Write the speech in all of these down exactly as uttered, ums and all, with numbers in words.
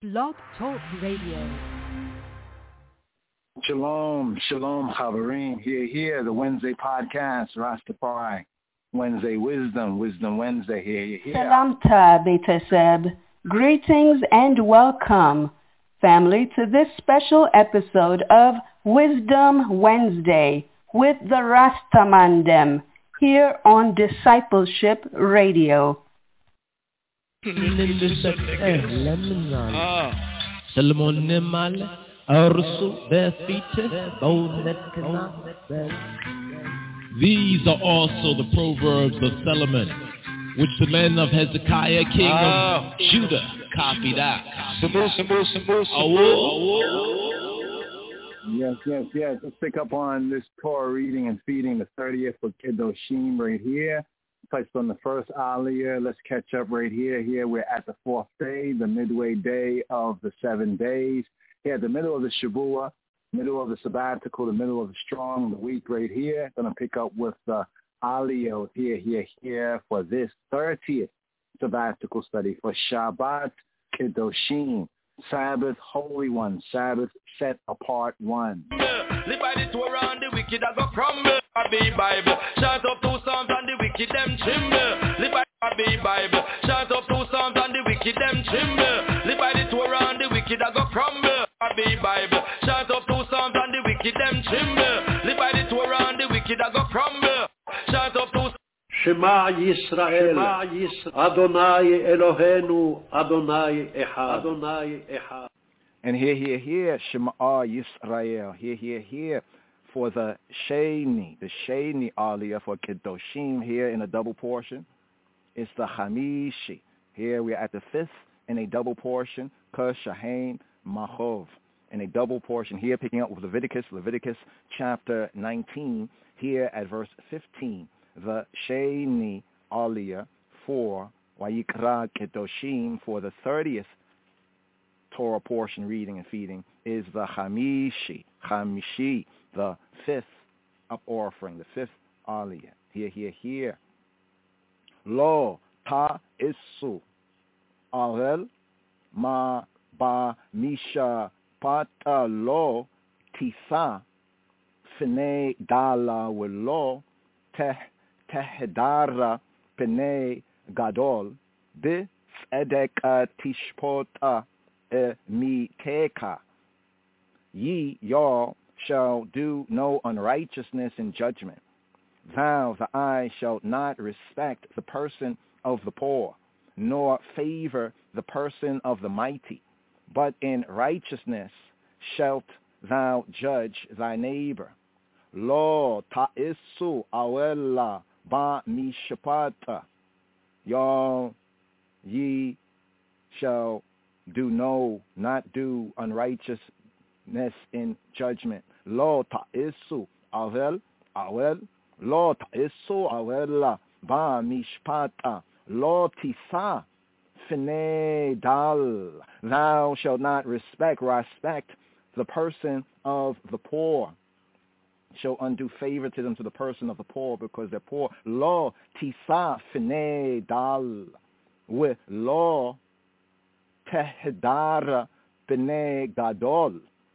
Blog Talk Radio. Shalom, shalom, Chaverim. Here, here, the Wednesday podcast, Rastafari. Wednesday Wisdom, Wisdom Wednesday. Here, here. Salam ta, Beteseb. Greetings and welcome, family, to this special episode of Wisdom Wednesday with the Rastamandem here on Discipleship Radio. These are also the proverbs of Solomon, which the men of Hezekiah, king of Judah, copied out. Yes, yes, yes. Let's pick up on this Torah reading and feeding, the thirtieth for Kedoshim right here. Touched on the first Aliyah. Let's catch up right here. Here we're at the fourth day, the midway day of the seven days. Here at the middle of the Shavua, middle of the sabbatical, the middle of the strong, the week right here. Going to pick up with the Aliyah here, here, here for this thirtieth sabbatical study for Shabbat Kedoshim, Sabbath Holy One, Sabbath set apart one. Live by the Torah and the wicked I go crumble. I be Bible. Shout up two psalms and the wicked them tremble. Live by I be Bible. Shout up two psalms and the wicked them tremble. Live by the Torah and the wicked I go crumble. I be Bible. Shout up two psalms and the wicked them tremble. Live by the Torah and the wicked I go crumble. Shout up two Shema Yisrael, Adonai Eloheinu, Adonai Echad, Adonai Echad. And here, here, here, Shema Yisrael, here, here, here, for the Sheni, the Sheni Aliyah for Kedoshim here in a double portion. It's the Hamishi. Here we're at the fifth in a double portion, Kashahain Mahov. In a double portion here, picking up with Leviticus, Leviticus chapter nineteen, here at verse fifteen. The Sheni Aliyah for Wayikra Kedoshim for the thirtieth Torah portion reading and feeding is the Hamishi, Hamishi, the fifth up offering, the fifth Aliyah. Here, here, here. Lo ta isu arel ma ba misha pata lo tisa fene dala welo teh tehdara pene gadol bi tzedek tishpota miteka. Ye y'all shall do no unrighteousness in judgment. Thou, the eye, shalt not respect the person of the poor, nor favor the person of the mighty, but in righteousness shalt thou judge thy neighbor. Lo ta'isu awella ba mishpata. Y'all, ye shall do no, not do unrighteousness in judgment. Lo ta'isu awel, awel, lo ta'isu awella ba mishpata. Lo tisa fene dal. Thou shalt not respect, respect the person of the poor. Show undue favoritism to the person of the poor because they're poor. Lo tisa fene dal. With lo tehdara bene gadol.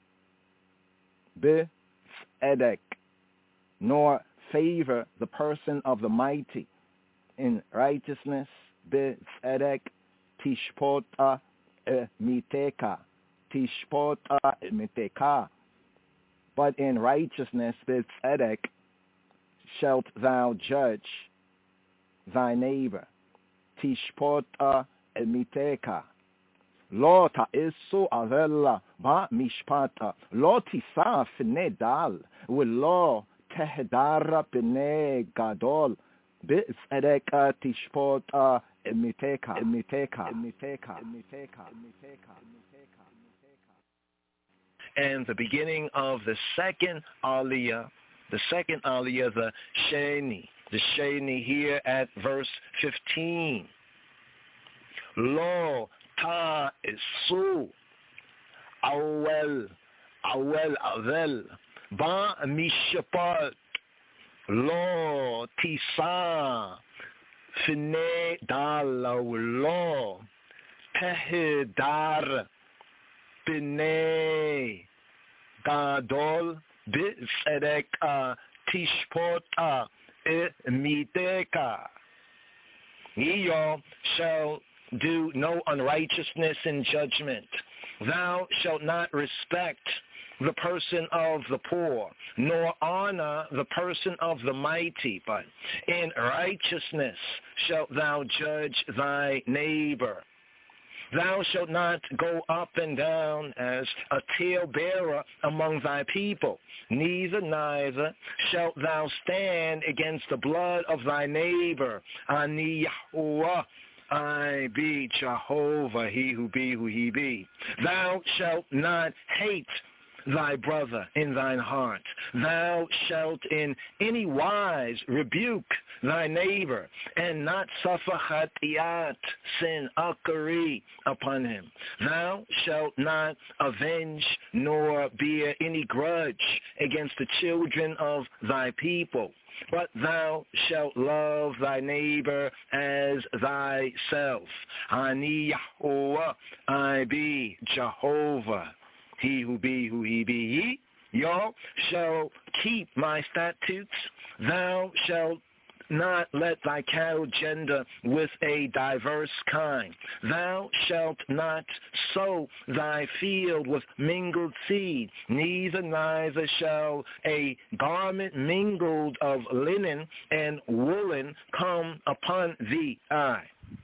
Be edek. Nor favor the person of the mighty in righteousness. Be edek tishpota miteka. Tishpota miteka. But in righteousness, b'tzedek, shalt thou judge thy neighbor. Tishpota miteka. Lo ta'isu avella ba mishpata. Lo tisa fene dal. Lo tehdara b'nei gadol. B'tzedek tishpota miteka. Miteka. Miteka. Miteka. Miteka. And the beginning of the second Aliyah, the second Aliyah, the Sheni, the Sheni here at verse fifteen. Lo ta isu awel, awel avel, ba mishpat, lo tisa, fine dal lo, tehidar, B'nei Gadol B'tzedeka Tishpota Miteka. Ye all shall do no unrighteousness in judgment. Thou shalt not respect the person of the poor, nor honor the person of the mighty, but in righteousness shalt thou judge thy neighbor. Thou shalt not go up and down as a talebearer among thy people, neither neither shalt thou stand against the blood of thy neighbor. Ani Yahuwah, I be Jehovah, he who be who he be. Thou shalt not hate thy brother in thine heart. Thou shalt in any wise rebuke thy neighbor, and not suffer chatiat, sin, akari upon him. Thou shalt not avenge nor bear any grudge against the children of thy people, but thou shalt love thy neighbor as thyself. Ani Yahuwah, I be Jehovah, he who be who he be. Ye, y'all shall keep my statutes. Thou shalt not let thy cattle gender with a diverse kind. Thou shalt not sow thy field with mingled seed, neither neither shall a garment mingled of linen and woolen come upon thee. Aye.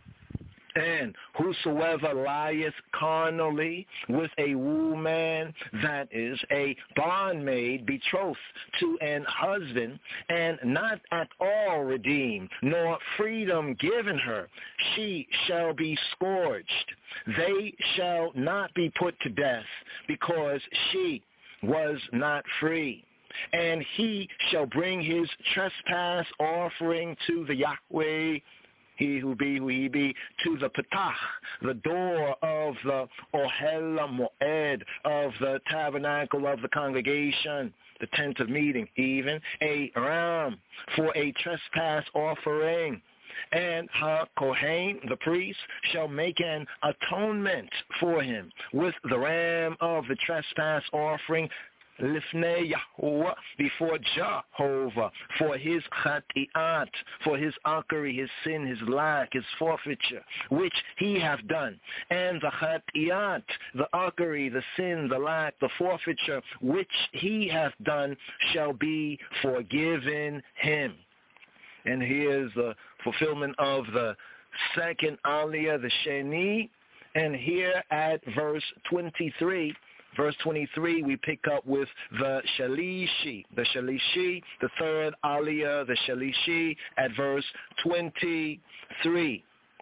And whosoever lieth carnally with a woman, that is a bondmaid betrothed to an husband, and not at all redeemed, nor freedom given her, she shall be scourged. They shall not be put to death, because she was not free. And he shall bring his trespass offering to the Yahweh, he who be who he be, to the Petach, the door of the Ohel Moed, of the tabernacle of the congregation, the tent of meeting, even a ram for a trespass offering. And Ha-Kohen, the priest, shall make an atonement for him with the ram of the trespass offering, Lifnei Yahuwah, before Jehovah, for his chatiat, for his akari, his sin, his lack, his forfeiture, which he hath done. And the chatiat, the akari, the sin, the lack, the forfeiture, which he hath done, shall be forgiven him. And here's the fulfillment of the second aliyah, the Sheni. And here at verse twenty-three, Verse twenty-three, we pick up with the Shalishi, the Shalishi, the third aliyah, the Shalishi, at verse twenty-three.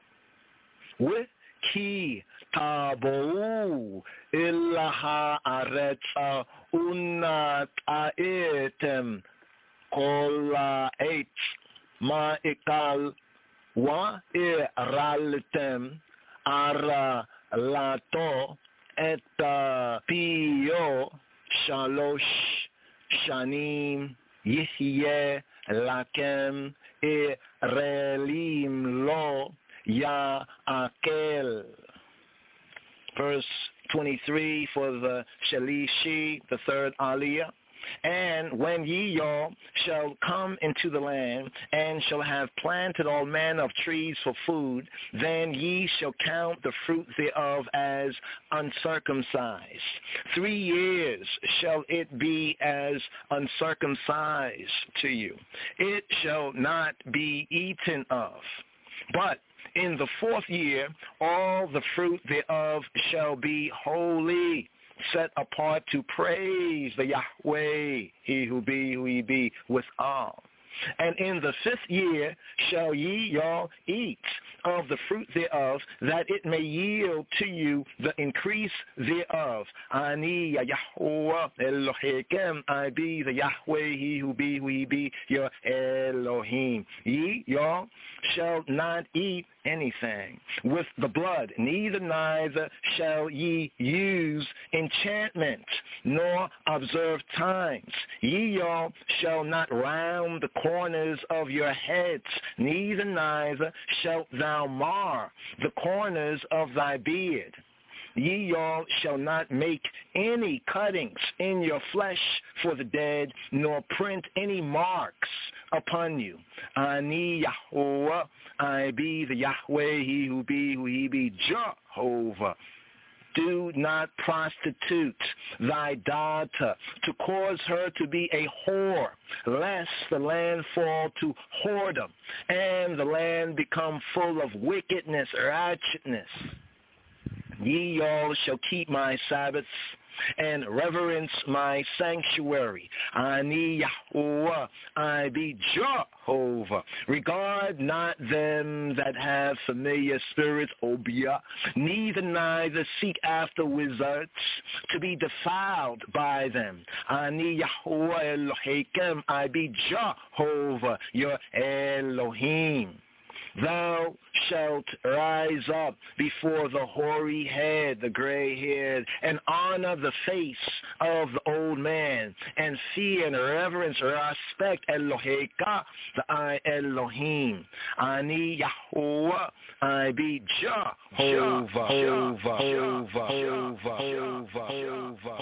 Ki tabu illa ha'aretza unat aetem kol ha'etz ma'ikal wa iraltem ara lato et pio shalosh shanim yihye lakem erelim lo ya'akel. Verse twenty-three for the Shalishi, the third aliyah. And when ye all shall come into the land, and shall have planted all manner of trees for food, then ye shall count the fruit thereof as uncircumcised. Three years shall it be as uncircumcised to you. It shall not be eaten of. But in the fourth year all the fruit thereof shall be holy, set apart to praise the Yahweh, he who be, who he be, with all. And in the fifth year shall ye y'all eat of the fruit thereof, that it may yield to you the increase thereof. Ani Yahuwah Elohim, I be the Yahweh, he who be, who he be, your Elohim. Ye y'all shall not eat anything with the blood, neither neither shall ye use enchantment, nor observe times. Ye y'all shall not round the corners of your heads, neither neither shalt thou mar the corners of thy beard. Ye all shall not make any cuttings in your flesh for the dead, nor print any marks upon you. Ani Yahweh, I be the Yahweh, he who be, who he be, Jehovah. Do not prostitute thy daughter to cause her to be a whore, lest the land fall to whoredom, and the land become full of wickedness, righteousness. Ye all shall keep my Sabbaths and reverence my sanctuary. Ani Yahweh, I be Jehovah. Regard not them that have familiar spirits, Obia, neither neither seek after wizards to be defiled by them. Ani Yahweh Elohim, I be Jehovah, your Elohim. Thou shalt rise up before the hoary head, the gray-haired, and honor the face of the old man, and fear and reverence, respect Eloheka, the I Elohim. Ani Yahuwah, I be Jehovah, Jehovah, Jehovah, Jehovah, Jehovah,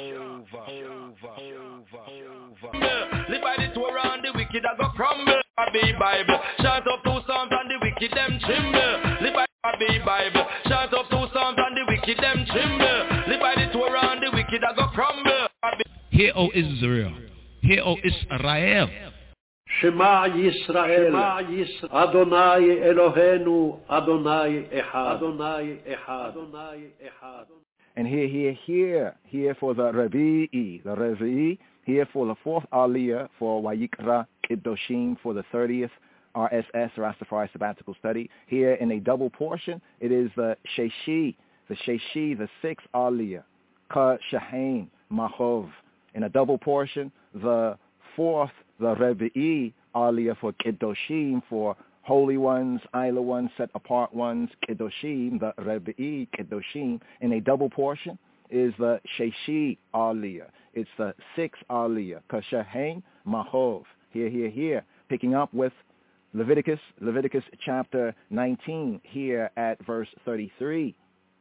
Jehovah. Live by the Torah and the wicked that go crumble. I be Bible. Shout up two psalms and the wicked them tremble. Live by I be Bible. Shout up two psalms and the wicked them tremble. Live by the Torah and the wicked that go crumble. Hear, O Israel. Hear, O Israel. Shema Yisrael, Adonai Eloheinu, Adonai Echad, Adonai Echad, Adonai Echad. And here, here, here, here for the Revi'i, the Revi'i, here for the fourth Aliyah, for Wayikra Kiddoshim, for the thirtieth R S S, Rastafari Sabbatical Study. Here in a double portion, it is the Sheshi, the Sheshi, the sixth Aliyah, Ka Shahain Mahov. In a double portion, the fourth, the Revi'i Aliyah for Kiddoshim, for holy ones, Isla ones, set apart ones, Kiddoshim, the Revi'i Kiddoshim. In a double portion is the Sheshi Aliyah. It's the sixth Aliyah, Kashahain Mahov. Here, here, here. Picking up with Leviticus, Leviticus chapter nineteen, here at verse thirty-three.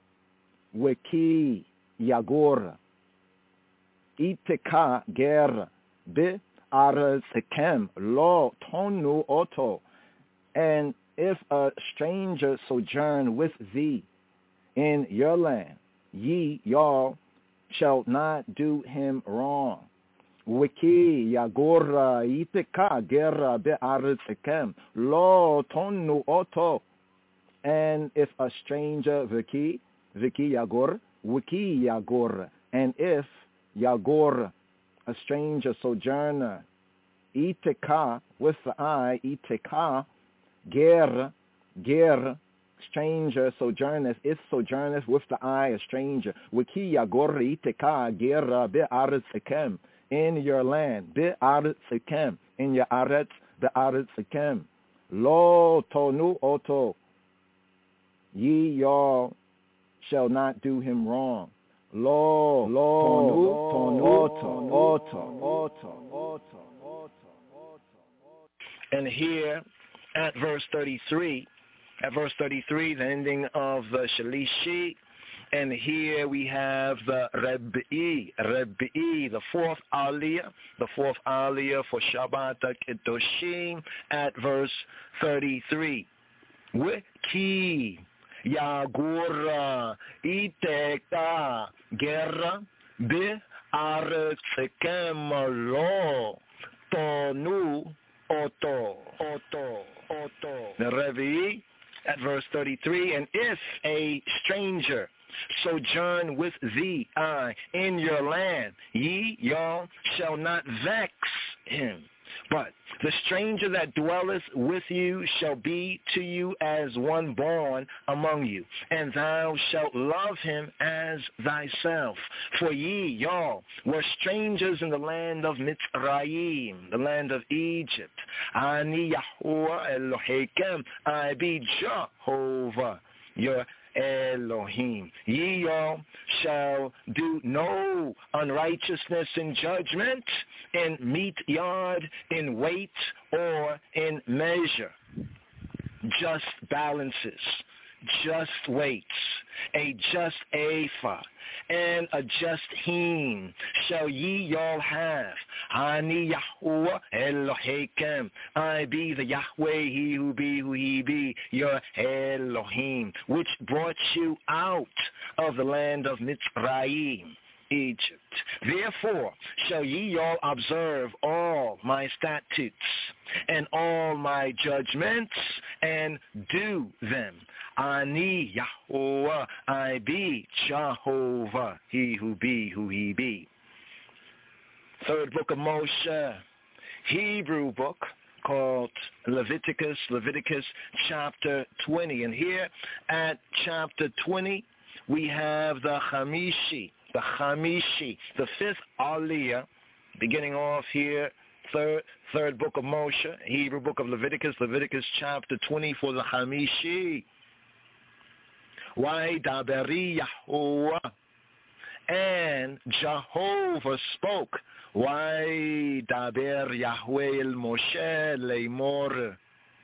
Wiki Yagor Iteka Ger Be Arezekem Lo Tonu Oto. And if a stranger sojourn with thee in your land, ye, y'all, shall not do him wrong. Wiki Yagora Iteka Gera Be Arezekem Lo Tonu Oto. And if a stranger, Wiki, Wiki Yagor, Wiki Yagor, and if Yagor, a stranger sojourner, Iteka, with the I, Iteka, Ger, Ger, stranger, sojourners, if sojourners, with the I, a stranger, Wiki Yagor, Iteka, Ger, Be Arezekem, in your land, Be Arezekem, in your Aretz, Be Arezekem, Lo Tonu Oto, ye y'all shall not do him wrong. Lo, lo, tonu, oto, oto, oto, oto, oto. And here at verse thirty-three, at verse thirty-three, the ending of the Shalishi, and here we have the Rebi'i, Rebi'i, the fourth Aliyah, the fourth Aliyah for Shabbat Kiddoshim at verse thirty-three. Wiki Yagura Iteka Gera Be Arezekem Lo Tonu Oto, Oto, Oto. The Revi at verse thirty-three, and if a stranger sojourn with thee, I, in your land, ye, y'all, shall not vex him. But the stranger that dwelleth with you shall be to you as one born among you, and thou shalt love him as thyself. For ye, y'all, were strangers in the land of Mitzrayim, the land of Egypt. Ani Yahuwah Elohim, I be Jehovah, your Elohim. Ye y'all shall do no unrighteousness in judgment, in meat yard, in weight, or in measure. Just balances. just weights, a just ephah, and a just hin shall ye all have. Ani Yahuwah Elohim, I be the Yahweh, he who be, who he be, your Elohim, which brought you out of the land of Mitzrayim, Egypt. Therefore shall ye all observe all my statutes and all my judgments and do them. Ani Yahuwah, I be Jehovah, he who be, who he be. Third book of Moshe, Hebrew book called Leviticus, Leviticus chapter twenty. And here at chapter twenty, we have the Chamishi, the Chamishi, the fifth Aliyah, beginning off here, third third book of Moshe, Hebrew book of Leviticus, Leviticus chapter twenty for the Chamishi. Why daberi Yahuwah, and Jehovah spoke. Why daber Yahweh el Moshe leimor,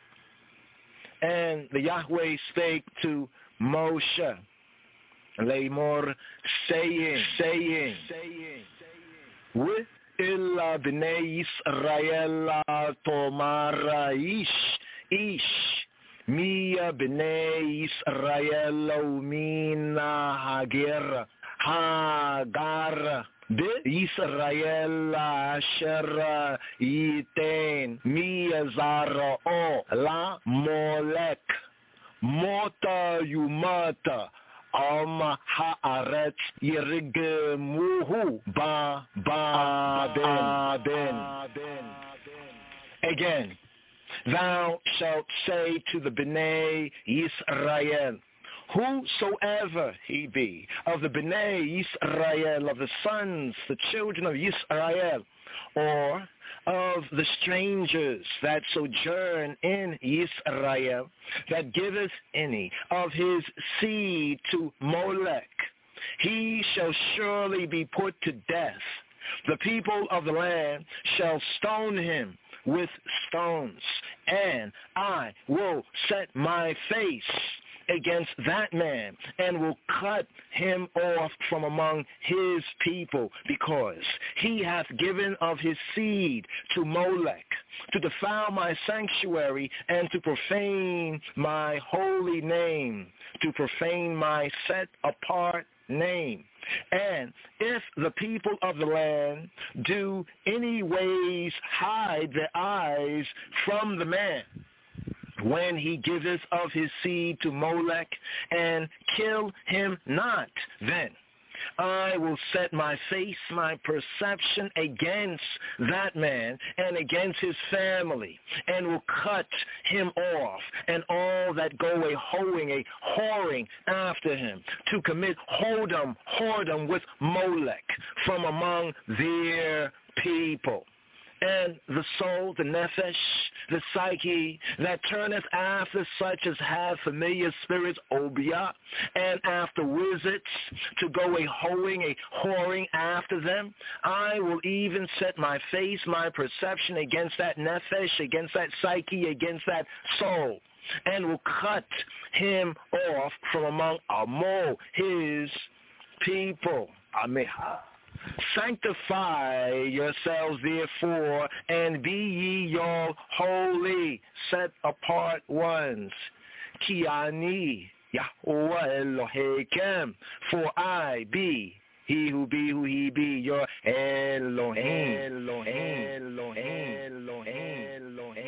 and the Yahweh spake to Moshe leimor, saying, saying, saying, with illa bnei Yisrael tomar ish, ish, Mia bnei Yisrael mina hager, hagar, be Yisrael asher yitain, mia zara'o la molek, mota yumata, Am haaretz yirgemuhu ba ba ben. Again, thou shalt say to the Bnei Yisrael, whosoever he be, of the Bnei Yisrael, of the sons, the children of Yisrael, or of the strangers that sojourn in Yisrael, that giveth any of his seed to Molech, he shall surely be put to death. The people of the land shall stone him with stones, and I will set my face against that man and will cut him off from among his people, because he hath given of his seed to Molech, to defile my sanctuary and to profane my holy name, to profane my set apart name. And if the people of the land do any ways hide their eyes from the man, when he giveth of his seed to Molech, and kill him not, then I will set my face, my perception against that man and against his family, and will cut him off, and all that go a hoeing, a whoring after him, to commit whoredom, whoredom with Molech from among their people. And the soul, the nefesh, the psyche, that turneth after such as have familiar spirits, obia, and after wizards, to go a hoeing, a whoring after them, I will even set my face, my perception against that nefesh, against that psyche, against that soul, and will cut him off from among Amo, his people. Ameha. Sanctify yourselves therefore, and be ye all holy, set apart ones. Ki ani Yahuwah Elohim, for I be he who be, who he be, your Elohim. Elohim. Elohim. Elohim.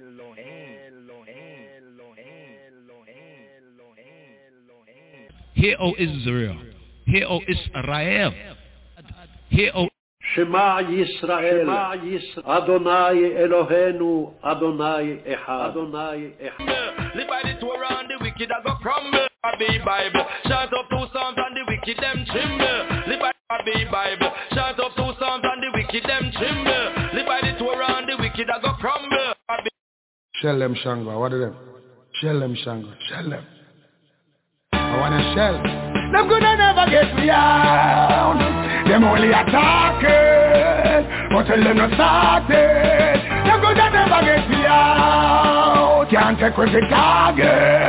Elohim. Hear, O Israel. Hear, O Israel. Hear, O Shema Yisrael, Adonai Eloheinu, Adonai Echad, Adonai Echad. Live by the Torah and the wicked that go crumble. Be Bible, shout up two psalms and the wicked them tremble. Live by the Bible, shout up two psalms and the wicked them tremble. Live by the Torah and the wicked that go crumble. Shell them Shangwa, what are them? Shell them Shangwa, shell them. I wanna shell. Them gonna never get me out. Them only attacking, but tell them not started. Them gonna never get me out. Can't take with the target.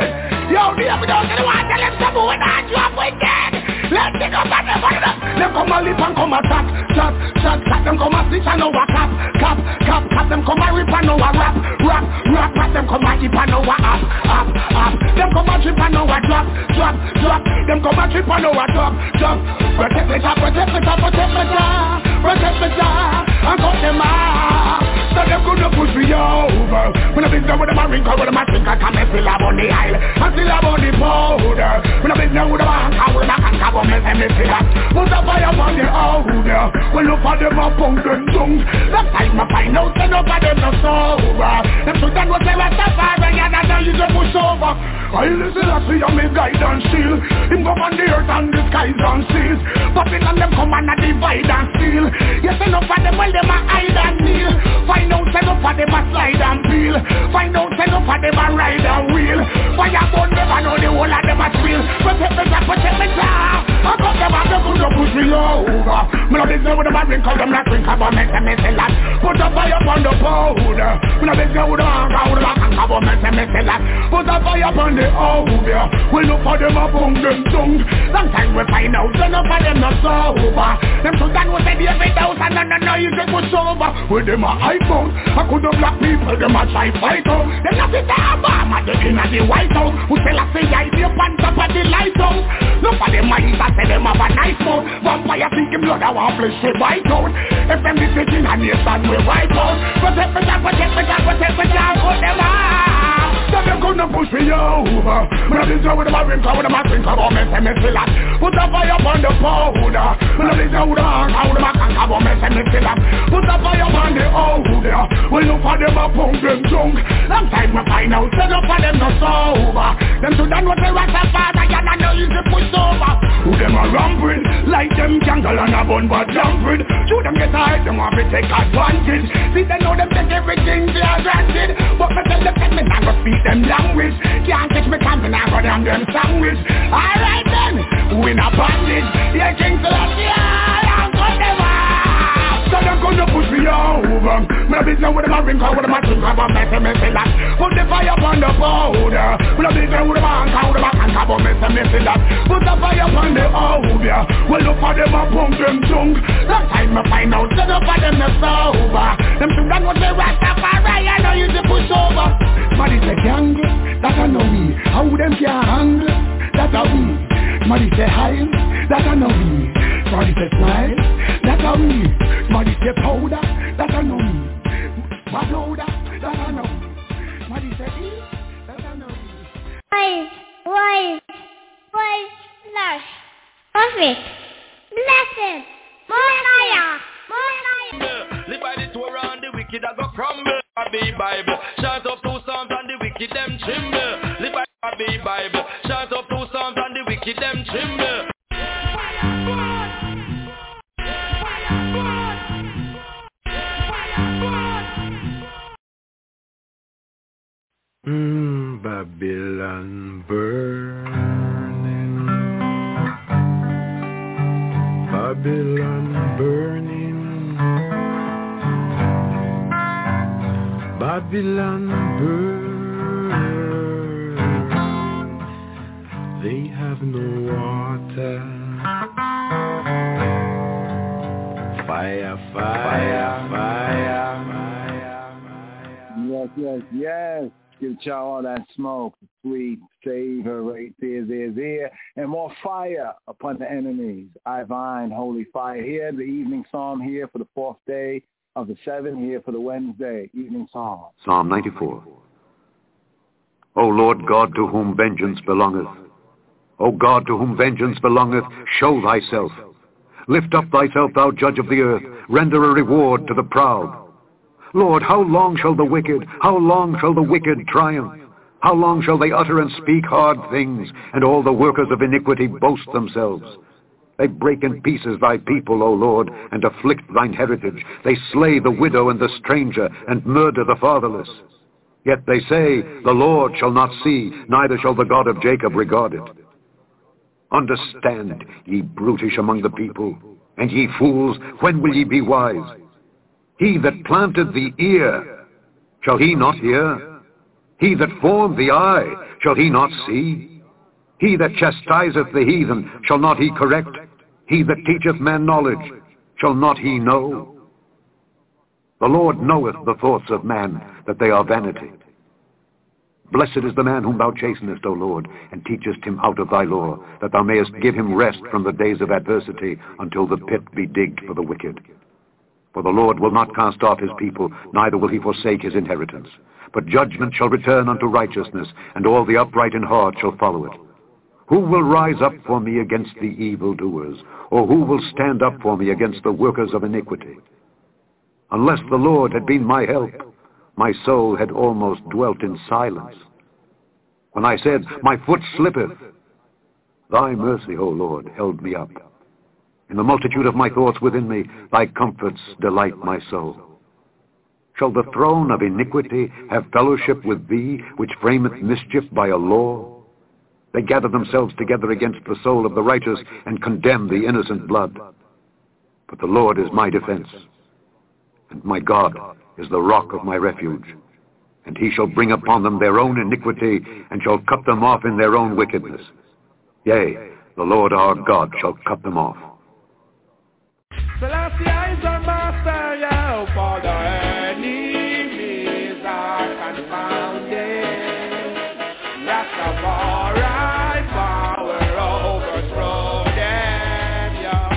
Yo, the ever don't get the one, tell them some who not drop with dead. Let's take up that never. Them come and lip and come and chat, chat, chat, chat. Them come and stitch and over cap, cap, cap, cap. Them come and rip and over rap, rap, rap, rap. Them come and hip and over up, up, up. Them come and trip and over drop, drop, drop. Them come and trip and over drop, drop. Protect me, protect me, protect me, protect me, and cut them out. So them gonna push me over. When I been down with them a wrinkle, with them a think I can me still up on the aisle, and still up on the powder. When I been down with them a anchor, with them a anchor, but me say me still up. Put a fire on the powder. We look for them a punk them tongues. That time I find out, say no for them no sober. Them should done what they were suffering, and I know you just push over. I listen to see on me guide and steal. Him go on the earth and the skies and seas. Babylon them come and a divide and steal. Yes, enough for them, well them a hide and kneel. Find out, say enough for them a slide and peel. Find out, say enough for them a ride and wheel. Fire burn them and know the whole of them a squeal. Protect me, protect me, I got them and them could push me over. Me no business with them a wrinkle, them not wrinkle, but me say me say that. Put a fire upon the powder. Me no business with them a anchor, with them a anchor, but me say me say that. Put a fire upon the powder. We look for them a bung them tongue. Sometimes we find out, say enough for them not sober. Them should done what they did every house, and no, no, no, you just push over. With them a iPhone, I could have black people, them a try fight out. Them not fit the Obama, they in a the White House. Who tell us say I be up on top of the lighthouse. Look for them eyes, I say them have a nice mouth. Vampire thinking blood, I want flesh to white out. If them be taking a nation, we wipe out. Protect me, protect me, protect me, put them out. So them gonna push me over. When I be down with them a wrinkle, with them a wrinkle, but me say me still that. Put a fire upon the powder. When I be down with them a anchor, with them a anchor, but me say me still that. Put a fire upon the powder. We look for them a punk them junk. Long time I find out, set up for them not sober. Them to done what they want to father, and I know you to push over. Who them a ramping, like them jungle and a bun but jumping. Shoot them get high, them want to take advantage. See they know them take everything they are granted. But me tell them take me not go speak them language. Can't catch me camping, I go down them sandwich. Alright then, we not bandage. Yeah, King Selassie, I'm got them out. So them gonna push me over. Me a business with them a wrinkle, with them a think about me, say me say that. Put the fire upon the powder. Me a business with them a anchor, with them a anchor, but me say me say that. Put the fire upon the powder. We look for them a punk them tongue. That time I find out, set up for them not sober. Them should done what they want to fire, I know you to push over. But it's a gang, that I know we. How them can handle, that are we. Money say high, that I know we. Money say smile, that are we. Money say powder, that I know we. Powder, that I know we. Money say eat, that I know we. Why, why, why, lush, perfect, blessed, Messiah, Messiah. Live by the Torah and the wicked I go crumble. I be Bible, shout up two psalms and the wicked them tremble. Live by I be Bible, shout up two psalms and the wicked them tremble. Mm, Babylon burning, Babylon burning, Babylon burn. They have no water. Fire, fire, fire, fire, fire. Yes, yes, yes. Give y'all all that smoke, sweet savor right there, there, there, and more fire upon the enemies. I find holy fire here, the evening psalm here for the fourth day of the seventh, here for the Wednesday evening psalm. Psalm ninety-four. O Lord God, to whom vengeance belongeth, O God, to whom vengeance belongeth, show thyself. Lift up thyself, thou judge of the earth, render a reward to the proud. Lord, how long shall the wicked, how long shall the wicked triumph? How long shall they utter and speak hard things, and all the workers of iniquity boast themselves? They break in pieces thy people, O Lord, and afflict thine heritage. They slay the widow and the stranger, and murder the fatherless. Yet they say, the Lord shall not see, neither shall the God of Jacob regard it. Understand, ye brutish among the people, and ye fools, when will ye be wise? He that planted the ear, shall he not hear? He that formed the eye, shall he not see? He that chastiseth the heathen, shall not he correct? He that teacheth men knowledge, shall not he know? The Lord knoweth the thoughts of man, that they are vanity. Blessed is the man whom thou chastenest, O Lord, and teachest him out of thy law, that thou mayest give him rest from the days of adversity, until the pit be digged for the wicked. For the Lord will not cast off his people, neither will he forsake his inheritance. But judgment shall return unto righteousness, and all the upright in heart shall follow it. Who will rise up for me against the evildoers, or who will stand up for me against the workers of iniquity? Unless the Lord had been my help, my soul had almost dwelt in silence. When I said, my foot slippeth, thy mercy, O Lord, held me up. In the multitude of my thoughts within me, thy comforts delight my soul. Shall the throne of iniquity have fellowship with thee, which frameth mischief by a law? They gather themselves together against the soul of the righteous, and condemn the innocent blood. But the Lord is my defense, and my God is the rock of my refuge. And he shall bring upon them their own iniquity, and shall cut them off in their own wickedness. Yea, the Lord our God shall cut them off. Selassie is our master, yeah, for the enemies are confounded. Rastafari power overthrow them, yeah.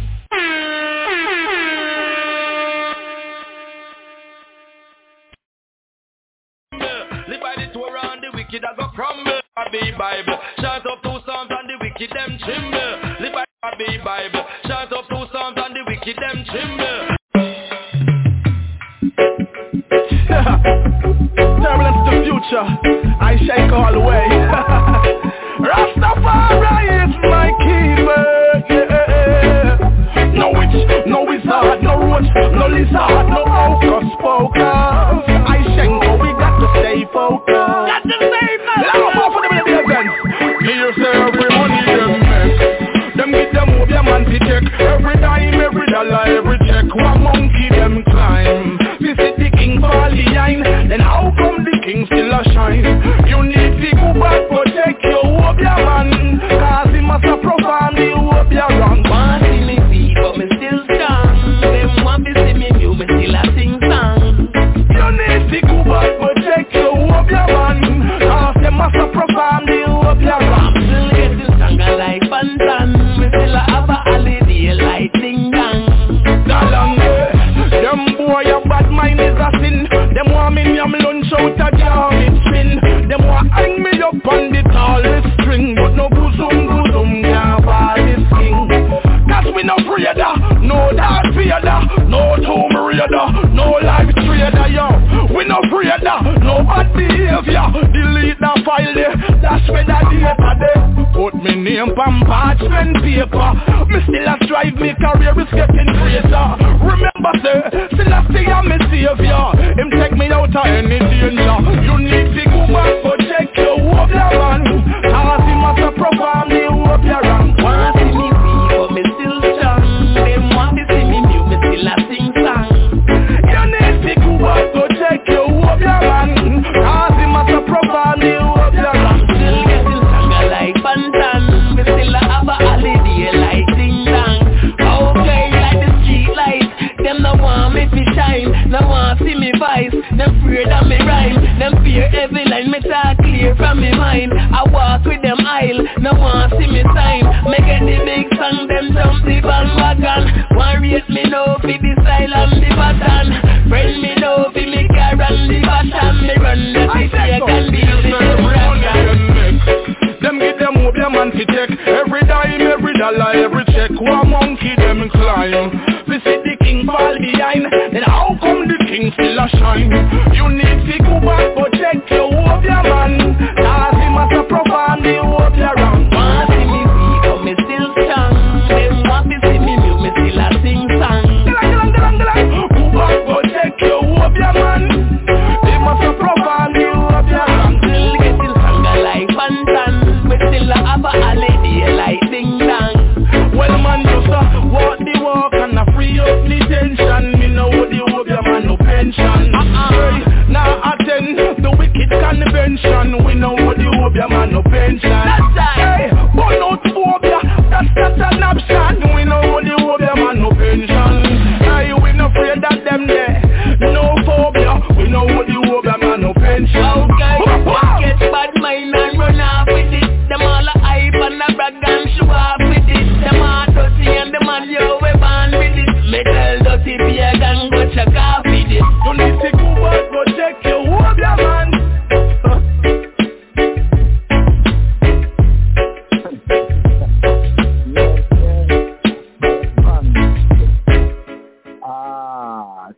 Live by the Torah and the wicked I go crumble. I be Bible. Shout up two psalms and the wicked them tremble. Live by I be Bible. Shout up two psalms and the wicked them tremble. Turbulence to the future, I shake all the way. Rastafari is my keeper, yeah. No witch, no wizard, no roach, no lizard, no hocus pocus. I shake, but we got to stay focused. Got to stay focused. Now I'm for the events. Here say every money them make. Them get them move your man to check. Every dime, every dollar, every check. One monkey them climb. Visit the king fall behind. Then how come the king still a shine? You need to go back, protect your hope, your man. Cause he must have profound the hope, your wrong. Want see me weak, but me still strong. Them want to see me new, me still a sing song. You need to go back, protect your hope, your man. Cause they must have profound the hope, your wrong. I'm still getting stronger like Bantan. Me still a have a holiday like Ding Dong. That long way, them boy your bad mind is a sin. Them want me yam lunch out a garbage bin. Them want hang me up on the tallest string, but no bosom bosom can't buy this king. Cause we no afraida, no dark vader, no tomb raider, no life trader, yo. We no afraida, no bad behavior. Delete that file there, that's where that data there. Put me name on parchment paper. Me still a strive, me career is getting greater. Remember sir, still a stay on me savior. Him take me out of any danger. You need to go back, but check your hope, your man. Cause he must have profound the hope, your wrong. Want see me weak, but me still strong. Them want to see me new, me still a sing song. You need to go back, but check your hope, your man. Cause he must have profound the hope, your wrong. Still getting stronger like Bantan. Me still a have a holiday like Ding Dong. Okay, like the street lights. Them no want me to shine, no want see me vice. Them afraid of me rhyme, them fear every line me talk clear from me mind. I walk with them aisle, no want see me sign. Me get the big song, them jump the bandwagon. Want rate me know fi the style and the pattern. Friend me know fi me car and the pattern. Me run the city, I can be the dragon. Them get them move your man to check. Every dime, every dollar, every check. One monkey them climb. Visit the king fall behind. Then how come the king still a shine? You need to go back, but check your hope, your man. Cause he must have profound the hope, your wrong. Want see me weak, but me still strong. Them want to see me new, me still a sing song. Go back, but check your hope, your man. They must have profound the hope, your wrong. Still getting stronger like Bantan. Me still a have a holiday like Ding Dong. Well man, just uh, walk the walk and a free up the tension. Me know the hope, your man no pension. Uh-uh. Now attend the wicked convention.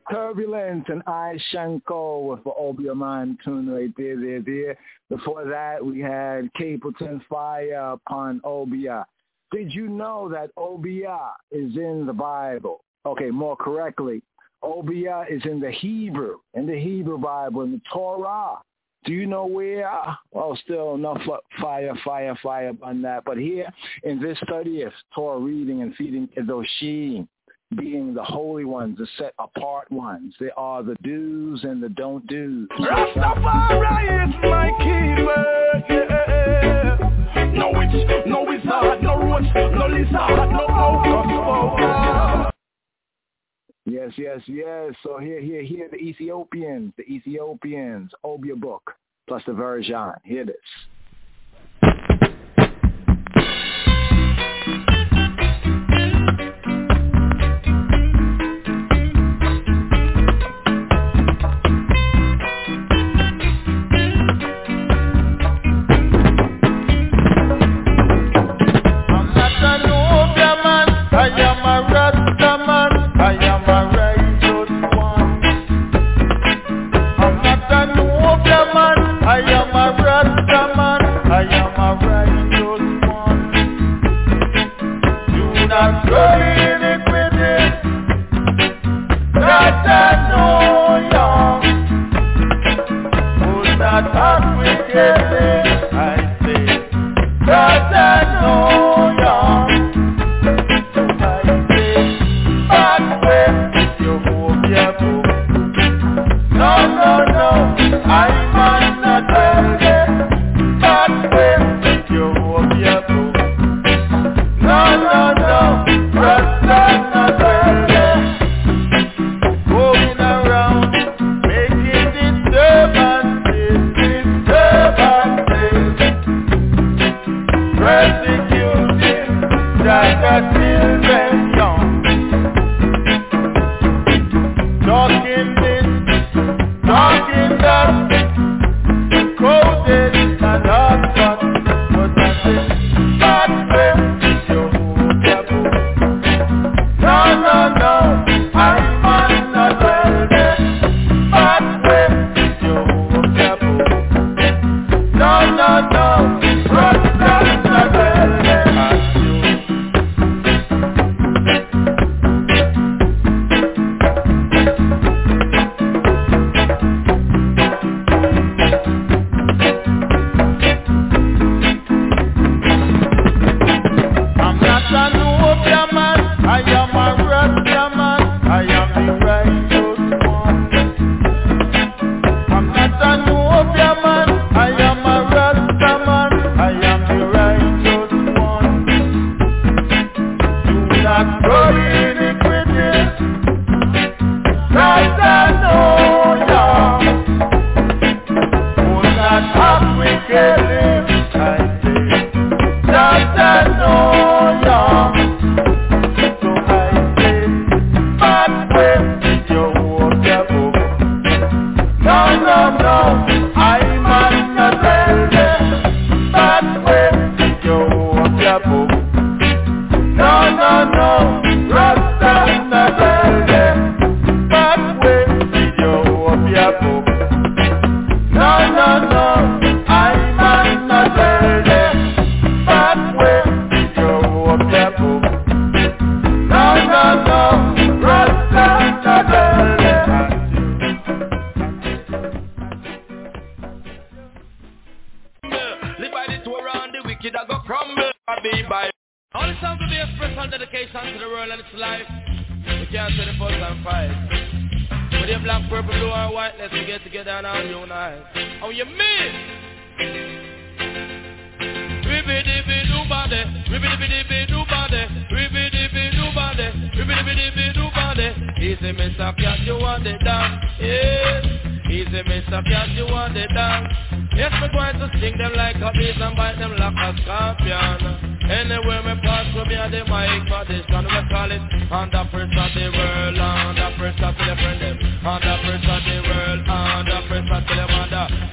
Turbulence and I Shanko with the Obiaman tune right there, there, there. Before that, we had Capleton Fire upon Obia. Did you know that Obia is in the Bible? Okay, more correctly, Obia is in the Hebrew, in the Hebrew Bible, in the Torah. Do you know where? Well, still no fire, fire, fire on that. But here in this study of Torah reading and feeding Kedoshim, being the holy ones, the set apart ones. They are the do's and the don't do's. Rastafari is my keeper, yeah. No witch, no wizard, no roach, no lizard, no outcast. Yes, yes, yes. So here, here, here, the Ethiopians, the Ethiopians, Obia book, plus the version. Hear this.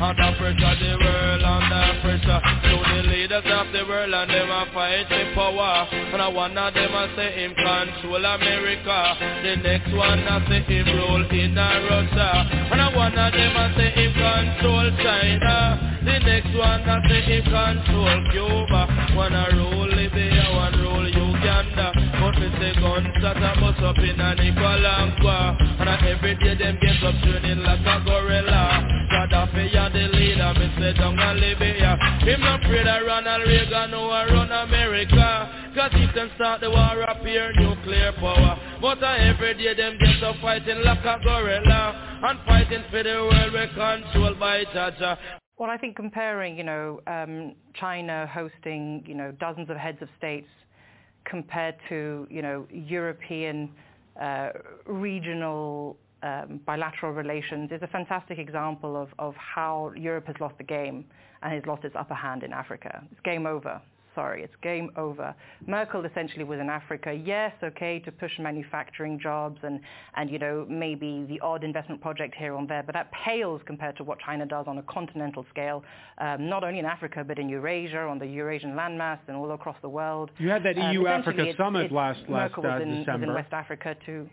Of the world and them a fight for power. And I one of them I say him control America. The next one I say him roll in a Russia. And I one of them I say him control China. The next one I say him control Cuba. One I roll Libya, one roll Uganda. But me say guns that I bust up in a Nicaragua. And I every day them get up training like a gorilla. Gaddafi and the leader, me say down a Libya. Him not afraid of Ronald Reagan or run America. Cause he can start the war up here, nuclear power. But uh, every day them get up fighting like a gorilla. And fighting for the world we're controlled by Jaja. Well, I think comparing, you know, um, China hosting, you know, dozens of heads of states compared to, you know, European uh, regional um, bilateral relations is a fantastic example of, of how Europe has lost the game and has lost its upper hand in Africa. It's game over. Sorry, it's game over. Merkel essentially was in Africa, yes, okay, to push manufacturing jobs and, and, you know, maybe the odd investment project here and there, but that pales compared to what China does on a continental scale, um, not only in Africa, but in Eurasia, on the Eurasian landmass and all across the world. You had that E U um, Africa it's, summit it's, last, last Merkel uh, was in, December. was in West Africa too.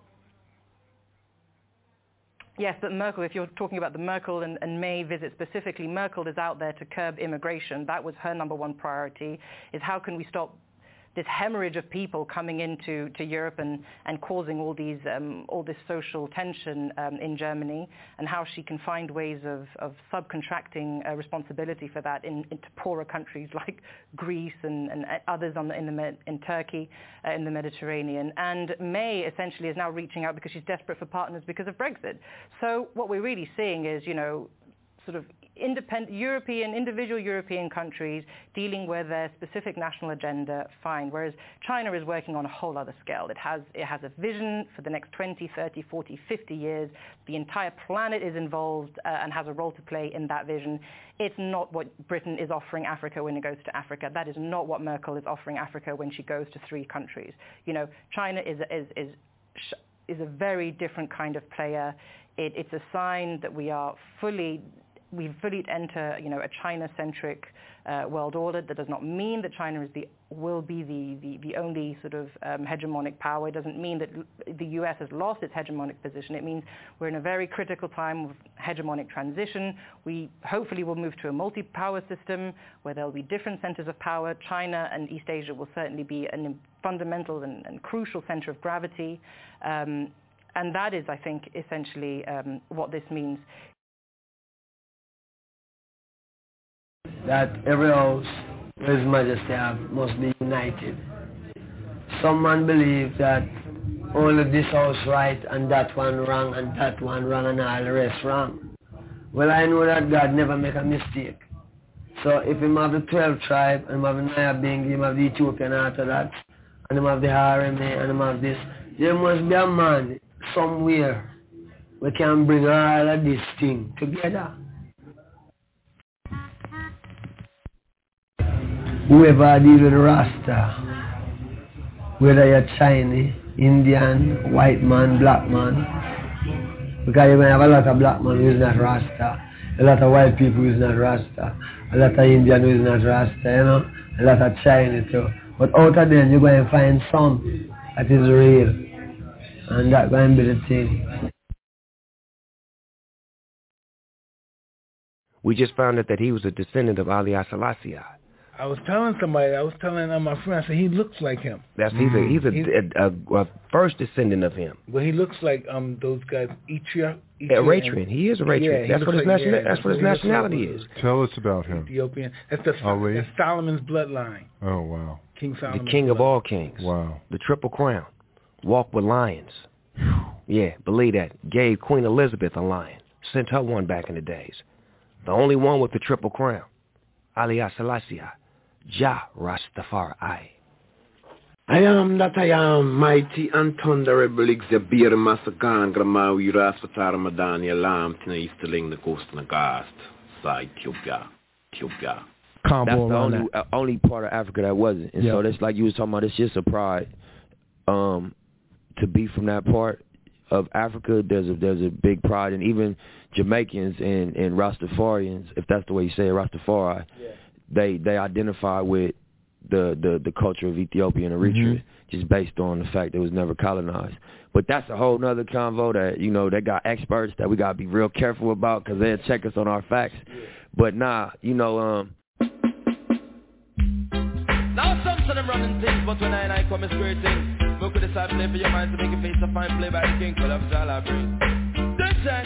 Yes, but Merkel, if you're talking about the Merkel and, and May visit specifically, Merkel is out there to curb immigration. That was her number one priority, is how can we stop this hemorrhage of people coming into to Europe and, and causing all these um, all this social tension um, in Germany, and how she can find ways of, of subcontracting uh, responsibility for that in, into poorer countries like Greece and, and others on the, in, the Med, in Turkey, uh, in the Mediterranean. And May essentially is now reaching out because she's desperate for partners because of Brexit. So what we're really seeing is, you know, sort of independent European, individual European countries dealing with their specific national agenda, fine. Whereas China is working on a whole other scale. It has, it has a vision for the next twenty, thirty, forty, fifty years. The entire planet is involved uh, and has a role to play in that vision. It's not what Britain is offering Africa when it goes to Africa. That is not what Merkel is offering Africa when she goes to three countries. You know, China is, is, is, is a very different kind of player. It, it's a sign that we are fully we fully enter, you know, a China-centric uh, world order. That does not mean that China is the will be the, the, the only sort of um, hegemonic power. It doesn't mean that the U S has lost its hegemonic position. It means we're in a very critical time of hegemonic transition. We hopefully will move to a multi-power system where there will be different centers of power. China and East Asia will certainly be a fundamental and, and crucial center of gravity. Um, and that is, I think, essentially um, what this means. That every house where His Majesty have must be united. Some man believe that only this house right and that one wrong and that one wrong and all the rest wrong. Well, I know that God never make a mistake. So if him have the twelve tribe and him have the Naya Bengi, him have the Ethiopian Orthodox, and him have the R M A and him have this, there must be a man somewhere we can bring all of this thing together. Whoever deal with Rasta, whether you're Chinese, Indian, white man, black man, because you may have a lot of black men who is not Rasta, a lot of white people who is not Rasta, a lot of Indian who is not Rasta, you know, a lot of Chinese too. But out of them you're going to find some that is real, and that's going to be the thing. We just found out that he was a descendant of Ali Selassie. I was telling somebody, I was telling uh, my friend, I said, he looks like him. That's he's a he's a, he's a, a, a first descendant of him. Well, he looks like um those guys, Etria. Eritrean. He is Eritrean. Yeah, that's, what like, nation, yeah, that's what his nationality like, is. Tell us about him. Ethiopian. That's the Ali? that's Solomon's bloodline. Oh wow. King Solomon. The king of all kings. Wow. The triple crown. Walked with lions. Yeah, believe that. Gave Queen Elizabeth a lion. Sent her one back in the days. The only one with the triple crown. Ali Selassie. Jah Rastafari. I am that I am, mighty and thunderable Xabir Masakan, Gramawi Raspatar Madani Alam, Tina Easterling, the Coast and the Gast, Side Ethiopia, Ethiopia. That's the only, uh, only part of Africa that wasn't. And yep. so that's like you was talking about, it's just a pride um, to be from that part of Africa. There's a there's a big pride, and even Jamaicans and, and Rastafarians, if that's the way you say it, Rastafari, yeah. they they identify with the, the, the culture of Ethiopia and Eritrea, mm-hmm. just based on the fact that it was never colonized. But that's a whole nother convo that, you know, they got experts that we got to be real careful about because they'll check us on our facts. Yeah. But nah, you know, um... Now some of them running things, but when I and I come, it's great things. Look at this, I play for your mind to make a face a fine play by the king, full of Jalabri. Good check.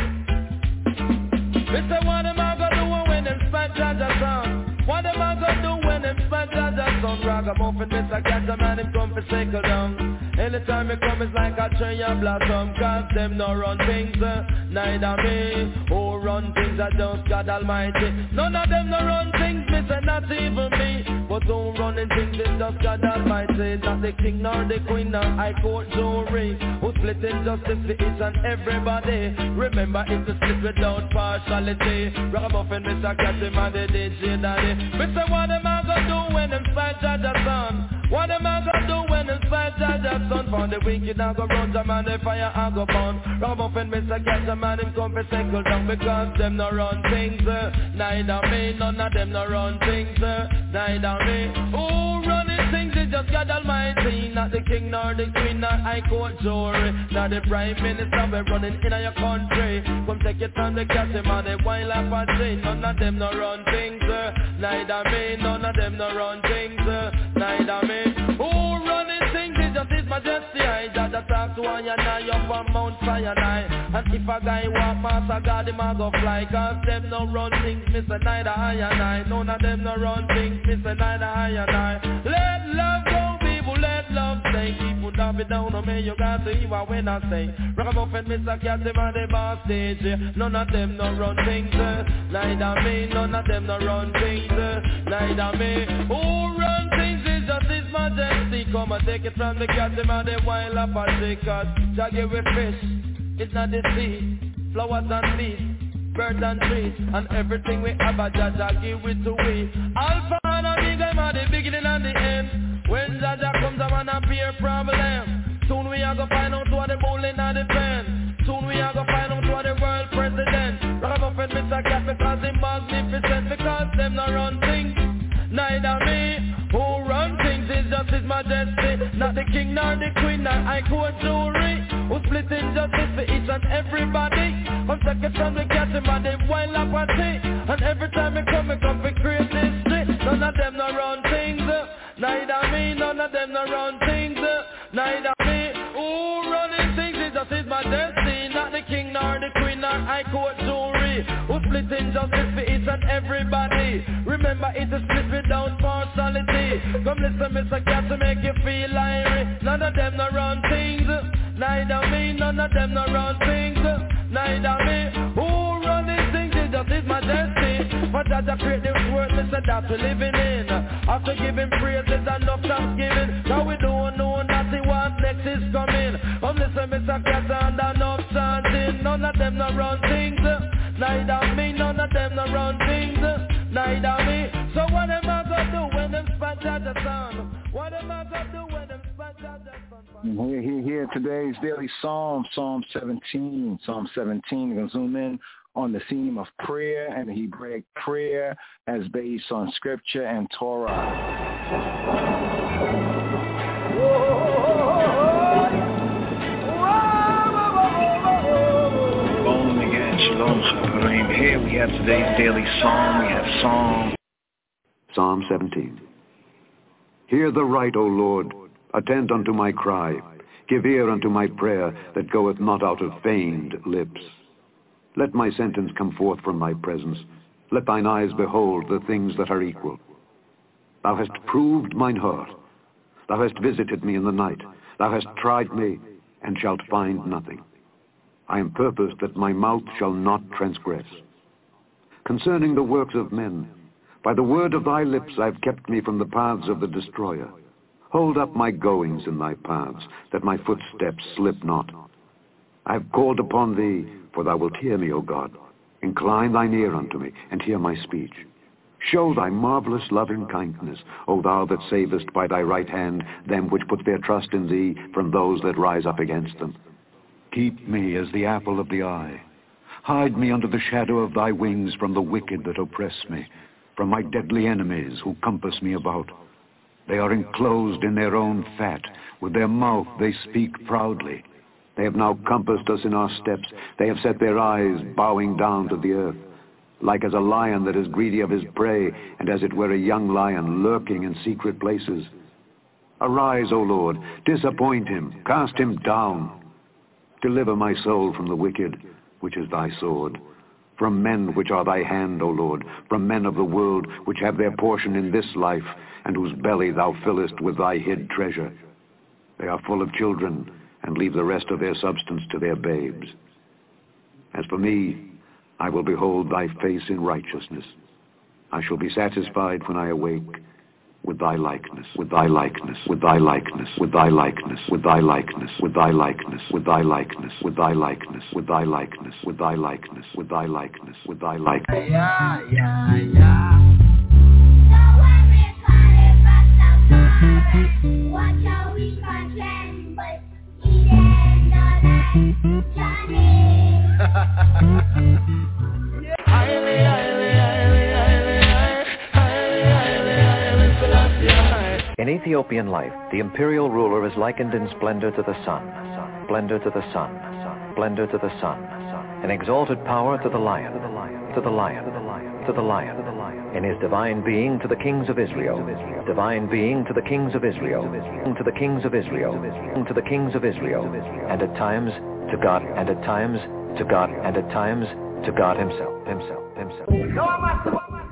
Mister What am I gonna do when them spat Jaja sound? What am I gonna do when them spat Jaja sound? Ragamuffin, Mister Catcher, man, him come for cycle down. Anytime it come, it's like a tree and blossom. Cause them no run things, uh, neither me. Who run things, I just God Almighty. None of them no run things, Mister not even me. But who running things is just God Almighty. Not the king nor the queen nor high court jury. Who splitting justice for each and everybody. Remember it's a split without partiality. Ragamuffin, Mister Catcher, man, the D J Daddy. Mister what am I gonna do when them fight Jaja son? What am I gonna do when them fight Jaja son? For the wicked I go run to man, the fire I go burn. Ragamuffin, Mister Catcher, man, him come for cycle down. Because them no run things, uh, neither me. None of them no run things, uh, neither me. Who running things is just God Almighty. Not the king nor the queen nor high court jury. Not the prime minister we running in your country. Come take your time to catch him on the wild Apache. None of them no run things, uh, neither me. None of them no run things, uh, neither me. Who running things is just His Majesty. I just talk to I and I up on Mount Sinai. And if a guy walk master God, him a go fly. Cause them no run things, Mister Neither I and I. None of them no run things, Mister Neither I and I. Let love go, people, let love stay. People don't be down on me, you got to hear when I say. Ragamuffin, Mister Cat, them on the bar stage. None of them no run things, uh, neither me. None of them no run things, uh, neither me. Who run things is just His Majesty. Come and take it from the cat, them on the wild Apache. Cause Jah give we fish, it's not the sea. Flowers and leaves, birds and trees, and everything we have a Jah Jah give it to we. Alpha and Omega, I'm at the beginning and the end. When Jah Jah comes, I'm an appear problem. Soon we are gonna find out what the bowling and the pen. Soon we are gonna find out what the world president. Ragamuffin, Mister Cat, because they magnificent. Because them not run things, neither me. Who run things is just His Majesty. Not the king nor the queen nor high court jury. Who splitting justice for each and everybody. Come take it from the cat, him and the wild Apache. And every time we come, we come for create history. None of them no run things, uh, neither me. None of them no run things, uh, neither me. Who running things is just His Majesty. Not the king nor the queen nor high court jury. Who splitting justice for each and everybody. Remember it is split without partiality. Come listen, Mister Cat, to make you feel irie. None of them no run things, neither me. None of them no run things, neither me. Who run these things is just His Majesty. But Jah Jah create this world, Mister that we living in. After giving praises enough thanksgiving. Now we don't know that the what next is coming. Come listen, Mister Cat, and enough chanting. None of them no run things, neither me. None of them no run things, neither me. So what am I gonna do when them spat Jah Jah sound? What am I gonna do when them spat Jah Jah sound? Here, here, here, today's daily psalm, Psalm seventeen. Psalm seventeen, we're going to zoom in on the theme of prayer and the Hebraic prayer as based on scripture and Torah. Shalom again, shalom, chaverim. Here we have today's daily psalm. We have Psalm. Psalm seventeen. Hear the right, O Lord. Attend unto my cry. Give ear unto my prayer that goeth not out of feigned lips. Let my sentence come forth from thy presence. Let thine eyes behold the things that are equal. Thou hast proved mine heart. Thou hast visited me in the night. Thou hast tried me, and shalt find nothing. I am purposed that my mouth shall not transgress. Concerning the works of men, by the word of thy lips I have kept me from the paths of the destroyer. Hold up my goings in thy paths, that my footsteps slip not. I have called upon thee, for thou wilt hear me, O God. Incline thine ear unto me, and hear my speech. Show thy marvelous loving kindness, O thou that savest by thy right hand them which put their trust in thee from those that rise up against them. Keep me as the apple of the eye. Hide me under the shadow of thy wings from the wicked that oppress me, from my deadly enemies who compass me about. They are enclosed in their own fat. With their mouth they speak proudly. They have now compassed us in our steps. They have set their eyes bowing down to the earth, like as a lion that is greedy of his prey, and as it were a young lion lurking in secret places. Arise, O Lord, disappoint him, cast him down. Deliver my soul from the wicked, which is thy sword, from men which are thy hand, O Lord, from men of the world, which have their portion in this life, and whose belly thou fillest with thy hid treasure. They are full of children, and leave the rest of their substance to their babes. As for me, I will behold thy face in righteousness. I shall be satisfied when I awake with thy likeness, with thy likeness, with thy likeness, with thy likeness, with thy likeness, with thy likeness, with thy likeness, with thy likeness, with thy likeness, with thy likeness, with thy likeness, with thy likeness. Yeah, yeah, yeah. Watch how we can but he then not Johnny. Highly, highly, highly, highly, highly, highly, highly, Selassie. In Ethiopian life, the imperial ruler is likened in splendor to the sun, splendor to the sun, splendor to the sun, in exalted power to the lion, to the lion, to the lion, in his divine being to the kings of Israel, divine being to the kings of Israel, to the kings of Israel, to the kings of Israel, and at times to God, and at times to God, and at times to God himself, himself, himself. No, I'm not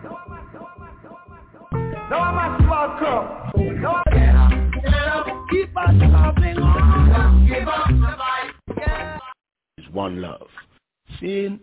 No, I'm not welcome. No, yeah. Keep us loving on. Give up the fight. Yeah. It's one love. Seeing.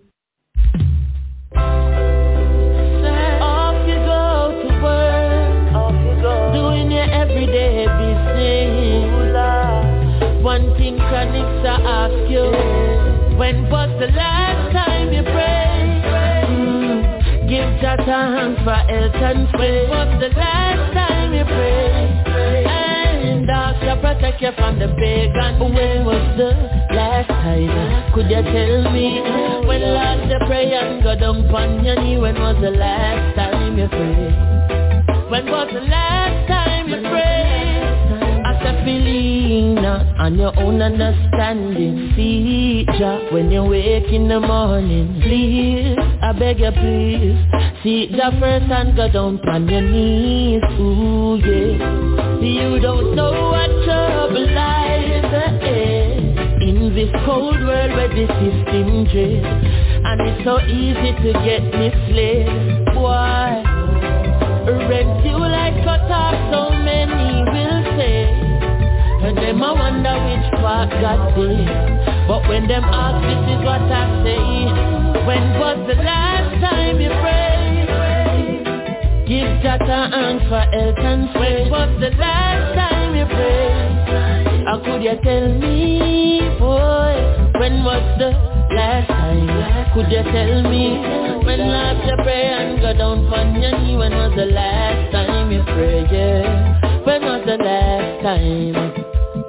Off you go to work. Off you go. Doing your everyday business. One thing Chronixx I ask you. When was the last time you prayed? Mm. Give Jah thanks for health and faith. When was the last time you prayed? And ask to protect you from the pagan. When was the last time? Could you tell me? When last you pray and go down on your knee? When was the last time you prayed? When was the last time you prayed? After feeling not on your own understanding, see Jah when you wake in the morning. Please, I beg you please, see Jah first and go down on your knees. Ooh yeah, you don't know what trouble lies ahead in this cold world where the system dread, and it's so easy to get misled. Why rent you like cut off? So many will say, and them I wonder which part God did. But when them ask, this is what I say. When was the last time you prayed? Give Jah thanks for health and faith. When was the last time you prayed? How could you tell me, boy? When was the last time? Could you tell me? When last you pray and go down on your knee? When was the last time you prayed? Yeah. When was the last time?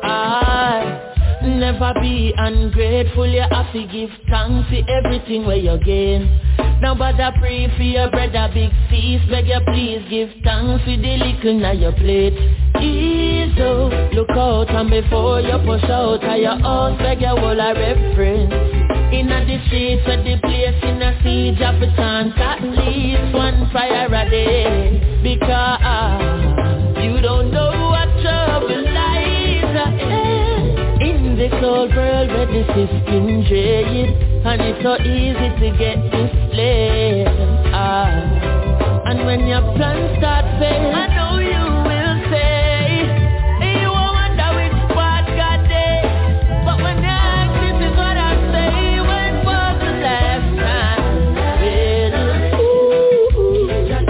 I never be ungrateful. You have to give thanks for everything where you gain. Now bother pray for your brother big feast. Beg you please give thanks for the little na your plate. Ease up, look out and before you push out of your house, beg you all a reference. In a the streets of the place in a siege of a chance at least one prayer a day. Because you don't know what trouble lies ahead in this old world where the system dread, and it's so easy to get misled. Ah. And when your plans start failing, I know you will say, hey, you won't wonder which part God did. But when you ask, this is what I say. When was the last time? Well, ooh, ooh.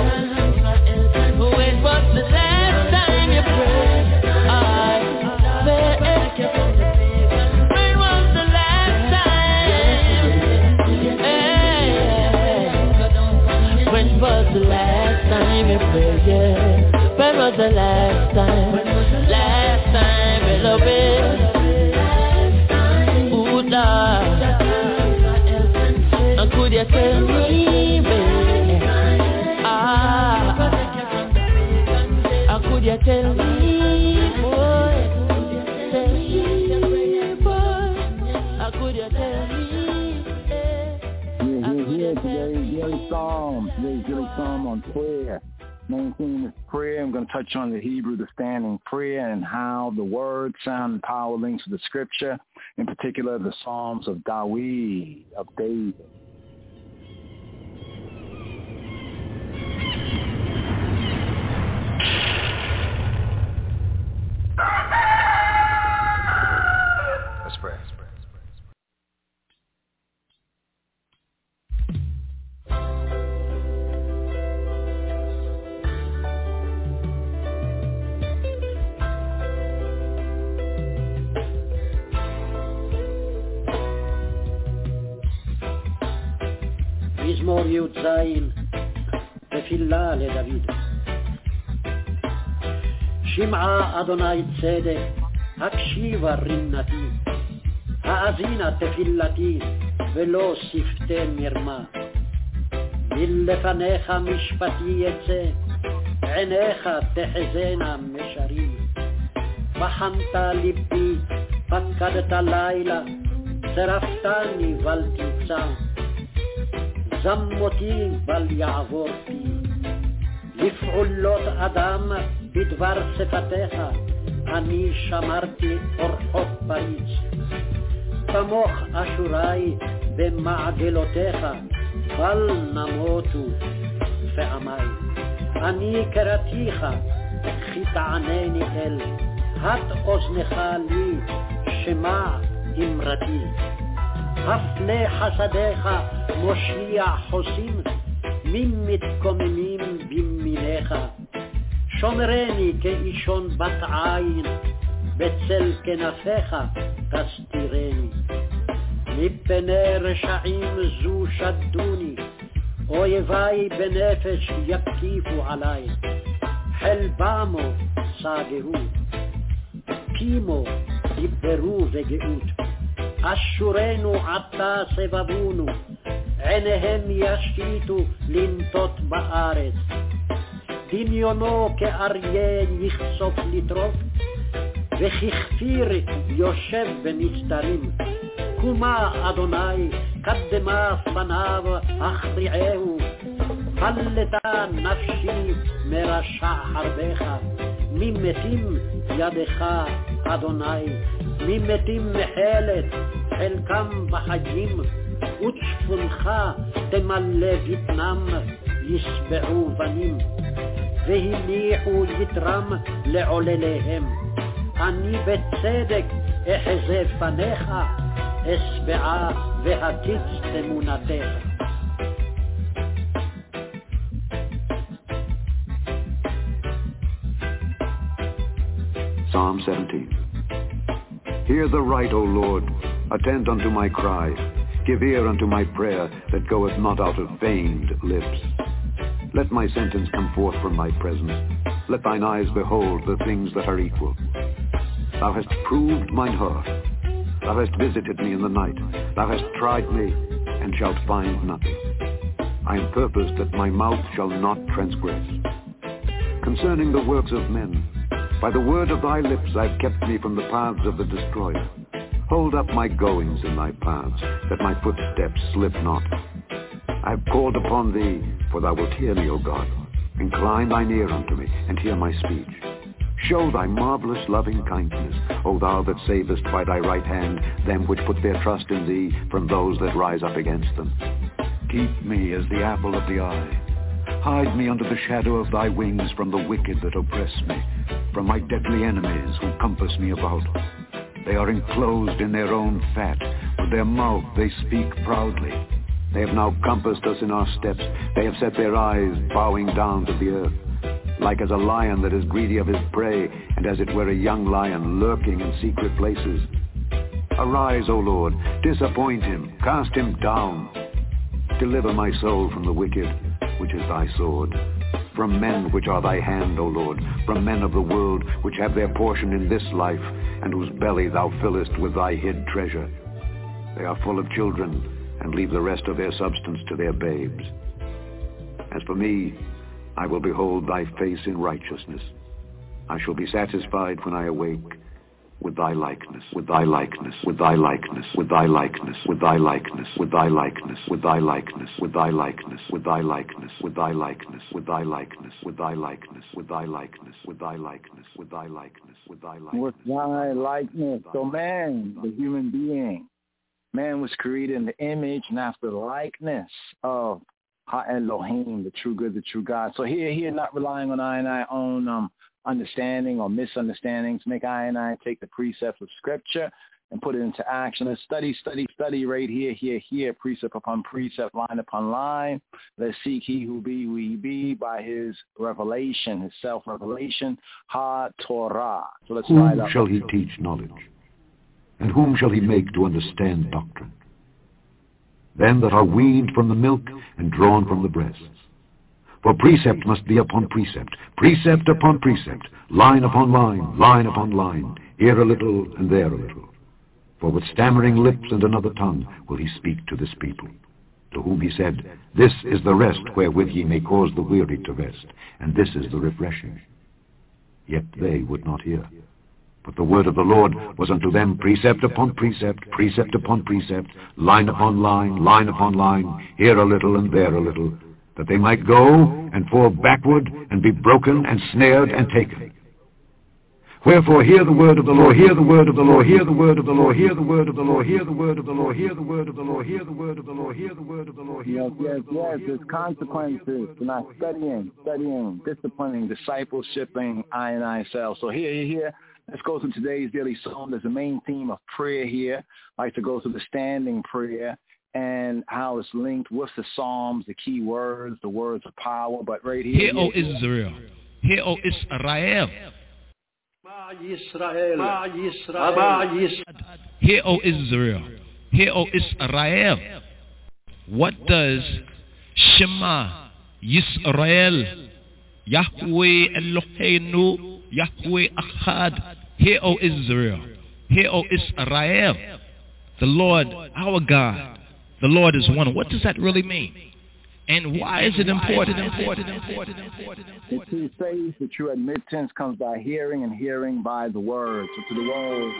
When was the last time you prayed? I beg. When was the last time? Hey. When was the last time you prayed? Yeah. When was the last time? Last time, beloved. Ooh, Lord. And could you tell me, baby? Ah. How could you tell me, boy? Tell me, boy. How could you tell me? Yeah, yeah, yeah. Today's daily psalm. Today's daily psalm on prayer. Main theme is prayer. I'm going to touch on the Hebrew, the standing prayer, and how the word, sound, and power links to the scripture, in particular the Psalms of Dawid, of David. Let's pray. מזמור י"ז, תפילה לדוד. שמעה אדוני צדק, הקשיבה רנתי, האזינה תפילתי, ולא שפתי מרמה. מלפניך משפטי יצא, עיניך תחזינה משרים. בחנת ליבי, פקדת לילה, צרפתני בל תמצא. זמותי בל יעבור פי, לפעולות אדם בדבר שפתיך, אני שמרתי אורחות פריץ. תמוך אשורי במעגלותיך, בל נמותו פעמי. אני קראתיך, כי תענני אל, הט אוזנך לי, שמע אמרתי. הפלא חסדיך מושיע חוסים, מי מתקוממים בימיניך. שומרני כאישון בת עין, בצל כנפיך תסתירני. מפני רשעים זו שדוני, אויבי בנפש יקיפו עלי. חלבמו סגרו, קימו דיברו וגאות. אשורנו עתה סבבונו, עיניהם ישיתו לנטות בארץ. דמיונו כאריה יכסוף לטרוף, וככפיר יושב במסתרים. קומה אדוני, קדמה פניו, הכריעהו. חלתה נפשי מרשע חרבך, ממתים ידך אדוני. ממתים מחלת, חלקם בחיים, וצפונך תמלא בטנם, ישבעו בנים, והניחו יתרם לעולליהם. אני בצדק אחזה פניך, אשבעה והקיץ תמונתך. Psalm seventeen. Hear the right, O Lord, attend unto my cry. Give ear unto my prayer that goeth not out of feigned lips. Let my sentence come forth from thy presence. Let thine eyes behold the things that are equal. Thou hast proved mine heart. Thou hast visited me in the night. Thou hast tried me, and shalt find nothing. I am purposed that my mouth shall not transgress. Concerning the works of men, by the word of thy lips I have kept me from the paths of the destroyer. Hold up my goings in thy paths, that my footsteps slip not. I have called upon thee, for thou wilt hear me, O God. Incline thine ear unto me, and hear my speech. Show thy marvelous loving kindness, O thou that savest by thy right hand them which put their trust in thee from those that rise up against them. Keep me as the apple of the eye. Hide me under the shadow of thy wings from the wicked that oppress me, from my deadly enemies who compass me about. They are enclosed in their own fat. With their mouth they speak proudly. They have now compassed us in our steps. They have set their eyes bowing down to the earth. Like as a lion that is greedy of his prey, and as it were a young lion lurking in secret places. Arise, O Lord, disappoint him, cast him down. Deliver my soul from the wicked, which is thy sword. From men which are thy hand, O Lord, from men of the world, which have their portion in this life, and whose belly thou fillest with thy hid treasure. They are full of children, and leave the rest of their substance to their babes. As for me, I will behold thy face in righteousness. I shall be satisfied when I awake with thy likeness, with thy likeness, with thy likeness, with thy likeness, with thy likeness, with thy likeness, with thy likeness, with thy likeness, with thy likeness, with thy likeness, with thy likeness, with thy likeness, with thy likeness, with thy likeness, with thy likeness, with thy likeness. With thy likeness. So man, the human being, man was created in the image and after the likeness of Ha-Elohim, the true good, the true God. So here, here, not relying on I and I own um, understanding or misunderstandings, make I and I take the precepts of Scripture and put it into action. Let's study, study, study right here, here, here, precept upon precept, line upon line. Let's seek he who be, who he be by his revelation, his self-revelation, Ha-Torah. So let's Whom ride up. shall he teach knowledge? And whom shall he make to understand doctrine? Them that are weaned from the milk and drawn from the breasts. For precept must be upon precept, precept upon precept, line upon line, line upon line, here a little and there a little. For with stammering lips and another tongue will he speak to this people, to whom he said, This is the rest wherewith ye may cause the weary to rest, and this is the refreshing. Yet they would not hear. But the word of the Lord was unto them precept upon precept, precept upon precept, line upon line, line upon line, here a little and there a little, that they might go and fall backward and be broken and snared and taken. Wherefore hear the word of the Lord, hear the word of the Lord, hear the word of the Lord, hear the word of the Lord, hear the word of the Lord, hear the word of the Lord, hear the word of the Lord, hear the word of the Lord. Yes, yes, yes. There's consequences to not studying, studying, disciplining, discipleshiping I and I self. So here, here, here. Let's go to today's daily psalm. There's a main theme of prayer here. I like to go to the standing prayer and how it's linked with the psalms, the key words, the words of power. But right here, Hear, O Israel. Hear, O Israel. Hear, O Israel. Hear, O Israel. What does Shema Yisrael, Yahweh Eloheinu, Yahweh Achad, hear, O Israel. Hear, O Israel. The Lord, our God, the Lord is one. What does that really mean? And why is it important? important, important, important, important? The true faith, the true admittance comes by hearing, and hearing by the word. So to the word.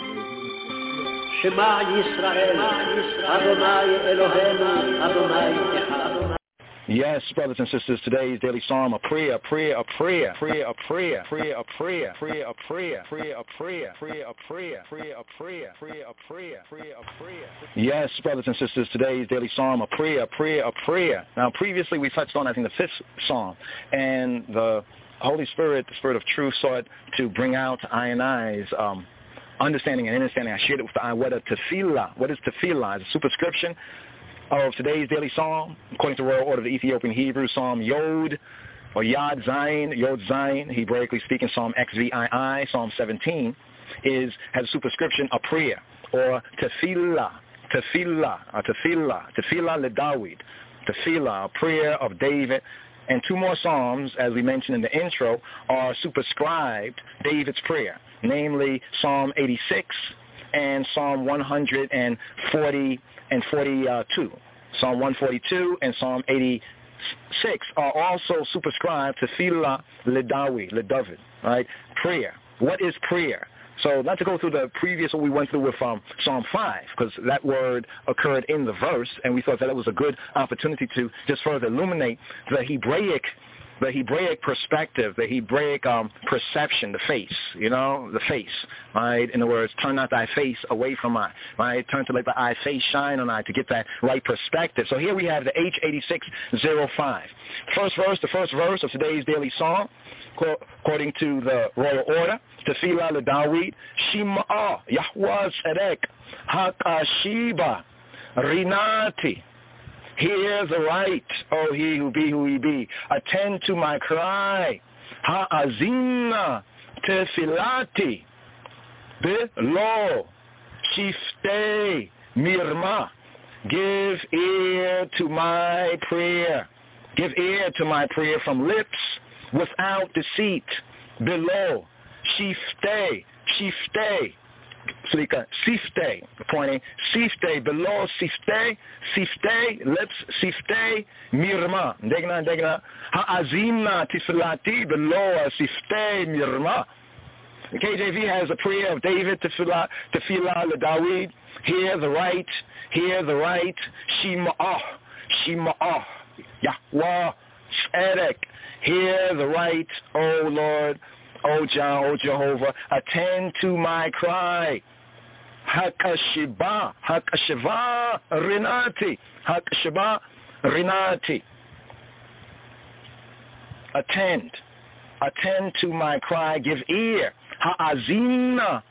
Shema Yisrael, Adonai Eloheinu, Adonai Echad. Yes, brothers and sisters, today's daily psalm, a prayer, a prayer, a prayer, prayer, a prayer, prayer, a prayer, prayer, a prayer, prayer, a prayer, prayer, a prayer, prayer, a prayer, prayer, a prayer, prayer, a prayer. Yes, brothers and sisters, today's daily psalm, a prayer, a prayer, a prayer. Now, previously we touched on, I think, the fifth psalm, and the Holy Spirit, the Spirit of Truth, sought to bring out I and I's um, understanding and understanding. I shared it with the I. What a tefillah. What is tefillah? It's a superscription of today's daily psalm, according to Royal Order of the Ethiopian Hebrew, Psalm Yod, or Yad Zayin, Yod Zayin, Hebraically speaking, Psalm X V I I, Psalm seventeen, is has a superscription, a prayer, or tefillah, tefillah, a tefillah, tefillah le David, tefillah, a prayer of David. And two more psalms, as we mentioned in the intro, are superscribed David's prayer, namely Psalm eighty-six and Psalm one forty and forty-two. Psalm one forty-two and Psalm eighty-six are also superscribed to Tefillah le David, le David, right? Prayer. What is prayer? So not to go through the previous what we went through with um, Psalm five, because that word occurred in the verse, and we thought that it was a good opportunity to just further illuminate the Hebraic the Hebraic perspective, the Hebraic um, perception, the face, you know, the face, right? In other words, turn not thy face away from I, right? Turn to let the eye face shine on I to get that right perspective. So here we have the H eighty-six oh five. First verse, the first verse of today's daily psalm, according to the Royal Order, Tefillah le David, Shema Yahweh Tzedek, Hakashiba, Rinati. Hear the right, O he who be who he be. Attend to my cry. Ha'azina tefilati. Be'lo shiftei mirma. Give ear to my prayer. Give ear to my prayer from lips without deceit. Below shiftei, shiftei. Slika, sifte, pointing, sifte, below, sifte, sifte, lips, sifte, mirma, degna, degna, ha'azimna, tiflati, below, sifte, mirma, The K J V has a prayer of David, Tefillah, Tefillah LeDavid. Hear the right, hear the right. Shema'ah, Shema'ah, Yahweh, Tzedek. Hear the right, O Lord, O Jah, O Jehovah. Attend to my cry. Hakashiba, Hakashiva Rinati, Hakashiba Rinati. Attend, attend to my cry, give ear. Ha'azina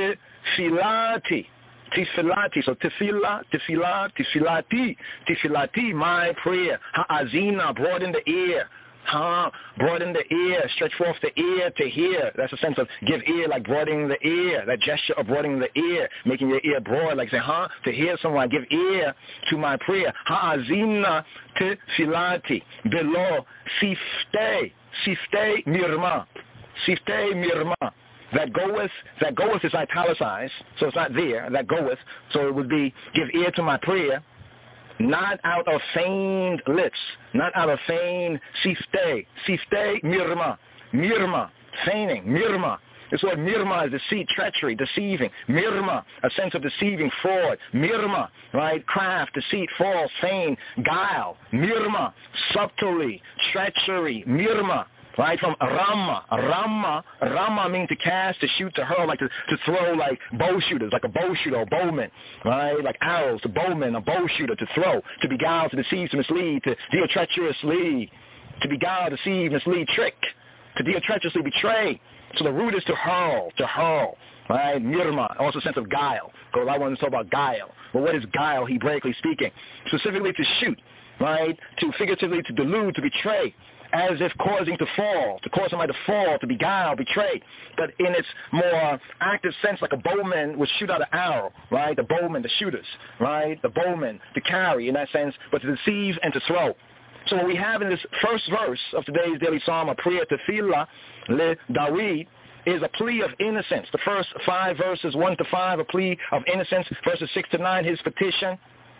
tefilati, tefilati. So tefillah, tefillah, tefilati, tefilati, my prayer. Ha'azina, broaden the ear. Ha, broaden the ear, stretch forth the ear to hear. That's a sense of give ear, like broadening the ear, that gesture of broadening the ear, making your ear broad, like say, huh, to hear someone, give ear to my prayer. Ha'azina tefilati, below, siftei, siftei mirma, siftei mirma. That goeth, that goeth is italicized, so it's not there, that goeth, so it would be give ear to my prayer. Not out of feigned lips, not out of feigned siftei, siftei mirma, mirma, feigning, mirma. This word mirma is deceit, treachery, deceiving. Mirma, a sense of deceiving, fraud. Mirma, right, craft, deceit, false, feign, guile. Mirma, subtly, treachery, mirma. Right, from Rama. Rama, Rama means to cast, to shoot, to hurl, like to, to throw, like bow shooters, like a bow shooter, a bowman, right, like arrows, a bowman, a bow shooter, to throw, to beguile, to deceive, to mislead, to deal treacherously, to beguile, deceive, mislead, trick, to deal treacherously, betray. So the root is to hurl, to hurl, right, mirma, also a sense of guile. Because I want to talk about guile. Well, what is guile, Hebraically speaking? Specifically to shoot, right, to figuratively to delude, to betray. As if causing to fall, to cause somebody to fall, to beguile, betray. But in its more active sense, like a bowman would shoot out an arrow, right? The bowman, the shooters, right? The bowman, to carry in that sense, but to deceive and to throw. So what we have in this first verse of today's daily psalm, a prayer tefillah le David, is a plea of innocence. The first five verses, one to five, a plea of innocence. Verses six to nine, his petition.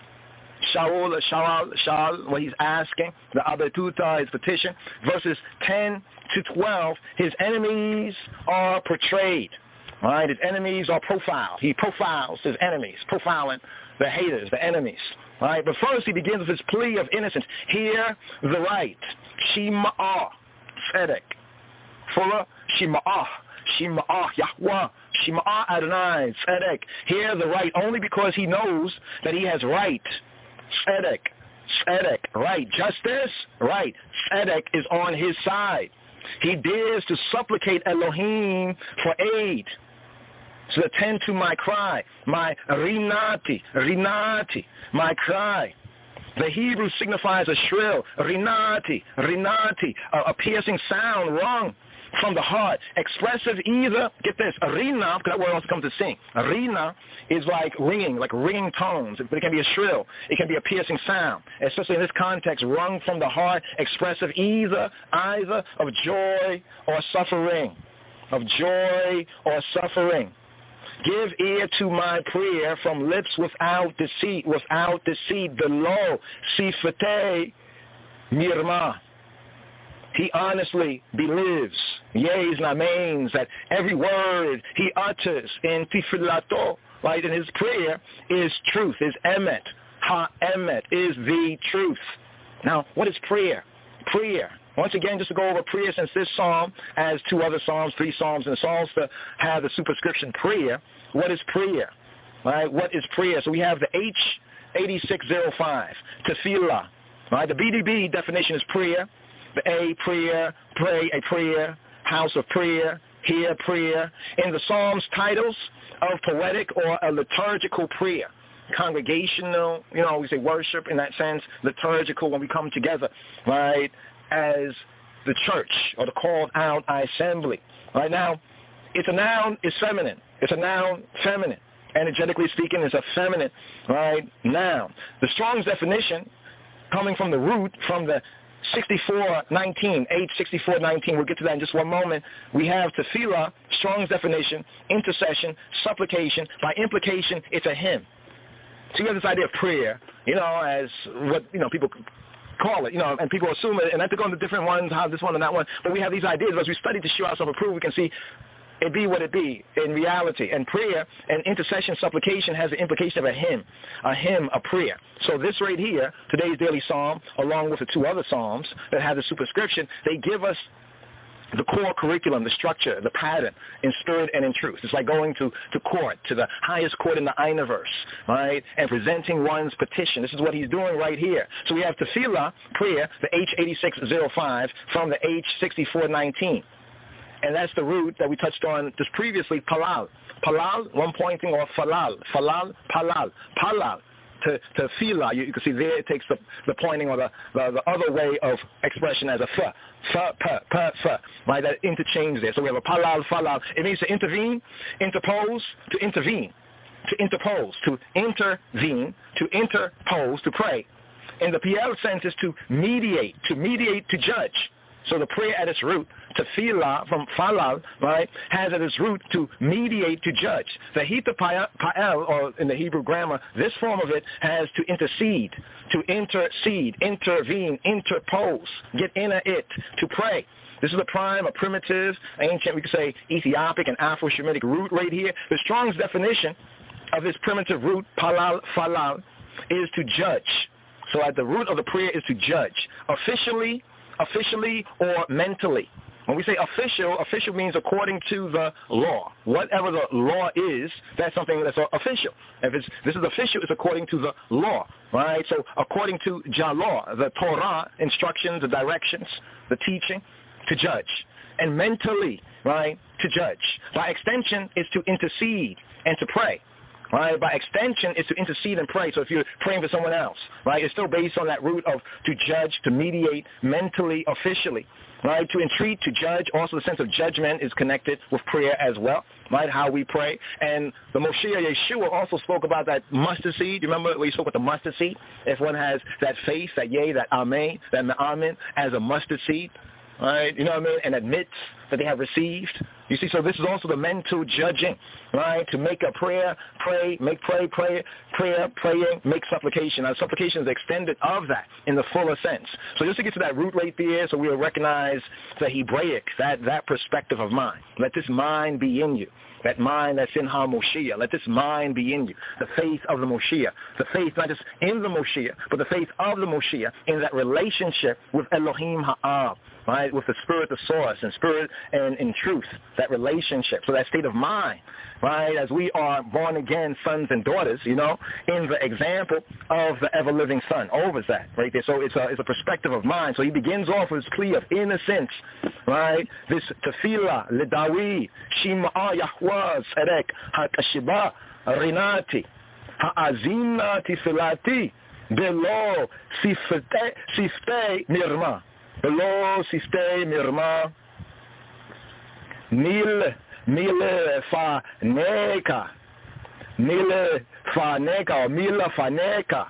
Shaul, Shaul, Shaul, what he's asking, the Abetuta, his petition. Verses ten to twelve, his enemies are portrayed. Right? His enemies are profiled. He profiles his enemies, profiling the haters, the enemies. Right? But first he begins with his plea of innocence. Hear the right. Shema'ah, Tzedek. Fuller, Shema'ah, Shema'ah, Yahweh. Shema'ah Adonai, Tzedek. Hear the right, only because he knows that he has right. Tzedek, Tzedek, right. Justice, right. Tzedek is on his side. He dares to supplicate Elohim for aid. So attend to my cry, my rinati, rinati, my cry. The Hebrew signifies a shrill, rinati, rinati, a, a piercing sound, rung from the heart, expressive either, get this, arena, because that word also comes to sing. Arena is like ringing, like ringing tones, but it can be a shrill, it can be a piercing sound, especially in this context, rung from the heart, expressive either, either of joy or suffering, of joy or suffering. Give ear to my prayer from lips without deceit, without deceit, below, sifate mirma. He honestly believes, yeas and amens, that every word he utters in tifilato, right, in his prayer, is truth, is emet. Ha-emet is the truth. Now, what is prayer? Prayer. Once again, just to go over prayer, since this psalm, as two other psalms, three psalms, and psalms to have the superscription prayer, what is prayer? Right? What is prayer? So we have the H eighty-six oh five, tefillah. Right? The B D B definition is prayer. The A, prayer, pray, a prayer, house of prayer, hear prayer. In the Psalms, titles of poetic or a liturgical prayer. Congregational, you know, we say worship in that sense, liturgical when we come together, right, as the church or the called out assembly. Right now, it's a noun, it's feminine. It's a noun, feminine. Energetically speaking, it's a feminine, right, noun. The Strong's definition, coming from the root, from the sixty-four nineteen, H sixty-four nineteen, we'll get to that in just one moment. We have tefillah, Strong's definition, intercession, supplication. By implication, it's a hymn. So you have this idea of prayer, you know, as what, you know, people call it, you know, and people assume it, and I have to go into different ones, how this one and that one. But we have these ideas. As we study to show ourselves approved, we can see it be what it be in reality. And prayer and intercession, supplication has the implication of a hymn, a hymn, a prayer. So this right here, today's daily psalm, along with the two other psalms that have the superscription, they give us the core curriculum, the structure, the pattern in spirit and in truth. It's like going to, to court, to the highest court in the universe, right, and presenting one's petition. This is what he's doing right here. So we have tefillah, prayer, the H eighty-six oh five from the H sixty-four nineteen. And that's the root that we touched on just previously, palal. Palal, one pointing, or falal. Falal, palal. Palal. To, to fila, you, you can see there it takes the, the pointing or the, the, the other way of expression as a fa, fa, pa, pa, fa, right, that interchange there. So we have a palal, falal. It means to intervene, interpose, to intervene, to interpose, to intervene, to interpose, to pray. In the P L sense is to mediate, to mediate, to judge. So the prayer at its root, tefillah from falal, right, has at its root to mediate, to judge. The hita pa'el, or in the Hebrew grammar, this form of it has to intercede, to intercede, intervene, interpose, get in a it, to pray. This is a prime, a primitive, ancient, we could say Ethiopic and Afro-Shemitic root right here. The Strong's definition of this primitive root, palal, falal, is to judge. So at the root of the prayer is to judge. Officially, officially or mentally. When we say official, official means according to the law. Whatever the law is, that's something that's official. If it's this is official, it's according to the law, right? So according to Jah law, the Torah instructions, the directions, the teaching, to judge. And mentally, right, to judge. By extension, is to intercede and to pray. Right? By extension, is to intercede and pray. So if you're praying for someone else, right, it's still based on that root of to judge, to mediate, mentally, officially. Right? To entreat, to judge. Also the sense of judgment is connected with prayer as well. Right? How we pray. And the Moshiach Yeshua also spoke about that mustard seed. You remember when he spoke about the mustard seed? If one has that faith, that yea, that amen, that amen as a mustard seed. Right, you know what I mean, and admits that they have received. You see, so this is also the mental judging, right? To make a prayer, pray, make pray, pray, prayer, praying, make supplication. Now, supplication is extended of that in the fuller sense. So just to get to that root right there, so we'll recognize the Hebraic, that, that perspective of mind. Let this mind be in you. That mind that's in HaMoshiach. Let this mind be in you. The faith of the Moshiach. The faith not just in the Moshiach, but the faith of the Moshiach in that relationship with Elohim Ha'ab, right? With the spirit, the source, and spirit and in truth, that relationship. So that state of mind, right? As we are born again sons and daughters, you know, in the example of the ever-living Son. Over that, right there. So it's a, it's a perspective of mind. So he begins off with his plea of innocence, right? This tefillah, ledawi, shim'a Yahweh, Tzedek, hakashiba, rinati, ha'azina tifilati, belo sifte mirma. Belo sifte mirma. Mil, mil faneka. Mil faneka, or mila faneka.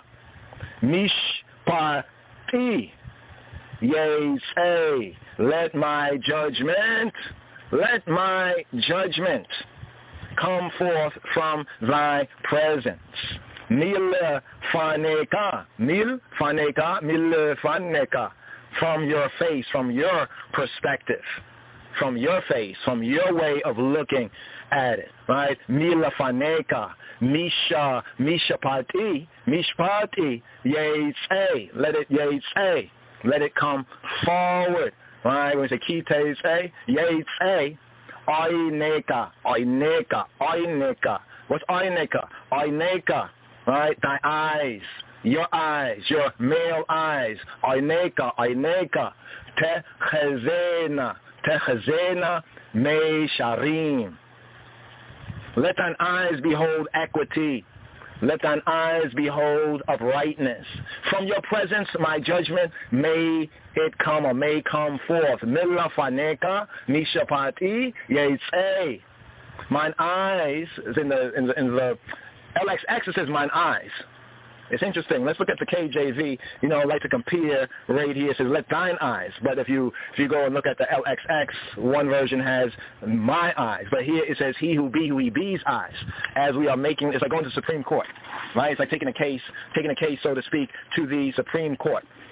Mishpati. Yea, say, let my judgment, let my judgment come forth from thy presence. Mil faneka, mil faneka, mil faneka, from your face, from your perspective, from your face, from your way of looking at it, right? Mil faneka, misha, mishapati, mishpati, yetze, let it yetze, let it come forward. Right, when we say kite say, yetze, oineka, oineka, oineka. What's oineka? Oineka, right? Thy eyes, your eyes, your male eyes. Oineka, oineka. Techezena, techezena me sharim. Let thine eyes behold equity. Let thine eyes behold uprightness. From your presence, my judgment, may it come or may come forth. Mila faneka, mishapati, yetze. Mine eyes, is in the, in the, in the L X X, it says mine eyes. It's interesting. Let's look at the K J V. You know, I like to compare right here. It says, let thine eyes. But if you if you go and look at the L X X, one version has my eyes. But here it says, he who be, who he be's eyes. As we are making, it's like going to the Supreme Court, right? It's like taking a case, taking a case, so to speak, to the Supreme Court.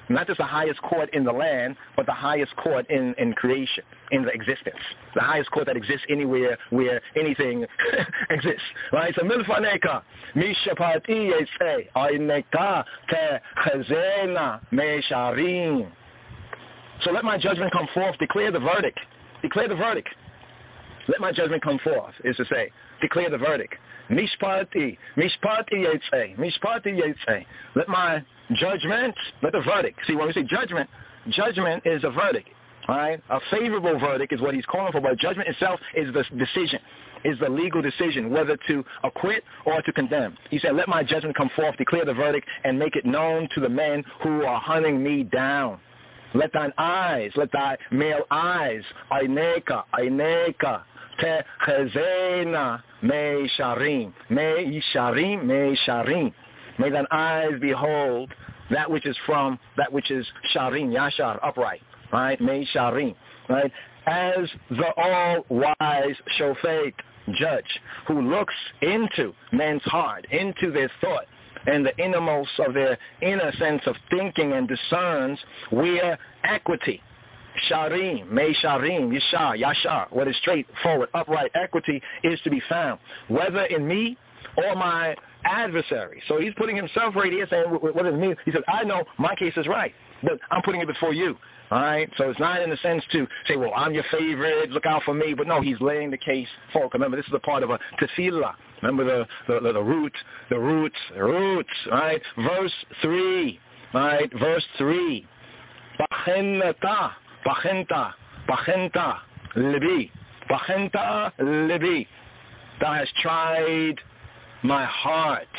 not just the highest court in the land, but the highest court in, in creation, in the existence. The highest court that exists anywhere where anything exists. Right? So milfaneka, mishapati yetse, aineka te chazena mesharim. So let my judgment come forth, declare the verdict. Declare the verdict. Let my judgment come forth, is to say, declare the verdict. Mishpati, mishpati yetse, mishpati yetse. Let my judgment, let the verdict. See, when we say judgment, judgment is a verdict, right? A favorable verdict is what he's calling for, but judgment itself is the decision, is the legal decision, whether to acquit or to condemn. He said, let my judgment come forth, declare the verdict, and make it known to the men who are hunting me down. Let thine eyes, let thy male eyes, aineka, aineka, te chezena me sharim, me sharim, me sharim. May thine eyes behold that which is from, that which is sharim, yashar, upright, right? Me sharim, right? As the all-wise shofet, judge, who looks into men's heart, into their thought, and the innermost of their inner sense of thinking and discerns where equity, sharim, me sharim, yashar, yashar, what is straightforward, upright equity is to be found, whether in me or my adversary. So he's putting himself right here saying, what does it mean? He said, I know my case is right, but I'm putting it before you. All right? So it's not in the sense to say, well, I'm your favorite, look out for me. But no, he's laying the case forward. Remember, this is a part of a tefillah. Remember the, the, the, the root, the roots, the roots, right? Verse three, right? Verse three. Bachenta, bachenta, bachenta, libi, bachenta, libi. Thou hast tried my heart.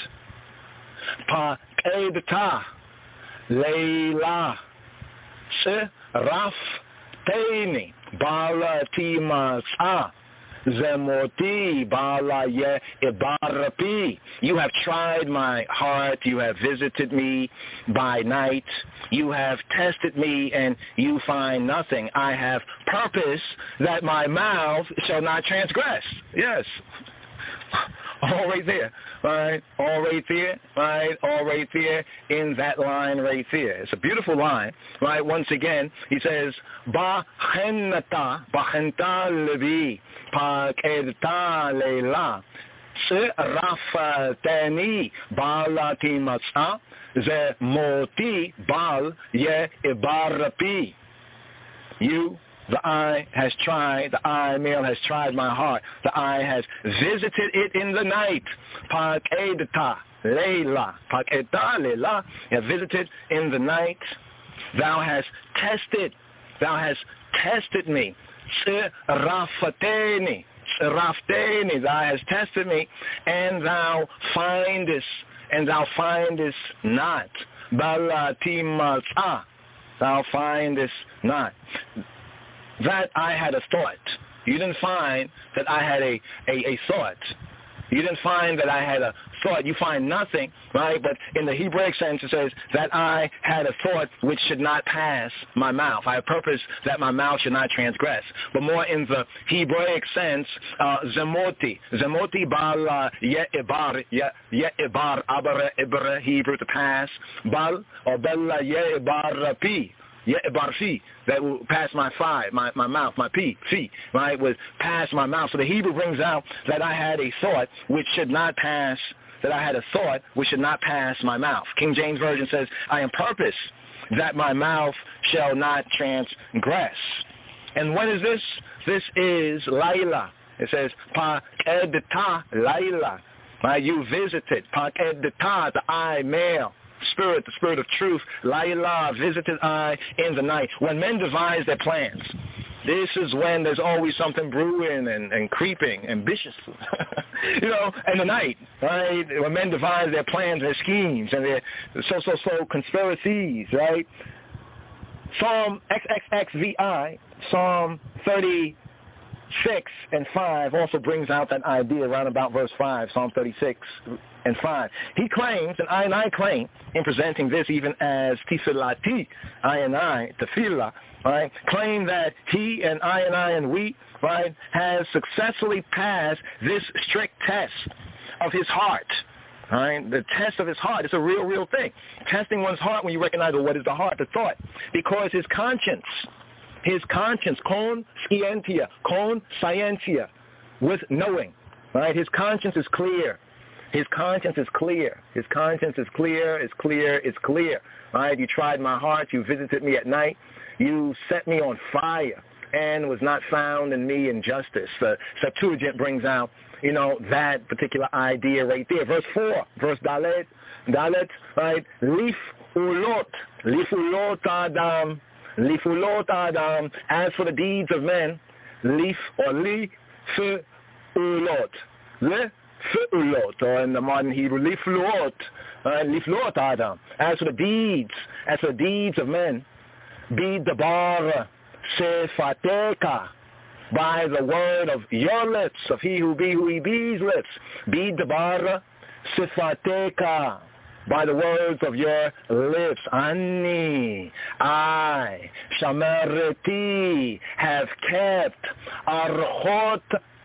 Pa'edta, leila, Rafteni bala timasa zemoti bala ye ibarapi. You have tried my heart, you have visited me by night, you have tested me, and you find nothing. I have purpose that my mouth shall not transgress. Yes. All right there, right? All right there, right? All right there in that line right there. It's a beautiful line, right? Once again, he says, Bachenata, Bachenta levi, Pakedta leila, Rafateni, Balati matza, Ze moti bal ye ibarapi. You, the eye has tried, the eye male has tried my heart. The eye has visited it in the night. Pakedta leila, pakedta leila. You have visited in the night. Thou hast tested, thou hast tested me. Sirafateni, sirafteni. Thou hast tested me, and thou findest, and thou findest not. Balati malta. Thou findest not. That I had a thought. You didn't find that I had a, a, a thought. You didn't find that I had a thought. You find nothing, right? But in the Hebraic sense, it says that I had a thought which should not pass my mouth. I have purpose that my mouth should not transgress. But more in the Hebraic sense, uh, zemoti. Zemoti bal ye ibar, ye ibar, abara, ibra, Hebrew to pass. Bal, or bella ye ibar pi. Yeah, barfi, that will pass my fi, my, my mouth, my p, fi, right, would pass my mouth. So the Hebrew brings out that I had a thought which should not pass, that I had a thought which should not pass my mouth. King James Version says, I am purpose that my mouth shall not transgress. And when is this? This is Laila. It says, Pa'edta Laila. Right, you visited, Pa'edta, the I male. Spirit, the spirit of truth, Laila, visited I in the night. When men devise their plans, this is when there's always something brewing and, and creeping, ambitious, you know, in the night, right? When men devise their plans, their schemes, and their so-so-so conspiracies, right? Psalm triple X V I, Psalm thirty-six and five also brings out that idea around about verse five, Psalm thirty-six and five. He claims, and I and I claim, in presenting this even as tefillati, I and I, tefillah, right, claim that he and I and I and we, right, has successfully passed this strict test of his heart, All right, the test of his heart. It's a real, real thing. Testing one's heart when you recognize, well, what is the heart, the thought? Because his conscience, his conscience, con scientia, con scientia, with knowing. All right, his conscience is clear. His conscience is clear. His conscience is clear, it's clear, it's clear. All right, you tried my heart. You visited me at night. You set me on fire and was not found in me injustice. The Septuagint brings out, you know, that particular idea right there. Verse four, verse Dalet, Dalet, right? Lif ulot, lif ulot adam, lif ulot adam. As for the deeds of men, lif or li fi ulot, le fi ulot, or in the modern Hebrew, lif ulot, lif ulot adam. As for the deeds, as for the deeds of men, be dabar sefateka. By the word of your lips, of he who be who he be's lips. Be dabar sifateka. By the words of your lips. Ani, I, shamereti, have kept. Archot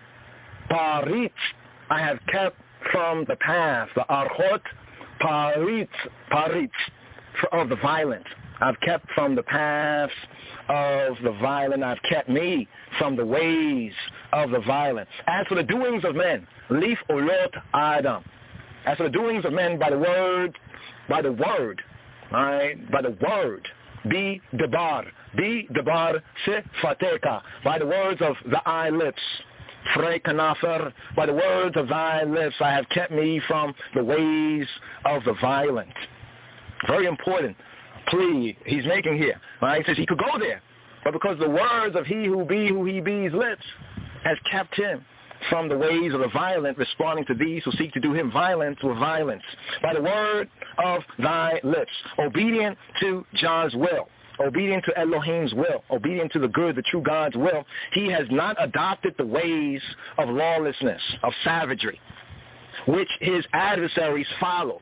parit. I have kept from the path. The archot parit, parit, of the violent. I've kept from the paths of the violent. I've kept me from the ways of the violent. As for the doings of men, lif olot adam. As for the doings of men by the word, by the word, all right, by the word, be debar, be debar sefateka, by the words of the eye lips. Frey kanafer, by the words of thy lips, I have kept me from the ways of the violent. Very important plea he's making here. Right? He says he could go there, but because the words of he who be who he be's lips has kept him from the ways of the violent, responding to these who seek to do him violence with violence. By the word of thy lips, obedient to Jah's will, obedient to Elohim's will, obedient to the good, the true God's will, he has not adopted the ways of lawlessness, of savagery, which his adversaries followed.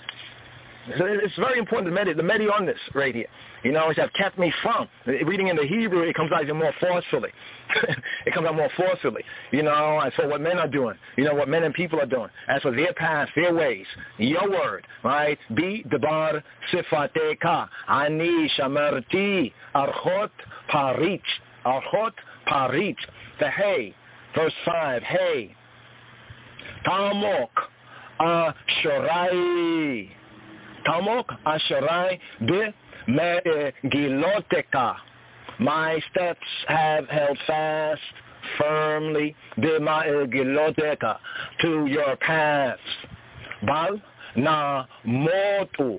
So it's very important to meditate, to meditate on this right here. You know, it have kept me from. Reading in the Hebrew, it comes out even more forcefully. It comes out more forcefully. You know, as for what men are doing, you know, what men and people are doing. As for their paths, their ways, your word, right? Be debar sifateka. Ani shamerti archot parit. Archot parit. The hey, verse five, hey. Tamok ashorai. Tamok ashorai de megiloteka. My steps have held fast firmly de megiloteka to your paths. Bal na motu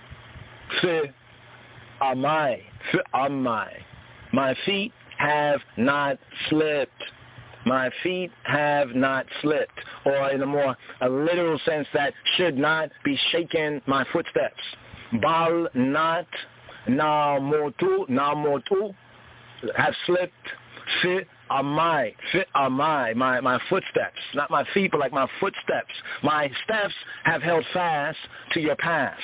fi amai fi amai. My feet have not slipped. My feet have not slipped, or in a more a literal sense, that should not be shaken my footsteps. Bal not na motu na motu have slipped. Fit amai, fit amai, my my footsteps, not my feet, but like my footsteps. My steps have held fast to your paths.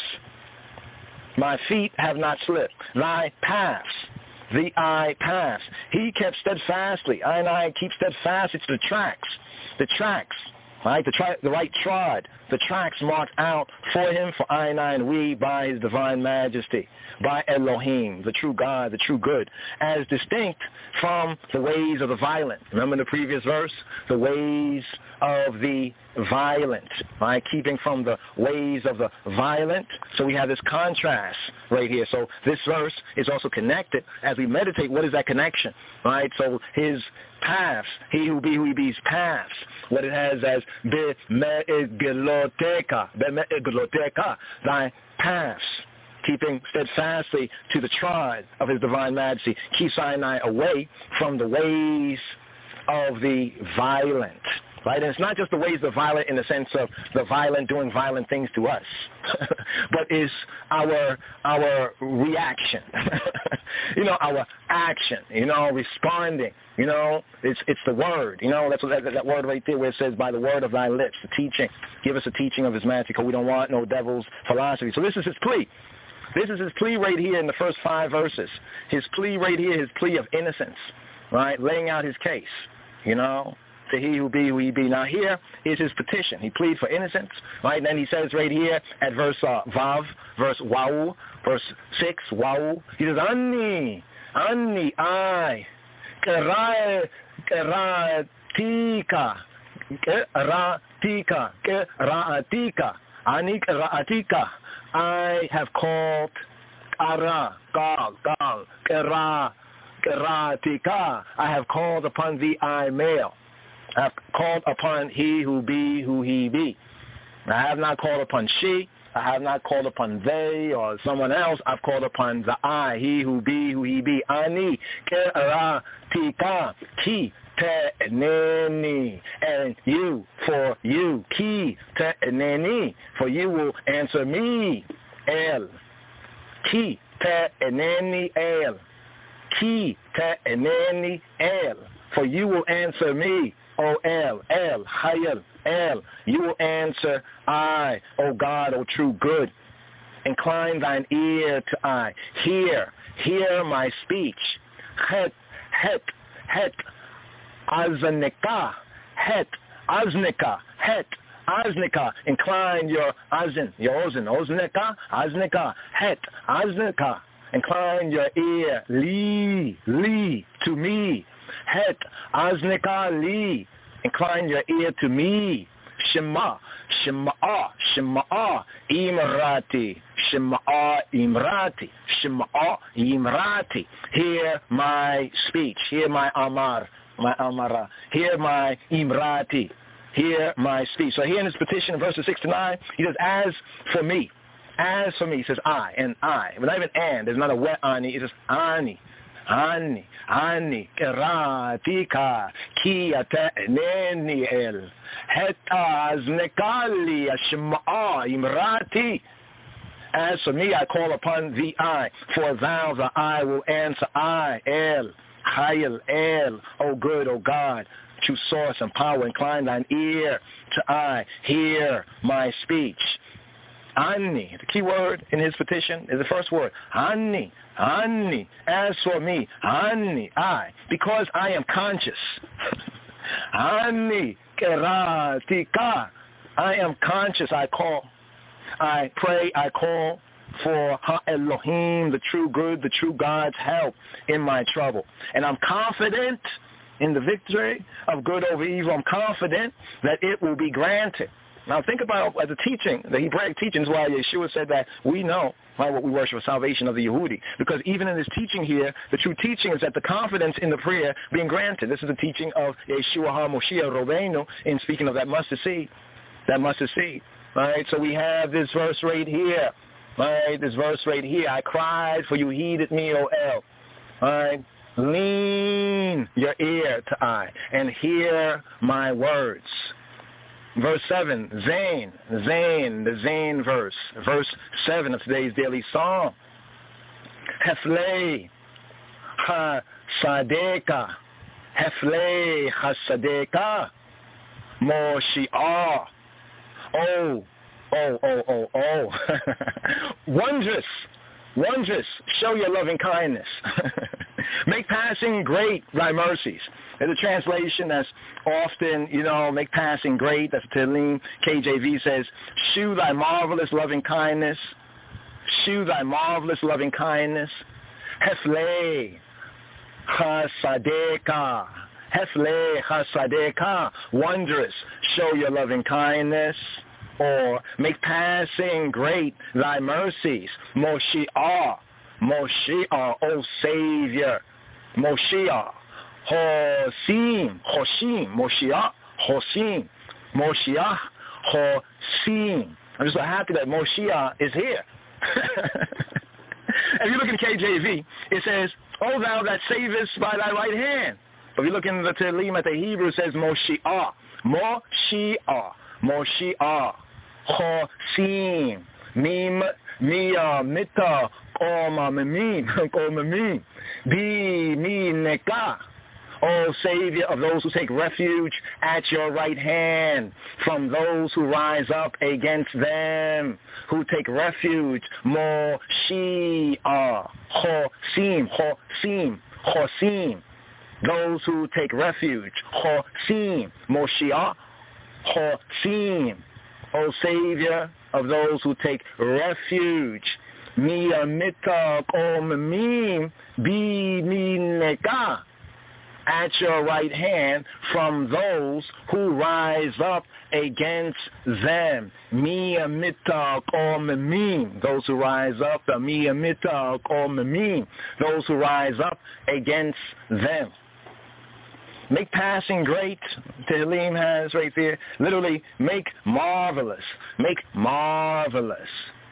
My feet have not slipped. Thy paths. The eye pass. He kept steadfastly. I and I keep steadfast. It's the tracks. The tracks. Right? The, tri- the right trod. The tracks marked out for him, for I and I and we, by his divine majesty, by Elohim, the true God, the true good, as distinct from the ways of the violent. Remember the previous verse? The ways of the violent, right? Keeping from the ways of the violent. So we have this contrast right here. So this verse is also connected as we meditate. What is that connection, right? So his paths, he who be who he be's paths, what it has as be me'egiloteka, be me'egiloteka, thy paths, keeping steadfastly to the trod of his divine majesty, keep Sinai away from the ways of the violent. Right? And it's not just the ways of violent in the sense of the violent doing violent things to us, but is our our reaction, you know, our action, you know, responding, you know, it's it's the word, you know, that's what, that, that word right there where it says by the word of thy lips, the teaching, give us a teaching of his majesty, because we don't want no devil's philosophy. So this is his plea. This is his plea right here in the first five verses. His plea right here, his plea of innocence, right, laying out his case, you know. to he who be who he be. Now here is his petition. He pleads for innocence, right? And then he says right here at verse uh, Vav, verse Wau, verse six, Wau. He says, Ani, Ani, I, Kerai, Keratika, Keratika, Keratika, Ani Keratika. I have called Ara, Gal, Gal, Kera, Keratika. I have called upon thee, I male. I have called upon he who be who he be. I have not called upon she. I have not called upon they or someone else. I've called upon the I, he who be who he be. Ani Keratika Ki Te Neni. And you, for you, Ki Te Neni. For you will answer me. El. Ki Te Neni El. Ki Te Neni El. For you will answer me. O El, El, Hayel, El, you will answer I, O God, O true good. Incline thine ear to I. Hear, hear my speech. Het, het, het, aznika, het, aznika, het, aznika. Incline your azin, your ozin, oznika, aznika, het, aznika. Incline your ear, li, li, to me. Het, aznika li, incline your ear to me. Shema, Shema'a, Shema'a, Imrati, Shema'a, Imrati, Shema'a, Imrati. Hear my speech, hear my Amar, my Amara, hear my Imrati, hear my speech. So here in his petition in verses six to nine, he says, as for me, as for me, he says I, and I, but not even and, there's not a wet ani, it says ani. Ani, Ani, Keratika, Kia Te'neni El, Hetaz Nekali, Ashma'a, Imrati. As for me, I call upon thee, I, for thou, the I, will answer I, El, Hayel, El, O good, O God, true source and power, incline thine ear to I, hear my speech. Ani, the key word in his petition is the first word, Ani, Ani, as for me, Ani, I, because I am conscious. Ani, Keratika, I am conscious, I call, I pray, I call for Ha-Elohim, the true good, the true God's help in my trouble. And I'm confident in the victory of good over evil. I'm confident that it will be granted. Now think about uh, the teaching, the Hebraic teachings, why Yeshua said that we know right, what we worship, salvation of the Yehudi. Because even in this teaching here, the true teaching is that the confidence in the prayer being granted. This is the teaching of Yeshua HaMoshiach Rabbeinu in speaking of that mustard seed, that mustard seed. Right, so we have this verse right here. Right, this verse right here. I cried, for you heeded me, O El. Right, lean your ear to I and hear my words. Verse seven, Zain, Zain, the Zain verse. Verse seven of today's daily song. Heflei hasadeka, Heflei hasadeka, Moshiach. Oh, oh, oh, oh, oh. Wondrous, wondrous, show your loving kindness. Make passing great thy mercies. There's a translation that's often, you know, make passing great. That's Tehillim. K J V says, shew thy marvelous loving kindness. Shew thy marvelous loving kindness. Heflei hasadeka. Heflei hasadeka. Wondrous, show your loving kindness. Or make passing great thy mercies. Moshiach. Moshiach, O Savior. Moshiach. Hosim. Hosim. Moshiach. Hosim. Moshiach. Hosim. I'm just so happy that Moshiach is here. If you look in K J V, it says, O thou that savest by thy right hand. If you look in the Tehillim at the Hebrew, it says Moshiach. Moshiach. Moshiach. Hosim. Mim. Mia. Mita. Koma. Mimim. Koma. Mimim. Bi. Mi. Neka. O Savior of those who take refuge at your right hand from those who rise up against them, who take refuge. Moshiach. Hosim. Hosim. Hosim. those who take refuge. Chosim, Moshiach, Chosim, O Savior of those who take refuge. Miyamita Omimim Bimineka, at your right hand from those who rise up against them. Miyamita Omimim, those who rise up, the Miyamita Omimim, those who rise up against them. Make passing great, Tehillim has right there, literally make marvelous, make marvelous.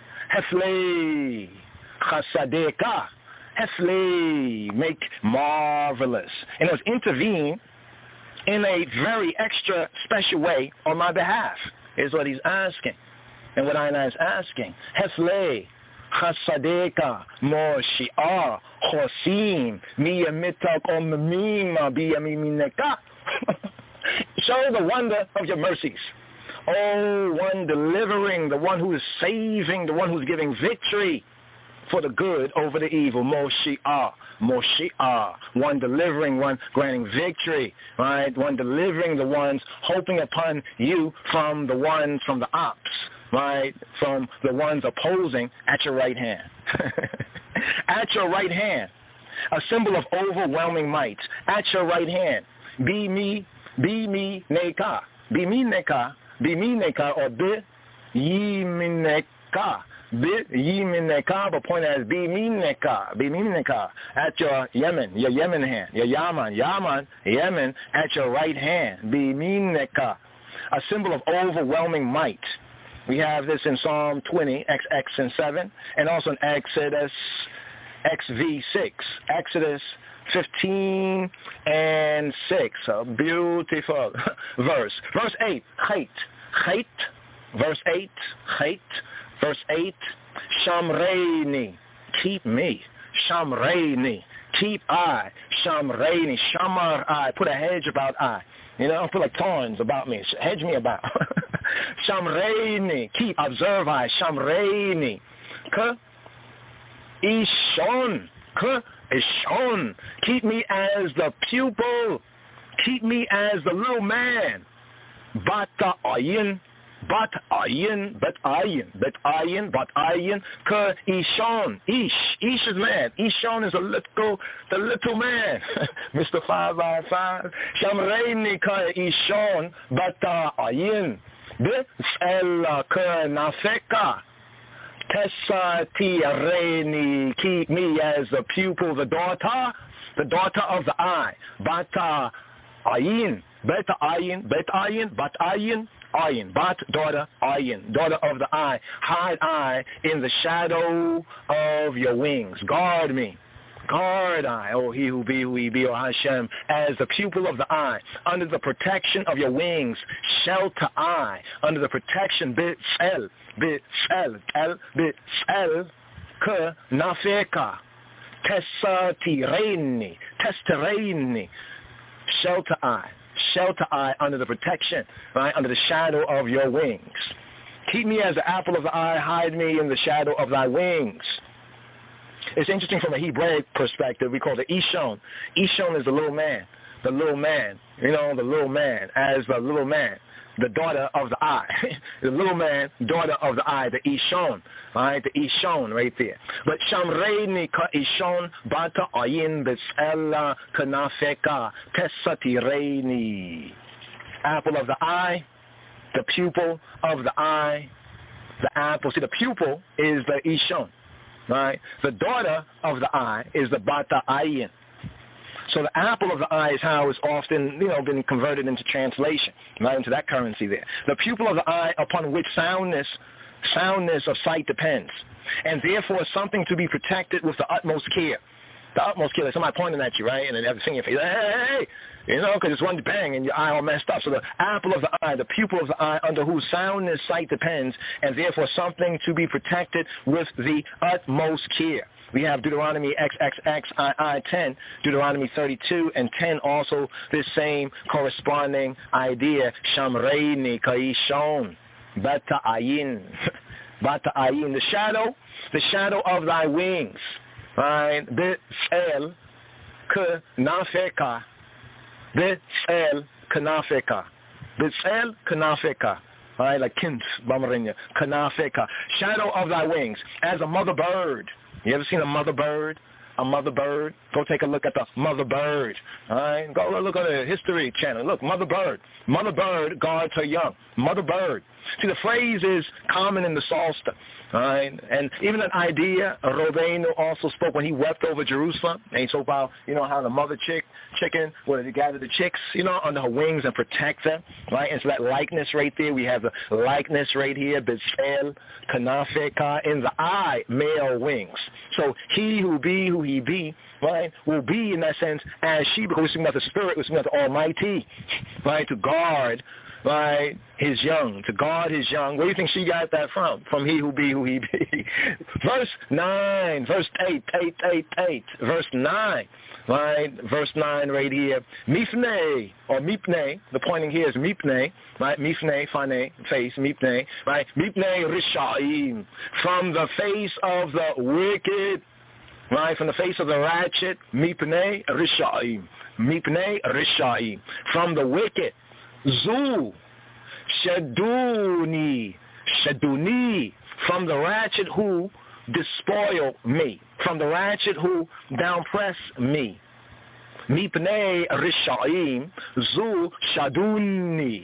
Heflei, Chasadeka, Heflei, make marvelous. And it was intervene in a very extra special way on my behalf, is what he's asking. And what Aina is asking. Heflei, Chasadeka, Moshiach, Chosim, Miyamitak Omimima, Biyamimineka. Show the wonder of your mercies. Oh, one delivering, the one who is saving, the one who's giving victory for the good over the evil. Moshiach, Moshiach, one delivering, one granting victory, right? One delivering the ones hoping upon you from the ones from the ops, right? From the ones opposing at your right hand. At your right hand, a symbol of overwhelming might. At your right hand, be me, be me, neka, be me, neka. Bimineka or bi yimineka. Bi yimineka, but point as bimineka. Bimineka. At your Yemen, your Yemen hand. Your Yaman, Yaman, Yemen, at your right hand. Bimineka. A symbol of overwhelming might. We have this in Psalm twenty, X X and seven, and also in Exodus X V six. Exodus fifteen and six, a beautiful verse. Verse eight, Chait, Chait, verse eight, Chait, verse eight, Shamreini, keep me, Shamreini, keep I, Shamreini, Shamar I, put a hedge about I, you know, put like thorns about me, hedge me about. Shamreini, keep, observe I, Shamreini, K, Ishon, K, Ishon, keep me as the pupil, keep me as the little man. Bata ayin, bat ayin, bat ayin, bat ayin, bat ayin, ka Ishon, Ish, Ish is man, Ishon is a little, the little man. Mister Five by Five, Shamreini ka Ishon, bata ayin, B'el ka nafeka. Tessa Tireni, keep me as the pupil, the daughter, the daughter of the eye. Bata Ayin, Beta Ayin, Bet Ayin, Bat Ayin, Ayin, Bat, daughter, Ayin, daughter of the eye. Hide I in the shadow of your wings. Guard me. Guard I, O he who be, who he be, O Hashem, as the pupil of the eye, under the protection of your wings, shelter I, under the protection, B'Tzel, B'Tzel, El, B'Tzel, K, Nafeka, Tessa Tireni, Testereni, shelter I, shelter I under the protection, right, under the shadow of your wings. Keep me as the apple of the eye, hide me in the shadow of thy wings. It's interesting from a Hebraic perspective. We call it Ishon. Ishon is the little man, the little man, you know, the little man, as the little man, the daughter of the eye. The little man, daughter of the eye, the Ishon, right, the Ishon right there. But Shamreini ka Ishon bata ayin b'tzela kanafeka tesatireni. Apple of the eye, the pupil of the eye, the apple. See, the pupil is the Ishon. Right? The daughter of the eye is the Bata Ayin. So the apple of the eye is how it's often, you know, been converted into translation, right, into that currency there. The pupil of the eye upon which soundness, soundness of sight depends, and therefore something to be protected with the utmost care. The utmost care. Like somebody pointing at you, right, and then everything in your face, hey, hey, hey, you know, because it's one bang and your eye all messed up. So the apple of the eye, the pupil of the eye, under whose soundness sight depends, and therefore something to be protected with the utmost care. We have Deuteronomy triple X I I ten, Deuteronomy thirty-two and ten, also this same corresponding idea. Shamreini kaishon, bata ayin, bata ayin, the shadow, the shadow of thy wings. Right, B'Tzel, K, Nafeka, B'Tzel Kanafeka. B'Tzel Kanafeka. Right, like Kint, Bamarinya, Kanafeka. Shadow of thy wings. As a mother bird. You ever seen a mother bird? A mother bird? Go take a look at the mother bird. All right? Go look at the History Channel. Look, mother bird. Mother bird guards her young. Mother bird. See, the phrase is common in the Psalter. All right? And even an idea, Robenu also spoke when he wept over Jerusalem. And he spoke about, you know, how the mother chick, chicken, where they gather the chicks, you know, under her wings and protect them. Right? And so that likeness right there, we have the likeness right here, B'Tzel Kanafeka, in the eye, male wings. So he who be who he be, right, will be in that sense as she, because we're speaking about the Spirit, we're speaking about the Almighty, right, to guard, right, his young, to guard his young. Where do you think she got that from? From he who be who he be. Verse nine, verse eight, eight, eight, eight, verse nine, right, verse nine right here. Mifne, or mipne, the pointing here is mipne, right, mifne, fane, face, mipne, right, mipne rishaim, from the face of the wicked, right, from the face of the ratchet, mipne rishaim, mipne rishaim, from the wicked, zu, shaduni, shaduni, from the ratchet who despoil me, from the ratchet who downpress me, mipne rishaim, zu, shaduni,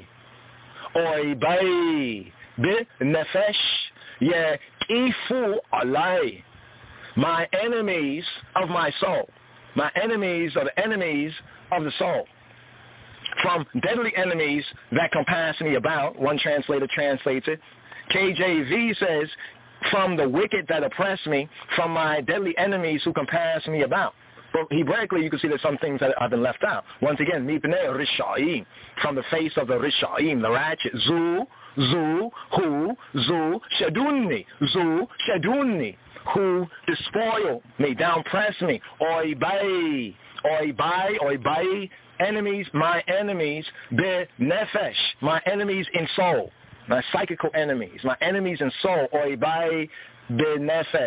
oy bay, be nefesh, ye ifu alay, my enemies of my soul, my enemies are the enemies of the soul. From deadly enemies that compass me about, one translator translates it. K J V says, from the wicked that oppress me, from my deadly enemies who compass me about. But Hebraically, you can see there's some things that have been left out. Once again, mipnei rishaim, from the face of the rishaim, the ratchet. Zu, zu, hu, zu, shadunni, zu, shadunni, who despoil me, downpress me. Oi bay, oi bay, oi bay, enemies, my enemies, be nefesh, my enemies in soul, my psychical enemies, my enemies in soul. Oi bay, be nefesh.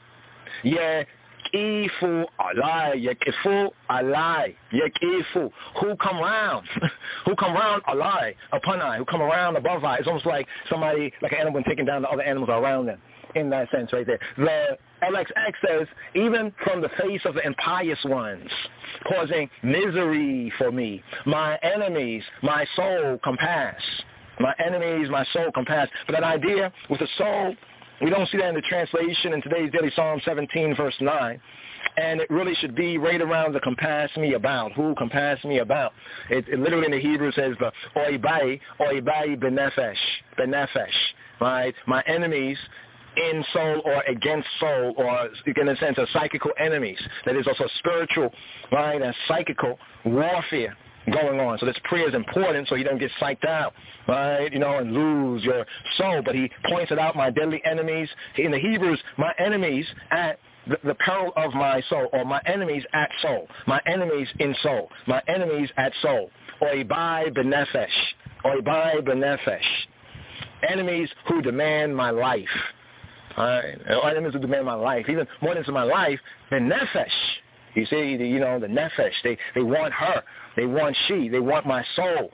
Yeah. Yekifu alai, yekifu alai, yekifu, who come round, who come round alai, upon I, who come around above I. It's almost like somebody, like an animal taking down the other animals around them, in that sense right there. The L X X says, even from the face of the impious ones, causing misery for me, my enemies, my soul compass, my enemies, my soul compass. But that idea with the soul, we don't see that in the translation in today's daily Psalm seventeen, verse nine. And it really should be right around the compass me about. Who compass me about? It, it literally in the Hebrew says, the oibai, oibai benefesh, benefesh, right? My enemies in soul or against soul, or in a sense, of psychical enemies. That is also spiritual, right, and psychical warfare going on. So this prayer is important so you don't get psyched out, right, you know, and lose your soul. But he points it out, my deadly enemies. In the Hebrews, my enemies at the, the peril of my soul, or my enemies at soul, my enemies in soul, my enemies at soul. Oibai benefesh, oibai benefesh. Enemies who demand my life. All right, enemies who demand my life, even more than my life, than nefesh. You see, the, you know, the nefesh, they, they want her, they want she, they want my soul.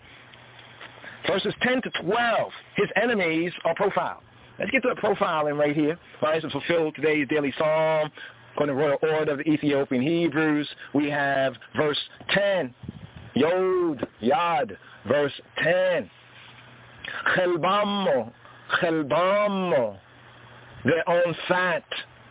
Verses ten to twelve, his enemies are profiled. Let's get to the profiling right here. Right, to fulfill today's daily psalm, according to the royal order of the Ethiopian Hebrews, we have verse ten, Yod, Yad, verse ten. Chelbamo, Chelbamo, their own fat,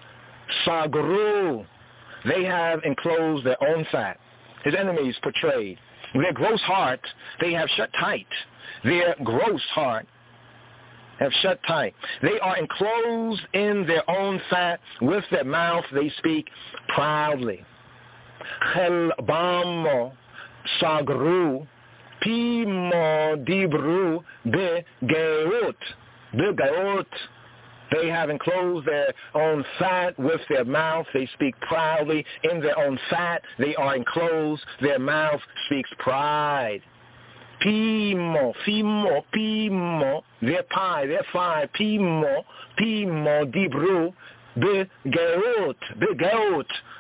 Sagru, they have enclosed their own fat. His enemies portrayed. Their gross heart, they have shut tight. Their gross heart have shut tight. They are enclosed in their own fat. With their mouth they speak proudly. Chelbamo sagru pimo dibru begeut. Begeut. They have enclosed their own fat with their mouth. They speak proudly. In their own fat, they are enclosed. Their mouth speaks pride. Pimo, fimo, pimo, their pie, their fire, pimo, pimo, dibru, begeut, begeut,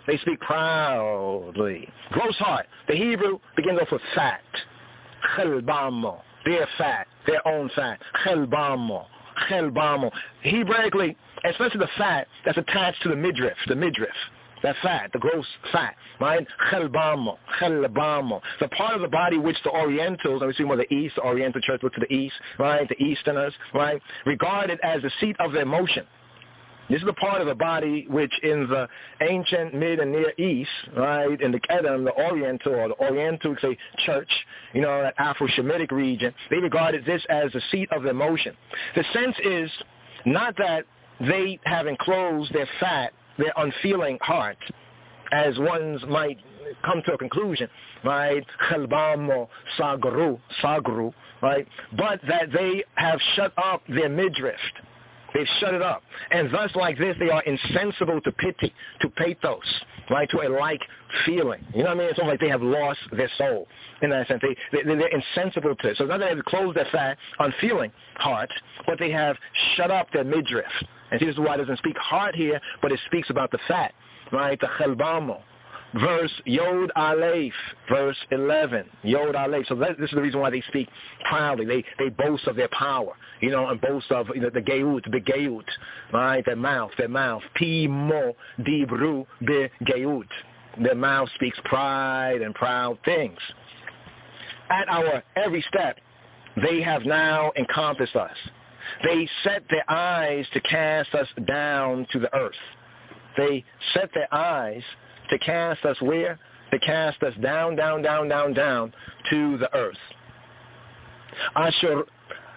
they speak proudly. Gross heart. The Hebrew begins off with fat. Chelbamo. Their fat. Their own fat. Chelbamo. Chelbamo. Hebraically, especially the fat that's attached to the midriff. The midriff. That fat, the gross fat, right? Chelbamo, chelbamo. The part of the body which the Orientals, and we see more the East, the Oriental church look to the East, right? The Easterners, right? Regarded as the seat of their motion. This is the part of the body which in the ancient Mid and Near East, right, in the Kedem, the Oriental or the Oriental, say, church, you know, that Afro-Shemitic region, they regarded this as the seat of their motion. The sense is not that they have enclosed their fat, their unfeeling heart, as ones might come to a conclusion, right? Chelbamo sagru, sagru, right? But that they have shut up their midriff. They've shut it up. And thus, like this, they are insensible to pity, to pathos, right? To a like feeling. You know what I mean? It's almost like they have lost their soul in that sense. They, they, they're insensible to it. So it's not that they've closed their fat, unfeeling heart, but they have shut up their midriff. And see, this is why it doesn't speak heart here, but it speaks about the fat, right? The chelbamo. Verse Yod Aleph, verse eleven. Yod Aleph. So that, this is the reason why they speak proudly. They they boast of their power, you know, and boast of you know, the geut, the geut, right? Their mouth, their mouth. Pimo dibru be geut. Their mouth speaks pride and proud things. At our every step, they have now encompassed us. They set their eyes to cast us down to the earth. They set their eyes to cast us where? To cast us down, down, down, down, down to the earth. Ashur,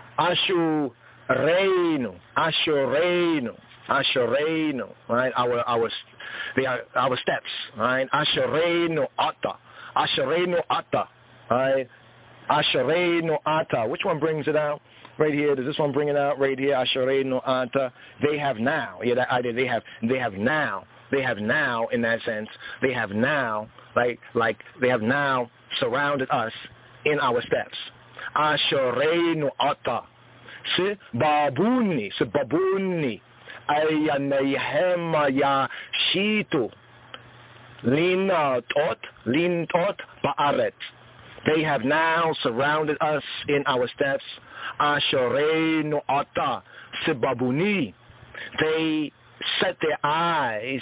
Ashurenu, Ashurenu, Ashurenu, right? Our, our, they are our steps, right? Ashurenu Ata, Ashurenu Ata, right? Ashurenu Ata. Which one brings it out? Right here, does this one bring it out? Right here, Ashurenu Ata. They have now, yeah, that idea. They have, they have now. They have now, in that sense, they have now, like, like they have now surrounded us in our steps. Ashurenu Ata. Se babuni, se babuni, ayanayhema ya shitu, lina tot, lin tot ba'aret. They have now surrounded us in our steps. Ashurenu Ata, se babuni. They set their eyes,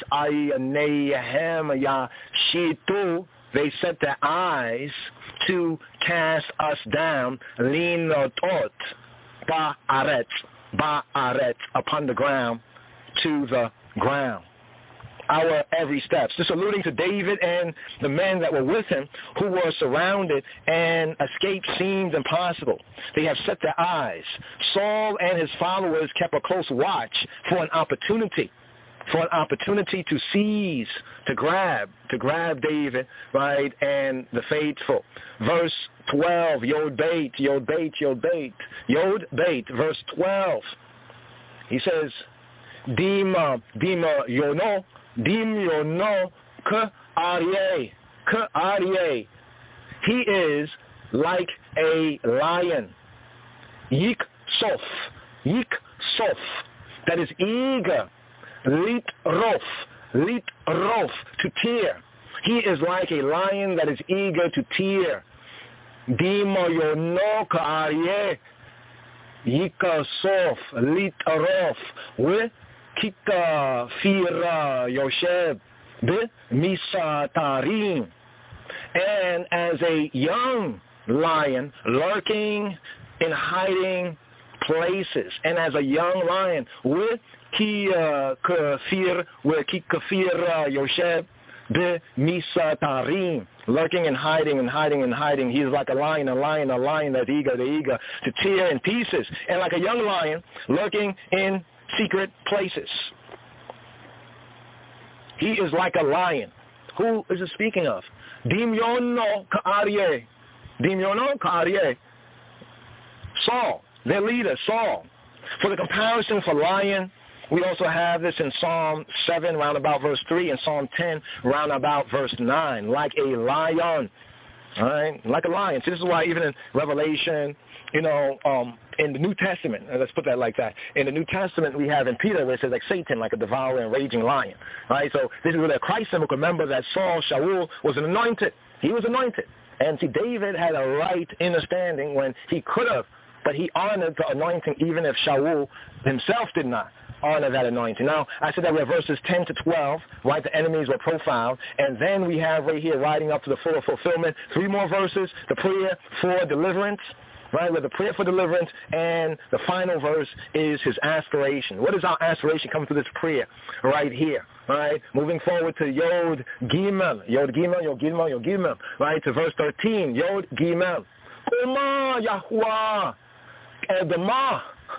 they set their eyes to cast us down, linotot, ba'aret, ba'aret, upon the ground, to the ground. Our every steps. This alluding to David and the men that were with him who were surrounded and escape seemed impossible. They have set their eyes. Saul and his followers kept a close watch for an opportunity, for an opportunity to seize, to grab, to grab David, right, and the faithful. Verse twelve, Yod Beit, Yod Beit, Yod Beit, Yod Beit, verse twelve. He says, Dima, Dima Yono, Dim Yono Ke Aryeh, Ke Aryeh. He is like a lion. Yik Sof, Yik Sof, that is eager. Lit rof, lit rof, to tear. He is like a lion that is eager to tear. Dima yono ka'aryeh, yika sof, lit rof, we kita fira yoshev, be misa tarim. And as a young lion lurking in hiding places, and as a young lion with ki kafir, where ki kafir yoshev be misa tarim, lurking and hiding and hiding and hiding. He is like a lion, a lion, a lion that's eager, the eager to tear in pieces, and like a young lion lurking in secret places. He is like a lion. Who is it speaking of? Dimyono ka'aryeh, Dimyono ka'aryeh. Saul, their leader, Saul. For the comparison for lion, we also have this in Psalm seven, round about verse three, and Psalm ten, round about verse nine. Like a lion, All right, like a lion. So this is why even in Revelation, you know, um, in the New Testament, let's put that like that. In the New Testament, we have in Peter where it says like Satan, like a devouring, raging lion. All right, so this is where the Christ symbol. Remember that Saul, Shaul, was anointed. He was anointed. And see, David had a right understanding when he could have, but he honored the anointing even if Shaul himself did not honor that anointing. Now, I said that we have verses ten to twelve, right? The enemies were profiled. And then we have right here, riding up to the full fulfillment, three more verses, the prayer for deliverance, right? With the prayer for deliverance, and the final verse is his aspiration. What is our aspiration coming through this prayer right here? All right, moving forward to Yod Gimel, Yod Gimel, Yod Gimel, Yod Gimel, right, to verse thirteen, Yod Gimel. Oma Yahuwah Edma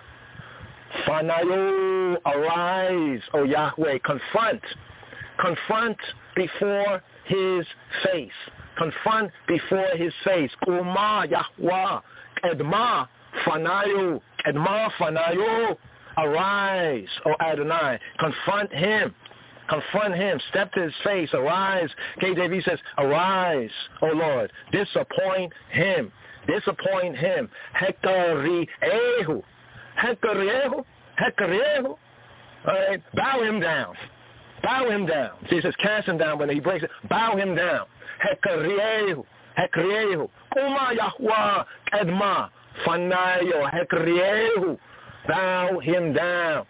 Fanayo, arise, O Yahweh, confront, confront before his face, confront before his face. Oma Yahuwah Edma Fanayo, Edma Fanayo, arise, O Adonai, confront him. Confront him. Step to his face. Arise. K J V says, arise, O Lord. Disappoint him. Disappoint him. Hekariehu. Hekariehu. Hekariehu. All right. Bow him down. Bow him down. See, it says cast him down, but he breaks it. Bow him down. Hekariehu. Hekariehu. Kuma Yahweh Edma. Fanayo. Hekariehu. Bow him down.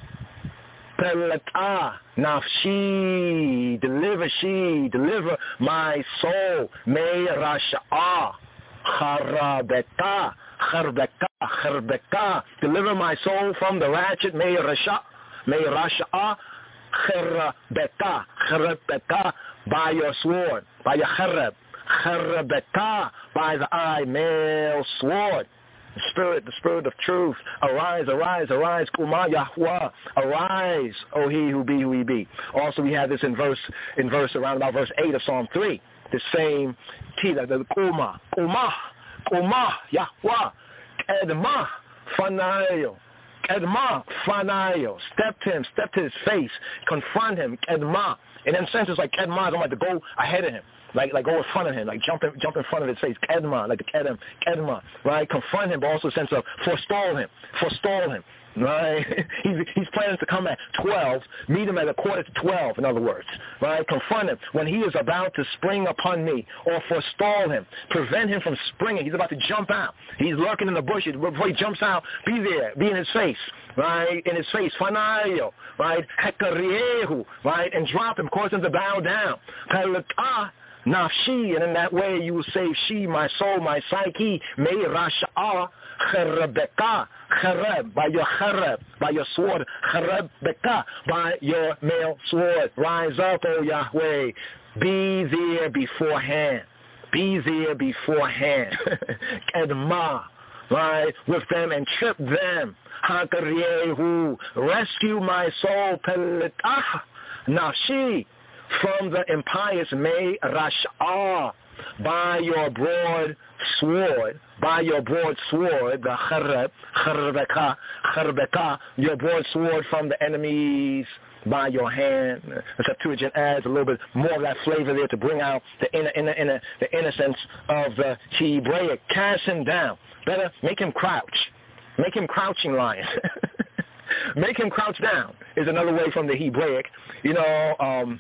Pelata nafshi, deliver she, deliver my soul. May rasha'a, charbeka, charbeka, charbeka, deliver my soul from the ratchet. May rasha, may rasha'a, charbeka, charbeka, by your sword, by your charab, charbeka, by the eye, male sword. The spirit, the spirit of truth. Arise, arise, arise. Kuma Yahweh. Arise, O he who be who he be. Also, we have this in verse, in verse around about verse eight of Psalm three. The same key, the, the Kuma, Kuma, Kuma Yahweh. Edma Fanayo. Edma Fanayo. Step to him, step to his face. Confront him. Edma. And in a sense, it's like Edma. I don't like to go ahead of him. Like, like go in front of him, like jump in, jump in front of his face, kedma, like the kedem, kedma, right? Confront him, but also a sense of forestall him, forestall him, right? he's, he's planning to come at twelve, meet him at a quarter to twelve, in other words, right? Confront him when he is about to spring upon me, or forestall him, prevent him from springing. He's about to jump out. He's lurking in the bushes. Before he jumps out, be there, be in his face, right? In his face, fanayo, right? Hekariehu, right? And drop him, cause him to bow down. Kalata, nafshi, and in that way you will save she, my soul, my psyche. May rasha'a charabeka, charab, by your charab, by your sword, charabeka, by your male sword. Rise up, O Yahweh, be there beforehand, be there beforehand. Kedma, right, with them and trip them. Hakariehu, rescue my soul, pelitah, nafshi, from the impious may rasha'a, by your broad sword, by your broad sword, the charab, charbeka, charbeka, your broad sword from the enemies by your hand. The Septuagint adds a little bit more of that flavor there to bring out the inner, inner, inner, the innocence of the Hebraic. Cast him down. Better make him crouch. Make him crouching lion. Make him crouch down is another way from the Hebraic. You know, um,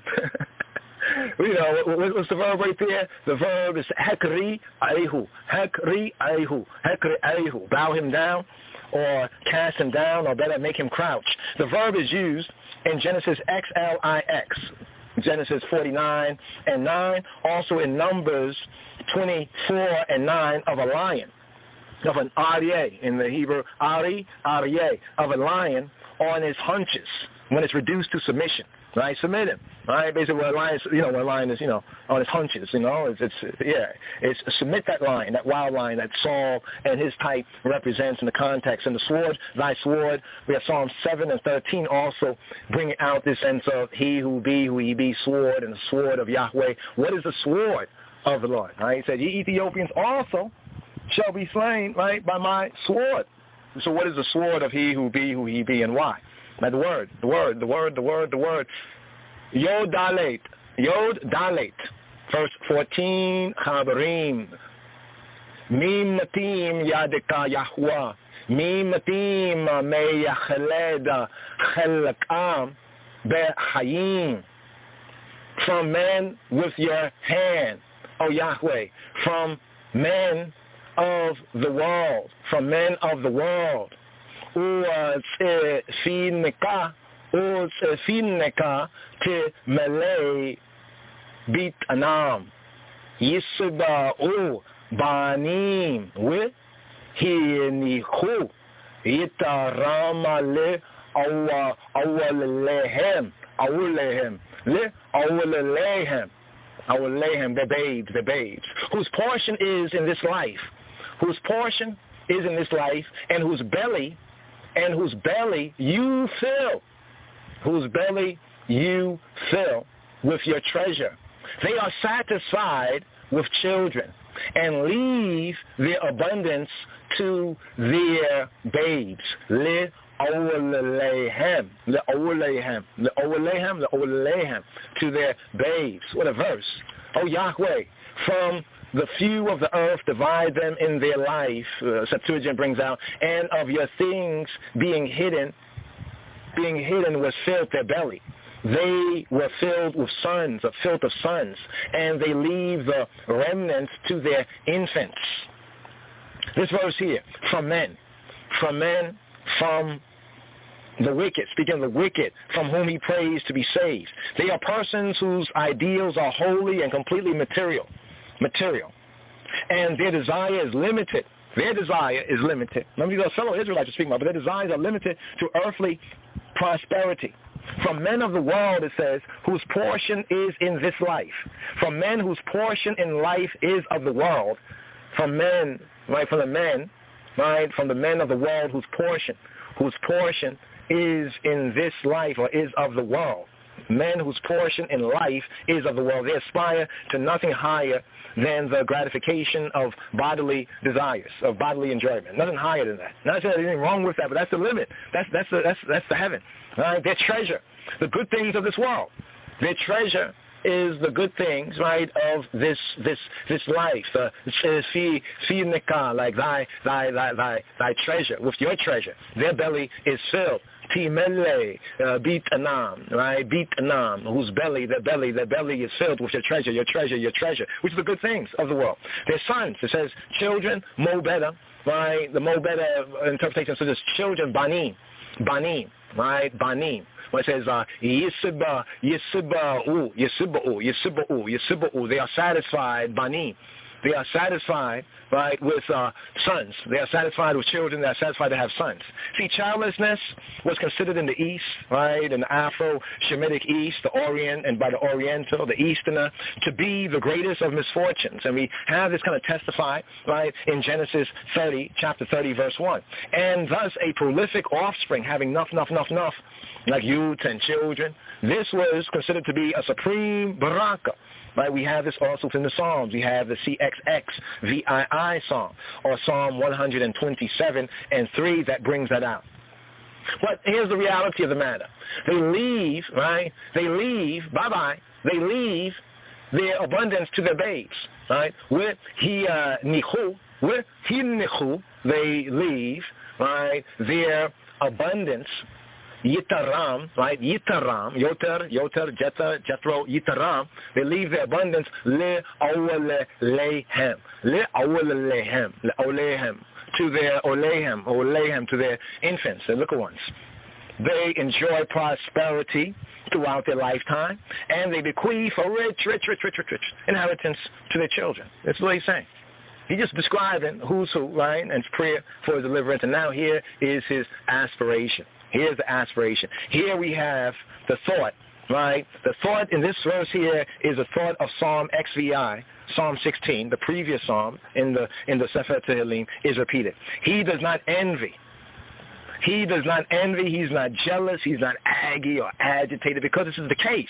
you know, what's the verb right there? The verb is hekri aihu, hekri aihu, hekri aihu. Bow him down, or cast him down, or better, make him crouch. The verb is used in Genesis X L I X, Genesis forty-nine and nine, also in Numbers twenty-four and nine of a lion. Of an aryeh, in the Hebrew, ari, aryeh, of a lion on his hunches when it's reduced to submission, right? Submit him, right? Basically, when a lion, you know, when a lion is, you know, on his hunches, you know, it's, it's yeah, it's submit that lion, that wild lion that Saul and his type represents in the context. And the sword, thy sword, we have Psalm seven and thirteen also bringing out this sense of he who be, who he be, sword, and the sword of Yahweh. What is the sword of the Lord? Right? He said, ye Ethiopians also shall be slain, right, by my sword. So what is the sword of he who be, who he be, and why? By the word, the word, the word, the word, the word. Yod dalet, Yod dalet, Verse fourteen, Chabarim. Mim matim yadika Yahweh. Mim matim me yacheled chelakam behayim. From men with your hand, O Yahweh, from men of the world, from men of the world. U'tzefineka, u'tzefineka te melei bit anam. Yisuba'u banim with hinichu yitaramale awa awalehem awalehem le awalehem awalehem the babes the babes whose portion is in this life, whose portion is in this life, and whose belly and whose belly you fill, whose belly you fill with your treasure. They are satisfied with children and leave their abundance to their babes. Le awalehem, le awalehem, le awalehem, le awalehem, to their babes. What a verse. Oh Yahweh, from the few of the earth divide them in their life, uh, Septuagint brings out, and of your things being hidden, being hidden was filled their belly. They were filled with sons, a filth of sons, and they leave the remnants to their infants. This verse here, from men, from men, from the wicked, speaking of the wicked, from whom he prays to be saved. They are persons whose ideals are wholly and completely material, material, and their desire is limited. Their desire is limited. None of these are fellow Israelites are speaking about, but their desires are limited to earthly prosperity. From men of the world, it says, whose portion is in this life. From men whose portion in life is of the world. From men, right, from the men, right, from the men of the world whose portion, whose portion is in this life or is of the world. Men whose portion in life is of the world. They aspire to nothing higher than the gratification of bodily desires, of bodily enjoyment. Nothing higher than that. Not that there's anything wrong with that, but that's the limit. That's that's the, that's that's the heaven. Right? Their treasure, the good things of this world. Their treasure is the good things, right, of this this this life. Uh, fi fi nikah, like thy thy thy thy thy treasure, with your treasure. Their belly is filled. Timele, uh, beat anam, right? Beat anam, whose belly, their belly, their belly is filled with your treasure, your treasure, your treasure, which is the good things of the world. Their sons, it says children, mo better, right? The mo better interpretation says children, banim, banim, right? Banim. When it says uh, yisiba, yisiba, u, yisiba, u, yisiba, u, yisiba, u, they are satisfied, banim. They are satisfied, right, with uh, sons. They are satisfied with children. They are satisfied to have sons. See, childlessness was considered in the East, right, in the Afro-Shemitic East, the Orient, and by the Oriental, the Easterner, to be the greatest of misfortunes. And we have this kind of testified, right, in Genesis thirty, chapter thirty, verse one. And thus a prolific offspring having enough, enough, enough, enough, like youth and children. This was considered to be a supreme baraka. Right, we have this also in the Psalms. We have the C X X V I I Psalm, or Psalm one twenty-seven and three that brings that out. But here's the reality of the matter. They leave, right? They leave, bye-bye. They leave their abundance to their babes, right? With he uh, nichu, with he nichu, they leave, right, their abundance. Yitaram, right? Yitaram, Yoter, Yoter, Jetta, Jethro, Yitaram. They leave their abundance le awalehem, le awalehem, le awalehem, to their olehem, olehem, to their infants, their little ones. They enjoy prosperity throughout their lifetime, and they bequeath a rich, rich, rich, rich, rich, rich inheritance to their children. That's what he's saying. He's just describing who's who, right, and his prayer for his deliverance. And now here is his aspiration. Here's the aspiration. Here we have the thought, right? The thought in this verse here is a thought of Psalm X V I, Psalm sixteen, the previous psalm in the in the Sefer Tehillim is repeated. He does not envy. He does not envy. He's not jealous. He's not aggy or agitated because this is the case.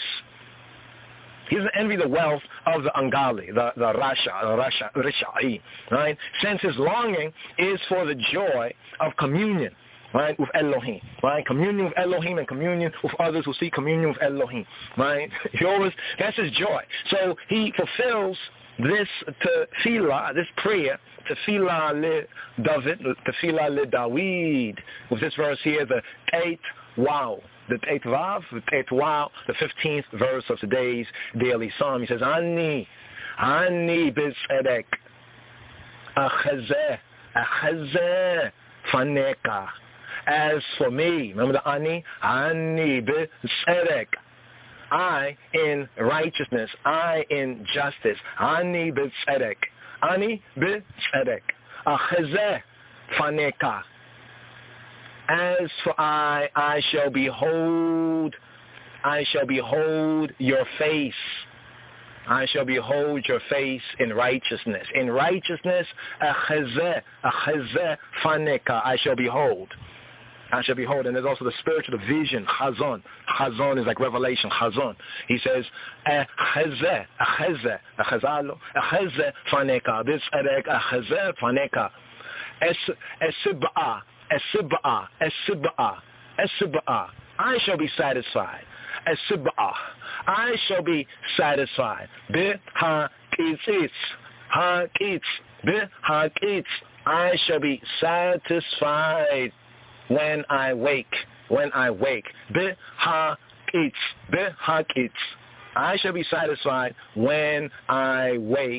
He doesn't envy the wealth of the Angali, the, the Rasha, the Rasha, Risha'i, right? Since his longing is for the joy of communion right, with Elohim, right? Communion with Elohim and communion with others who seek communion with Elohim, right? He always, that's his joy. So he fulfills this tefillah, this prayer, tefillah le David, tefillah le Dawid, with this verse here, the eighth wow, the eighth vav, the eighth wow, the fifteenth verse of today's daily psalm. He says, Ani, Ani b'tzedek, achazeh, achazeh, faneka. As for me, remember the Ani, Ani b'tzedek, I in righteousness, I in justice. Ani b'tzedek. Ani b'tzedek. Achazeh faneka. As for I, I shall behold, I shall behold your face. I shall behold your face in righteousness. In righteousness, achazeh, achazeh faneka. I shall behold. I shall behold. And there's also the spiritual vision, chazon. Chazon is like revelation, chazon. He says, achazeh, achazeh, achazalo, achazeh faneka. This erek, achazeh faneka. Esib'a, esib'a, esib'a, esib'a. I shall be satisfied. Esib'a. I shall be satisfied. Be ha-kitz, ha-kitz, be ha-kitz. I shall be satisfied. When I wake, when I wake, be-ha-kitz, be-ha-kitz. I shall be satisfied when I wake.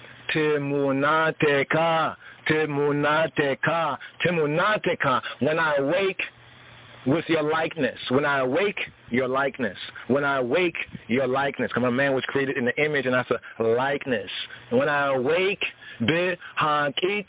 Timunateka, timunateka, timunateka. When I wake with your likeness. When I awake, your likeness. When I awake, your likeness. Because man was created in the image, and that's a likeness. When I awake, be-ha-kitz,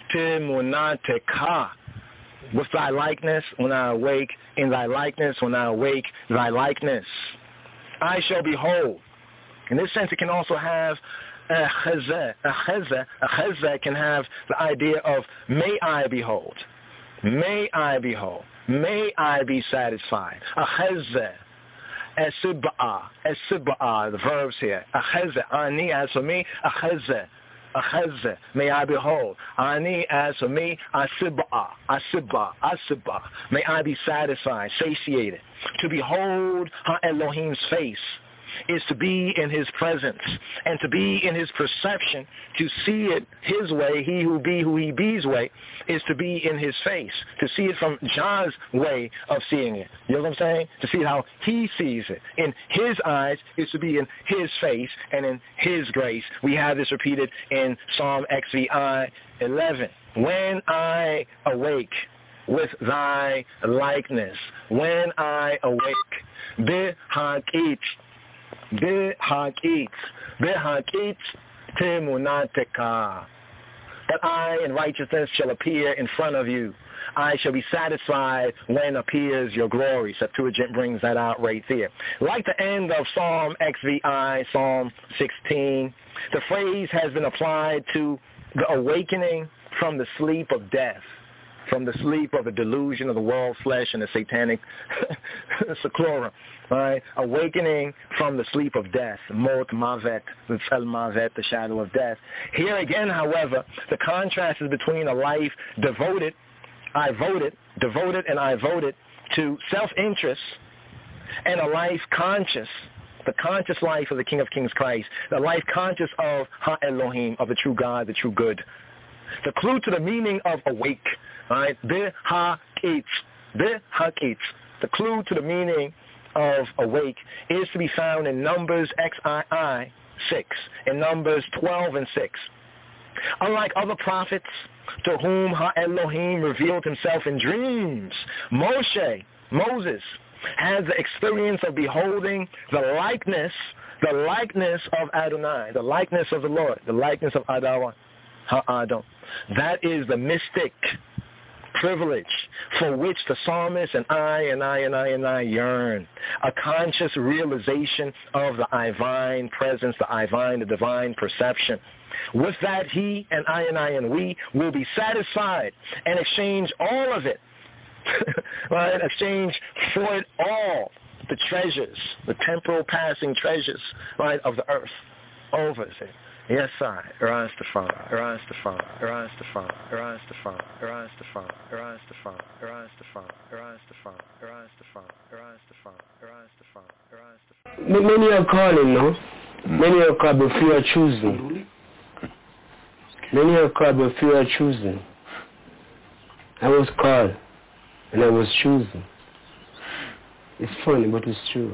timunateka. With thy likeness, when I awake, in thy likeness, when I awake, thy likeness, I shall behold. In this sense, it can also have a chazeh. A chazeh, a chazeh can have the idea of may I behold. May I behold. May I be satisfied. A chazeh. Esib'a. Esib'a, the verbs here. A chazeh. Ani, as for me, a chazeh. Achazeh, may I behold. Ani, as for me, asib'a, asib'a, asib'a. May I be satisfied, satiated. To behold Ha Elohim's face is to be in his presence, and to be in his perception, to see it his way, he who be who he be's way, is to be in his face, to see it from John's way of seeing it. You know what I'm saying? To see how he sees it. In his eyes is to be in his face and in his grace. We have this repeated in Psalm X V I eleven. When I awake with thy likeness, when I awake, be-ha-kitz, Be-ha-kitz, be-ha-kitz, timunateka. That I in righteousness shall appear in front of you. I shall be satisfied when appears your glory. Septuagint brings that out right there. Like the end of Psalm X V I, Psalm sixteen, the phrase has been applied to the awakening from the sleep of death, from the sleep of the delusion of the world, flesh, and the satanic seclorum, right? Awakening from the sleep of death, mot mavet, the fel mavet, the shadow of death. Here again, however, the contrast is between a life devoted, I voted, devoted and I voted to self-interest, and a life conscious, the conscious life of the King of Kings Christ, the life conscious of Ha Elohim, of the true God, the true good. The clue to the meaning of awake, right? Be-ha-kitz, be-ha-kitz. The clue to the meaning of awake is to be found in Numbers X I I six, in Numbers twelve and six. Unlike other prophets to whom Ha Elohim revealed himself in dreams, Moshe, Moses, has the experience of beholding the likeness, the likeness of Adonai, the likeness of the Lord, the likeness of Adawan, Ha-Adam. That is the mystic privilege for which the psalmist and I and I and I and I yearn. A conscious realization of the divine presence, the divine, the divine perception. With that, he and I and I and we will be satisfied and exchange all of it. Right? Exchange for it all the treasures, the temporal passing treasures, right, of the earth. Over it. Yes, I, Rastafari, Rastafari, Rastafari, Rastafari, Rastafari, Rastafari, Rastafari, Rastafari, Rastafari, Rastafari, Rastafari, Rastafari. Many are calling, no? Many are called, but few are choosing. Many are called, but few are choosing. I was called, and I was choosing. It's funny, but it's true.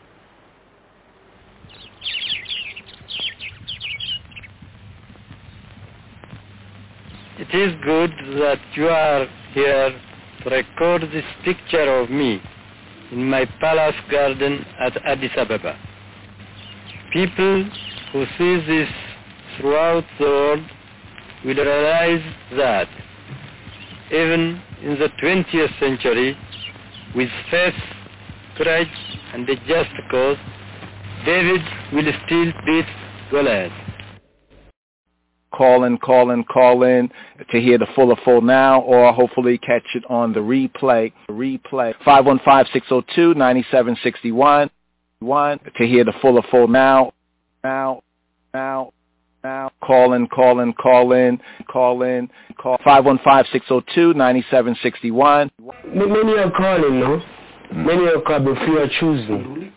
It is good that you are here to record this picture of me in my palace garden at Addis Ababa. People who see this throughout the world will realize that even in the twentieth century, with faith, courage, and a just cause, David will still beat Goliath. Call in, call in, call in to hear the full or full now, or hopefully catch it on the replay. Replay five one five, six oh two, nine seven six one. One to hear the full or full now, now, now, now. Call in, call in, call in, call in. Call five one five, six oh two, nine seven six one. Many are calling, no? Many are calling, but few are choosing.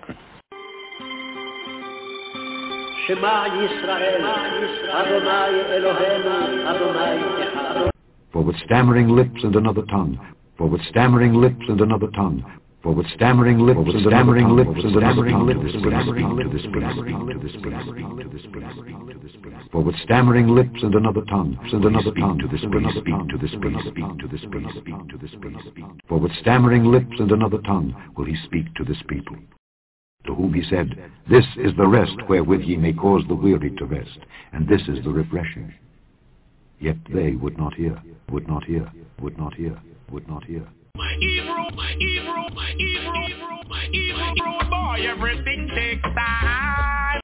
Shema Yisrael, Adonai Eloheinu, Adonai Echad. For with stammering lips and another tongue, for with stammering lips and another tongue, for with stammering lips and stammering lips and stammering lips to this place, to this place, to this place, to this place. For with stammering lips and another tongue, and another tongue to this place, to this place, to this place, to this place. For with stammering lips and another tongue will he speak to this people. To whom he said, this is the rest wherewith ye may cause the weary to rest, and this is the refreshing. Yet they would not hear, would not hear, would not hear, would not hear. My Hebrew, my Hebrew, my Hebrew, my Hebrew boy, everything takes time.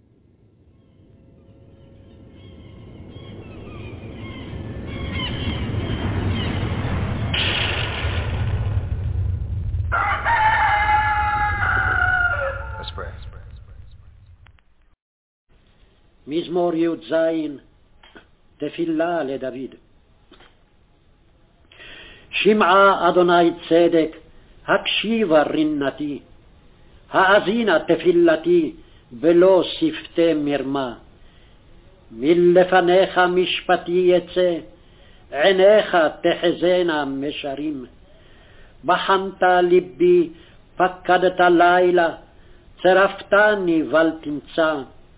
Let's pray. מזמור י"ז, תפילה לדוד. שמעה אדוני צדק, הקשיבה רינתי, האזינה תפילתי, בלא שפתי מרמה. מלפניך משפטי יצא, עיניך תחזינה משרים. בחנת ליבי, פקדת לילה, צרפתני בל תמצא.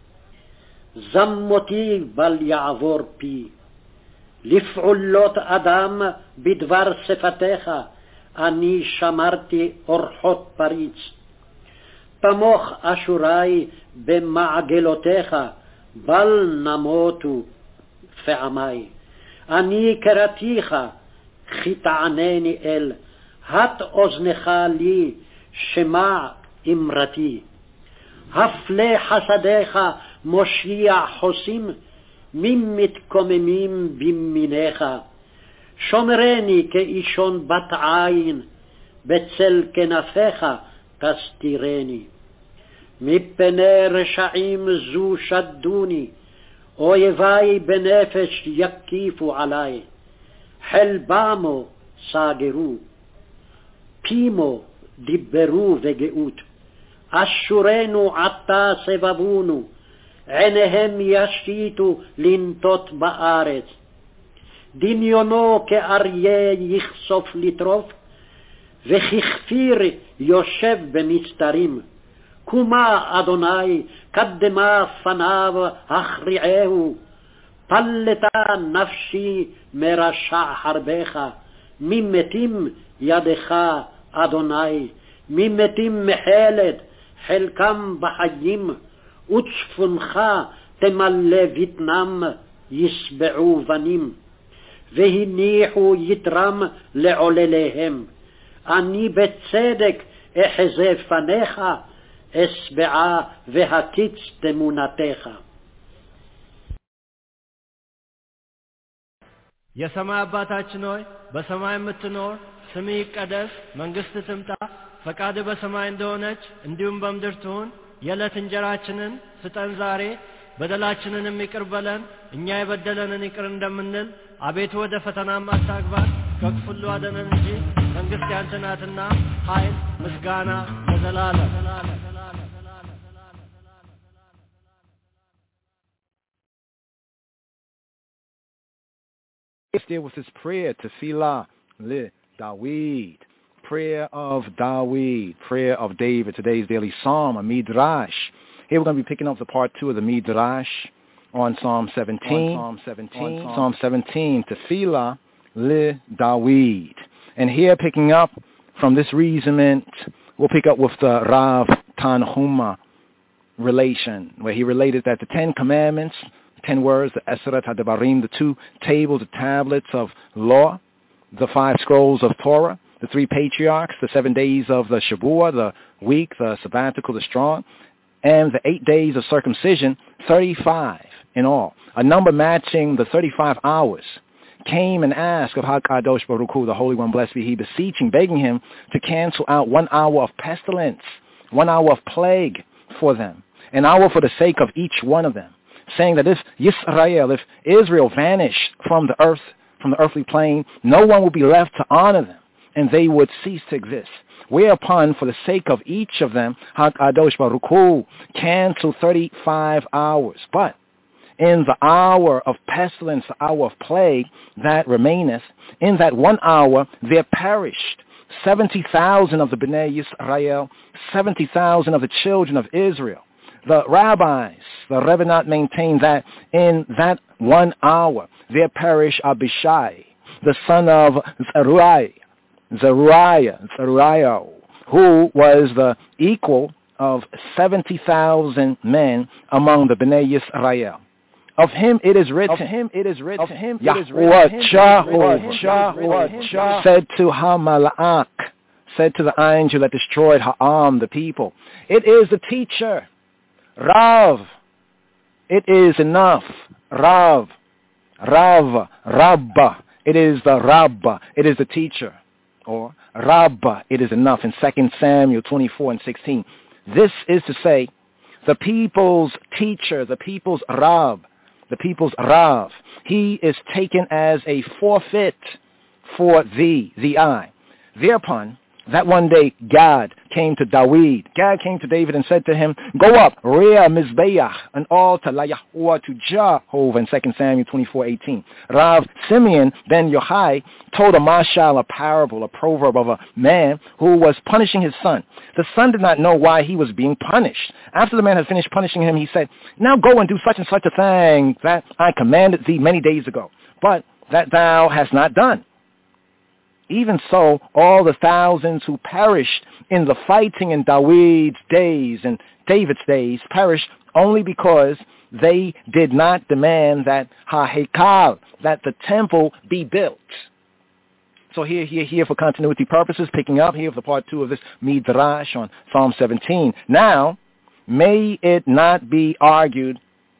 זמותי בל יעבור פי. לפעולות אדם בדבר שפתיך, אני שמרתי אורחות פריץ. תמוך אשורי במעגלותיך, בל נמותו פעמי. אני קראתיך, כי תענני אל, הט אוזנך לי, שמע אמרתי. הפלא חסדיך מושיע חוסים, מי מתקוממים בימיניך. שומרני כאישון בת עין, בצל כנפיך תסתירני. מפני רשעים זו שדוני, אויבי בנפש יקיפו עלי. חלבמו סגרו, פימו דיברו וגאות. אשורנו עתה סבבונו, עיניהם ישיתו לנטות בארץ. דמיונו כאריה יחשוף לטרוף, וככפיר יושב במסתרים. קומה אדוני, קדמה פניו הכריעהו. פלטה נפשי מרשע חרבך, ממתים ידך אדוני, ממתים מחלת, חלקם בחיים, וצפונך תמלא בטנם, ישבעו בנים, והניחו יתרם לעולליהם. אני בצדק אחזה פניך, אשבעה והקיץ תמונתך. የሰማይ አባታችን ሆይ በሰማይ የምትኖር ስምህ ይቀደስ፣ መንግሥትህ ትምጣ፣ ፈቃድህ በሰማይ እንደሆነች እንዲሁም በምድር ትሁን። የዕለት እንጀራችንን ስጠን ዛሬ፣ በደላችንንም ይቅር በለን እኛ የበደለንን ይቅር እንደምንል አቤቱ ወደ ፈተናም አታግባን ከክፉ ሁሉ አድነን እንጂ መንግስት ያንተ ናትና ኃይል ምስጋና ለዘላለም There was this prayer to Tefillah li Dawid, prayer of Dawid, prayer of David, today's daily psalm, a midrash. Here we're going to be picking up the part two of the midrash on Psalm seventeen. On Psalm seventeen. On Psalm seventeen, Tefillah li Dawid. And here picking up from this reasonment, we'll pick up with the Rav Tanhuma relation, where he related that the Ten Commandments, ten words, the Eseret HaDevarim, the two tables, the tablets of law, the five scrolls of Torah, the three patriarchs, the seven days of the Shabuah, the week, the sabbatical, the strong, and the eight days of circumcision, thirty-five in all, a number matching the thirty-five hours, came and asked of HaKadosh Baruch Hu, the Holy One, blessed be He, beseeching, begging Him to cancel out one hour of pestilence, one hour of plague for them, an hour for the sake of each one of them, saying that if Yisrael, if Israel vanished from the earth, from the earthly plane, no one would be left to honor them, and they would cease to exist. Whereupon, for the sake of each of them, HaKadosh Baruch Hu canceled thirty-five hours. But in the hour of pestilence, the hour of plague that remaineth, in that one hour there perished seventy thousand of the Bnei Yisrael, seventy thousand of the children of Israel. The rabbis, the Revenant maintain that in that one hour there perished Abishai, the son of Zeruiah, Zeruiah, Zeruiah, who was the equal of seventy thousand men among the Bnei Yisrael. Of him it is written, of him it is written, of him it is written, Yahuwah said to Hamalak, said to the angel that destroyed Ha'am, the people, it is the teacher, Rav, it is enough, Rav, Rav, Rabba, it is the Rabba, it is the teacher, or Rabba, it is enough in Second Samuel twenty-four and sixteen. This is to say, the people's teacher, the people's Rav, the people's Rav, he is taken as a forfeit for thee, the I. Thereupon, that one day Gad came to David. Gad came to David and said to him, go up, rear Mizbeach, an altar, la Yahuwah to Jehovah, in Second Samuel twenty-four eighteen. Rav Simeon ben Yochai told a mashal, a parable, a proverb of a man who was punishing his son. The son did not know why he was being punished. After the man had finished punishing him, he said, now go and do such and such a thing that I commanded thee many days ago, but that thou hast not done. Even so, all the thousands who perished in the fighting in David's days and David's days perished only because they did not demand that ha-hekal, that the temple be built. So here, here, here for continuity purposes, picking up here for part two of this midrash on Psalm seventeen. Now, may it not be argued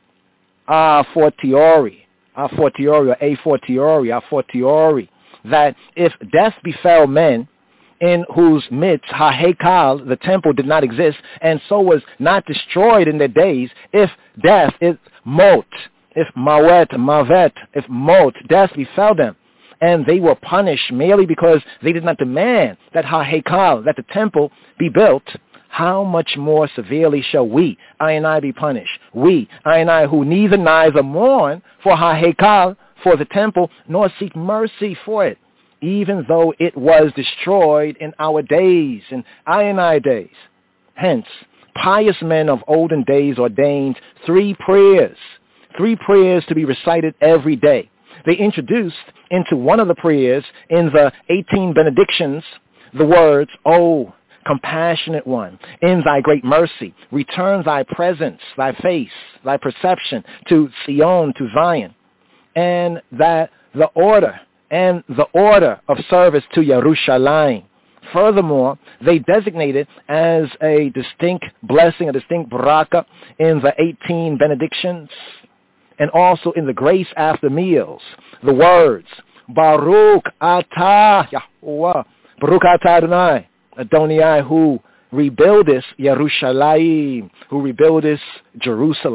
a fortiori, a fortiori, or a fortiori, a fortiori, that if death befell men in whose midst ha-hekal, the temple, did not exist, and so was not destroyed in their days, if death is mot, if mawet, mavet, if mot, death befell them, and they were punished merely because they did not demand that ha-hekal, that the temple be built, how much more severely shall we, I and I, be punished? We, I and I, who neither neither mourn for ha-hekal, for the temple, nor seek mercy for it, even though it was destroyed in our days, in I and I days. Hence, pious men of olden days ordained three prayers, three prayers to be recited every day. They introduced into one of the prayers in the eighteen benedictions the words, O compassionate one, in thy great mercy, return thy presence, thy face, thy perception to Zion, to Zion, and that the order and the order of service to Yerushalayim. Furthermore, they designate it as a distinct blessing, a distinct barakah in the eighteen benedictions, and also in the grace after meals, the words, Baruch atah Yahuwah, Baruch atah Adonai, Adonai, who rebuildest Yerushalayim, who rebuildest Jerusalem.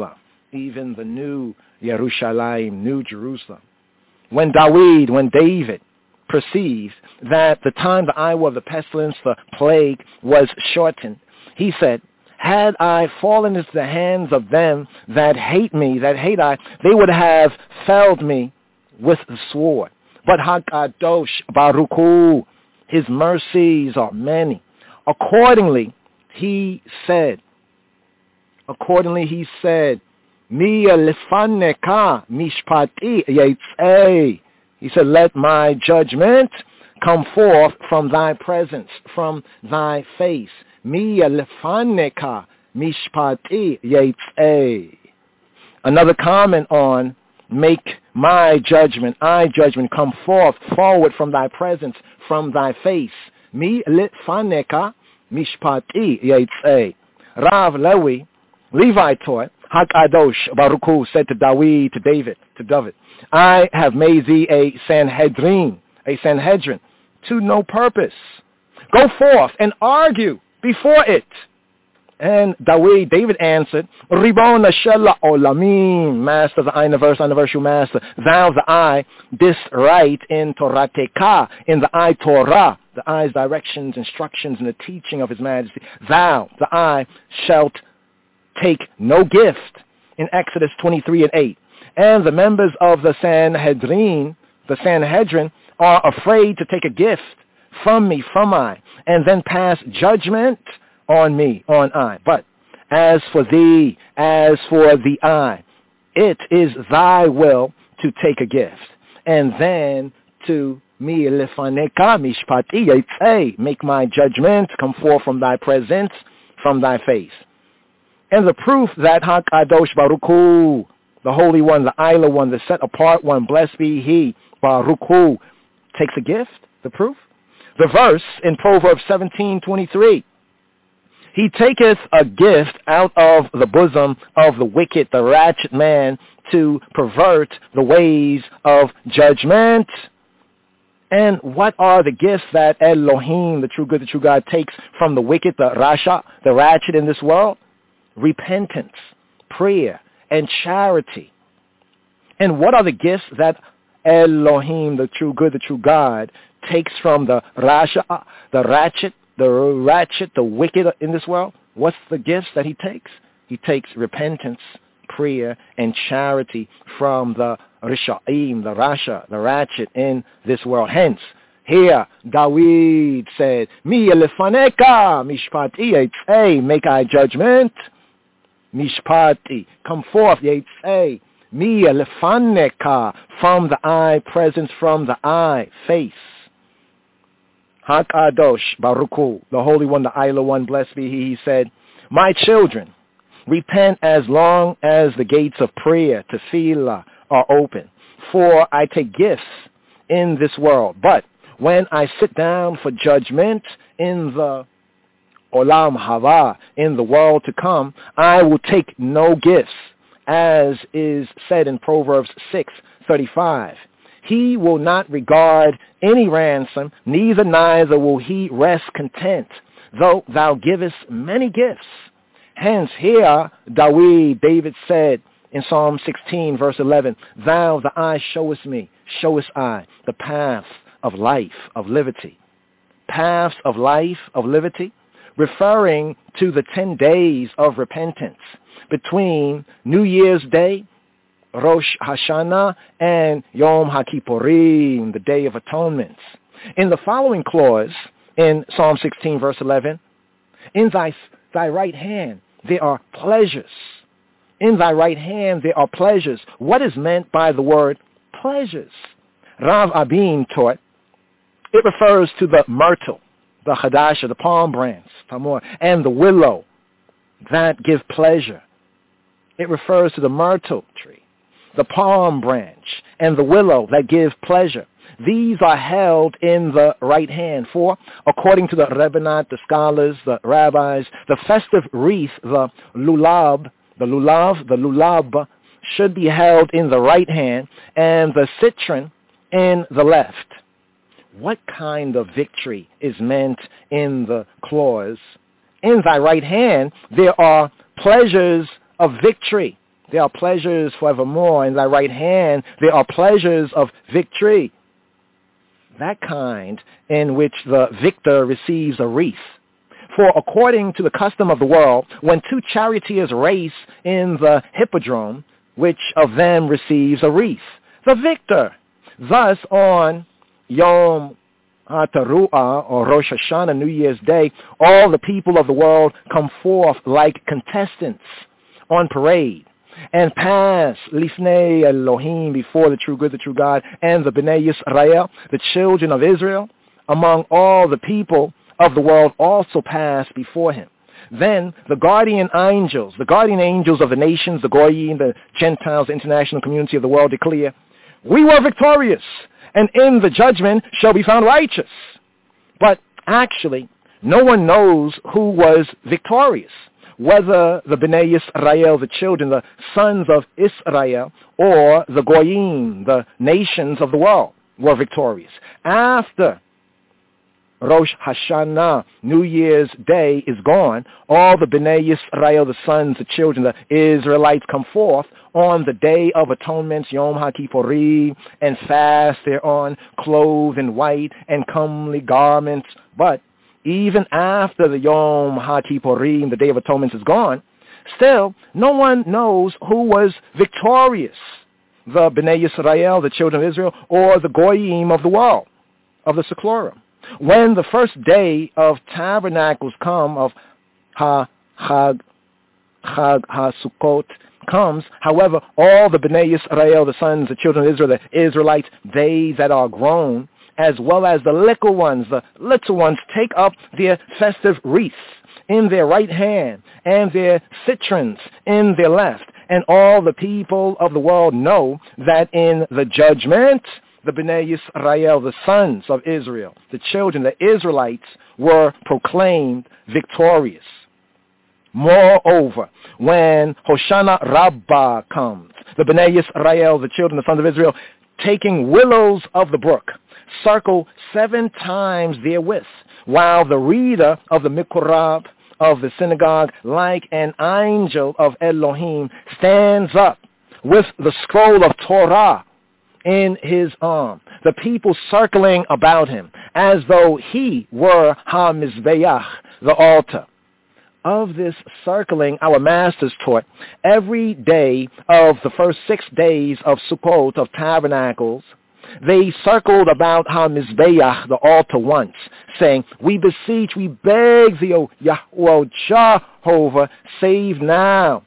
even the new Yerushalayim, New Jerusalem. When David, when David perceived that the time, the hour of the pestilence, the plague was shortened, he said, had I fallen into the hands of them that hate me, that hate I, they would have felled me with the sword. But Hakadosh Baruch Hu, his mercies are many. Accordingly, he said, accordingly he said, Mi lefaneka mishpati yitzei. He said, let my judgment come forth from thy presence, from thy face. Mi lefaneka mishpati yitzei. Another comment on make my judgment, I judgment come forth, forward from thy presence, from thy face. Mi lefaneka mishpati yitzei. Rav Lewi, Levi taught, Hakadosh Baruch Hu said to David, to David, to David, I have made thee a Sanhedrin, a Sanhedrin, to no purpose. Go forth and argue before it. And David, David answered, Ribon Shella Olamim, Master, the Universe, Universal Master, thou, the I, didst write in Torateka, in the I Torah, the I's directions, instructions, and the teaching of his majesty. Thou, the I, shalt take no gift, in Exodus twenty-three and eight. And the members of the Sanhedrin, the Sanhedrin, are afraid to take a gift from me, from I, and then pass judgment on me, on I. But as for thee, as for the I, it is thy will to take a gift, and then to me lefaneka mishpati yitzei, make my judgment come forth from thy presence, from thy face. And the proof that Hakadosh Baruch Hu, the Holy One, the Isla One, the set apart one, blessed be he, Baruch Hu, takes a gift, the proof. The verse in Proverbs seventeen twenty-three, he taketh a gift out of the bosom of the wicked, the ratchet man, to pervert the ways of judgment. And what are the gifts that Elohim, the true good, the true God, takes from the wicked, the rasha, the ratchet in this world? Repentance, prayer, and charity. And what are the gifts that Elohim, the true good, the true God, takes from the rasha, the ratchet, the ratchet, the wicked in this world? What's the gifts that he takes? He takes repentance, prayer, and charity from the risha'im, the rasha, the ratchet in this world. Hence, here David said, Mi lefaneka mishpati yitzei, make I judgment. Mishpati, come forth, yitzei, mi lefaneka, from the I, presence, from the I, face. Hakadosh Baruch Hu, the Holy One, the Isla One, blessed be he, he said, my children, repent as long as the gates of prayer, tefillah, are open, for I take gifts in this world. But when I sit down for judgment in the Olam Hava, in the world to come, I will take no gifts, as is said in Proverbs six thirty-five. He will not regard any ransom, neither neither will he rest content, though thou givest many gifts. Hence here David, David said in Psalm sixteen, verse eleven, thou, the eye, showest me, showest I, the paths of life, of liberty. Paths of life, of liberty, referring to the ten days of repentance between New Year's Day, Rosh Hashanah, and Yom HaKippurim, the Day of Atonements. In the following clause, in Psalm sixteen, verse eleven, in thy, thy right hand there are pleasures. In thy right hand there are pleasures. What is meant by the word pleasures? Rav Abin taught, it refers to the myrtle, the hadasha, the palm branch, and the willow that give pleasure. It refers to the myrtle tree, the palm branch, and the willow that give pleasure. These are held in the right hand. For, according to the Rebbeinu, the scholars, the rabbis, the festive wreath, the lulav, the lulav, the lulab, should be held in the right hand, and the citron in the left. What kind of victory is meant in the clause? In thy right hand there are pleasures of victory, there are pleasures forevermore. In thy right hand there are pleasures of victory. That kind in which the victor receives a wreath. For according to the custom of the world, when two charioteers race in the hippodrome, which of them receives a wreath? The victor. Thus on Yom HaTeruah, or Rosh Hashanah, New Year's Day, all the people of the world come forth like contestants on parade and pass Lifnei Elohim, before the true good, the true God, and the Bnei Yisrael, the children of Israel, among all the people of the world also pass before him. Then the guardian angels, the guardian angels of the nations, the Goyim, the Gentiles, the international community of the world declare, we were victorious, and in the judgment shall be found righteous. But actually, no one knows who was victorious, whether the Bnei Yisrael, the children, the sons of Israel, or the Goyim, the nations of the world, were victorious. After Rosh Hashanah, New Year's Day, is gone, all the Bnei Yisrael, the sons, the children, the Israelites come forth on the Day of Atonement, Yom HaKippurim, and fast thereon, clothed in white and comely garments. But even after the Yom HaKippurim, the Day of Atonement, is gone, still no one knows who was victorious, the Bnei Yisrael, the children of Israel, or the Goyim of the world, of the Seclorum. When the first day of tabernacles come, of Ha Chag Chag HaSukkot comes, however, all the Bnei Yisrael, the sons, the children of Israel, the Israelites, they that are grown, as well as the little ones, the little ones, take up their festive wreaths in their right hand and their citrons in their left. And all the people of the world know that in the judgment, the Bnei Yisrael, the sons of Israel, the children, the Israelites, were proclaimed victorious. Moreover, when Hoshana Rabbah comes, the Bnei Yisrael, the children, the sons of Israel, taking willows of the brook, circle seven times therewith, while the reader of the Mikorab of the synagogue, like an angel of Elohim, stands up with the scroll of Torah in his arm, the people circling about him, as though he were HaMizbeach, the altar. Of this circling our masters taught every day of the first six days of Sukkot, of tabernacles. They circled about HaMizbeach, the altar, once, saying, we beseech, we beg thee, O Yahweh Jehovah, save now.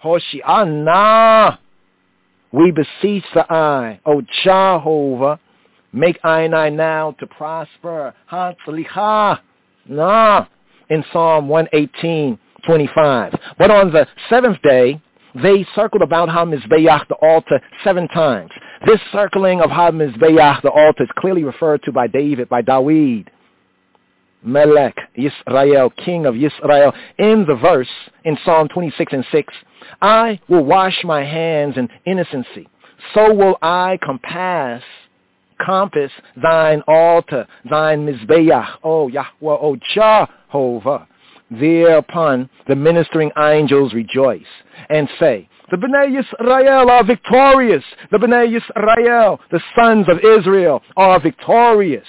Hoshi'anah. We beseech the eye, O Jehovah, make I now to prosper. Hatzlicha. Nah. In Psalm one eighteen, twenty-five. But on the seventh day, they circled about HaMizbeach, the altar, seven times. This circling of HaMizbeach, the altar, is clearly referred to by David, by Dawid, Melech, Yisrael, king of Yisrael, in the verse in Psalm twenty-six and six. I will wash my hands in innocency. So will I compass, compass thine altar, thine Mizbeach, O Yahweh, O Jehovah. Thereupon the ministering angels rejoice and say, the Bnei Yisrael are victorious. The Bnei Yisrael, the sons of Israel, are victorious.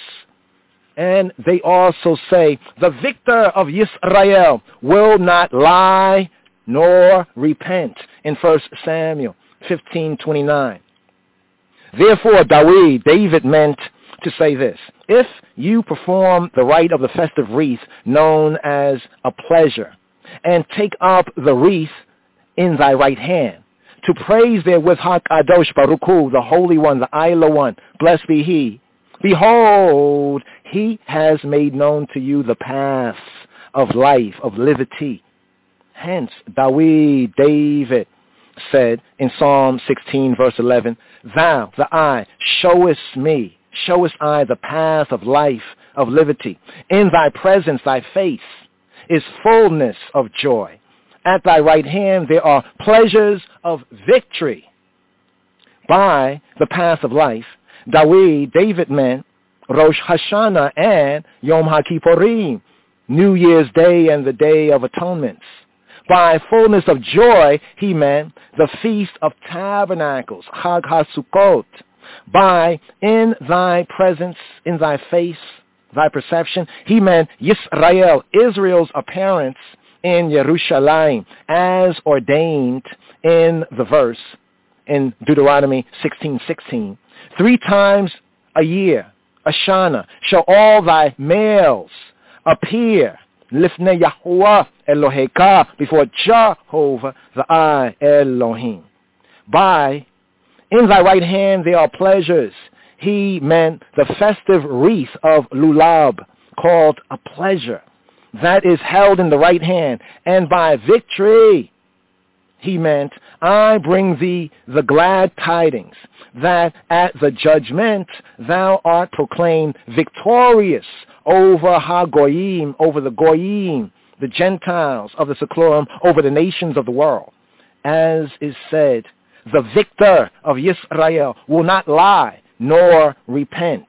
And they also say, the victor of Yisrael will not lie nor repent, in First Samuel fifteen twenty-nine. Therefore, Dawid, David meant to say this, if you perform the rite of the festive wreath known as a pleasure, and take up the wreath in thy right hand, to praise therewith HaKadosh Baruch Hu, the Holy One, the Ila One, blessed be He, behold, He has made known to you the paths of life, of liberty. Hence, Dawid, David, said in Psalm sixteen, verse eleven, thou, the I, showest me, showest I the path of life, of liberty. In thy presence, thy face, is fullness of joy. At thy right hand there are pleasures of victory. By the path of life, Dawid, David meant Rosh Hashanah and Yom HaKippurim, New Year's Day and the Day of Atonements. by fullness of joy, he meant the Feast of Tabernacles, Chag HaSukkot. By in thy presence, in thy face, thy perception, he meant Yisrael, Israel's appearance in Yerushalayim, as ordained in the verse in Deuteronomy sixteen sixteen. Three times a year, Ashana, shall all thy males appear Lifnei Yahuwah Eloheka, before Jehovah the I Elohim. By in thy right hand there are pleasures. He meant the festive wreath of Lulab, called a pleasure, that is held in the right hand. And by victory, he meant, I bring thee the glad tidings, that at the judgment thou art proclaimed victorious over Ha-Goyim, over the Goyim, the Gentiles of the Seclorum, over the nations of the world. As is said, the victor of Yisrael will not lie nor repent.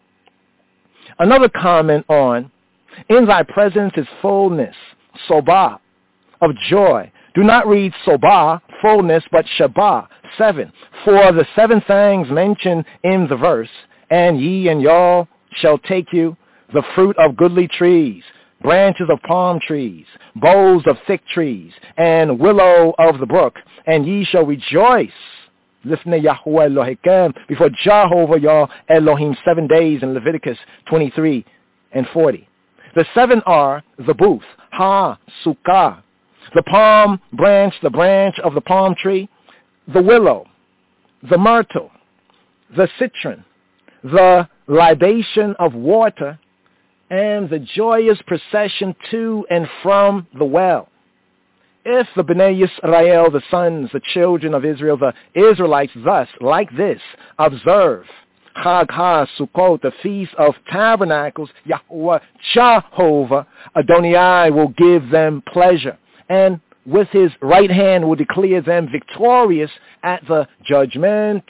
Another comment on, in thy presence is fullness, sobah, of joy. Do not read sobah, fullness, but shabah, seven. For the seven things mentioned in the verse, and ye and y'all shall take you the fruit of goodly trees, branches of palm trees, boughs of thick trees, and willow of the brook, and ye shall rejoice Lifnei Yahuwah Elohim, before Jehovah your Elohim, seven days in Leviticus twenty-three and forty. The seven are the booth, ha, sukkah, the palm branch, the branch of the palm tree, the willow, the myrtle, the citron, the libation of water, and the joyous procession to and from the well. If the Bnei Yisrael, the sons, the children of Israel, the Israelites, thus, like this, observe Chag HaSukkot, the Feast of Tabernacles, Yahuwah, Jehovah, Adonai will give them pleasure, and with his right hand will declare them victorious at the judgment.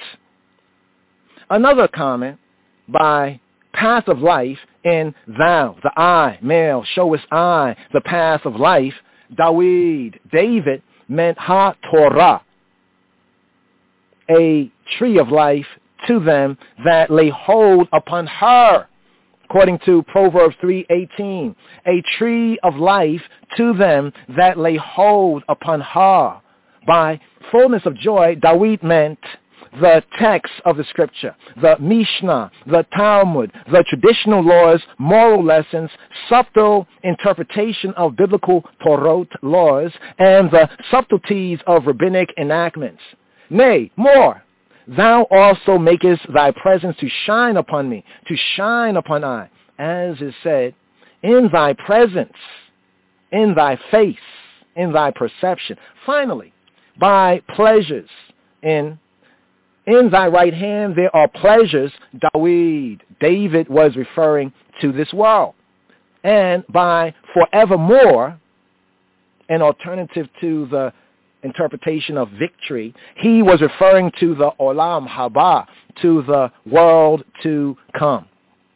Another comment by path of life in thou, the I, male, showest I, the path of life. Dawid, David, meant ha-Torah, a tree of life to them that lay hold upon her, according to Proverbs three eighteen, a tree of life to them that lay hold upon her. By fullness of joy, Dawid meant the text of the scripture, the Mishnah, the Talmud, the traditional laws, moral lessons, subtle interpretation of biblical Torot laws, and the subtleties of rabbinic enactments. Nay, more, thou also makest thy presence to shine upon me, to shine upon I, as is said, in thy presence, in thy face, in thy perception. Finally, by pleasures in In thy right hand there are pleasures. Dawid, David was referring to this world. And by forevermore, an alternative to the interpretation of victory, he was referring to the Olam Haba, to the world to come.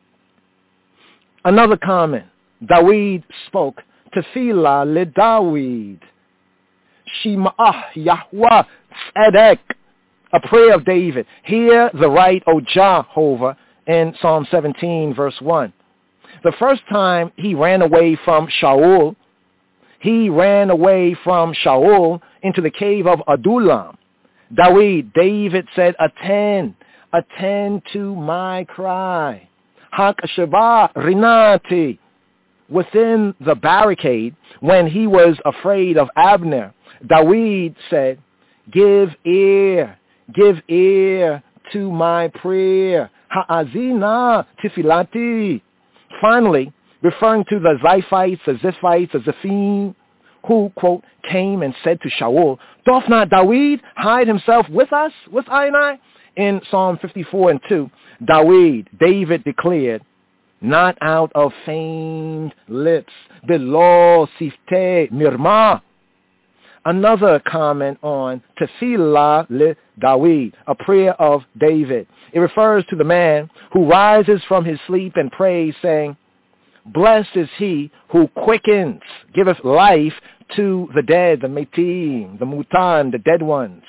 Another comment, Dawid spoke, Tefillah le Dawid, Shima'ah Yahweh Tzedek, a prayer of David. Hear the right, O Jehovah, in Psalm seventeen, verse one. The first time he ran away from Shaul, he ran away from Shaul into the cave of Adullam. Dawid, David said, attend, attend to my cry. Hak Sheba Rinati. Within the barricade, when he was afraid of Abner, Dawid said, give ear, give ear to my prayer. Ha'azina tifilati. Finally, referring to the Ziphites, the Ziphites, the Zephim, who, quote, came and said to Shaul, doth not Dawid hide himself with us, with I and I? In Psalm fifty-four and two, Dawid, David declared, not out of feigned lips, below sifte mirma. Another comment on Tefillah le Dawid, a prayer of David. It refers to the man who rises from his sleep and prays, saying, blessed is he who quickens, giveth life to the dead, the metim, the mutan, the dead ones.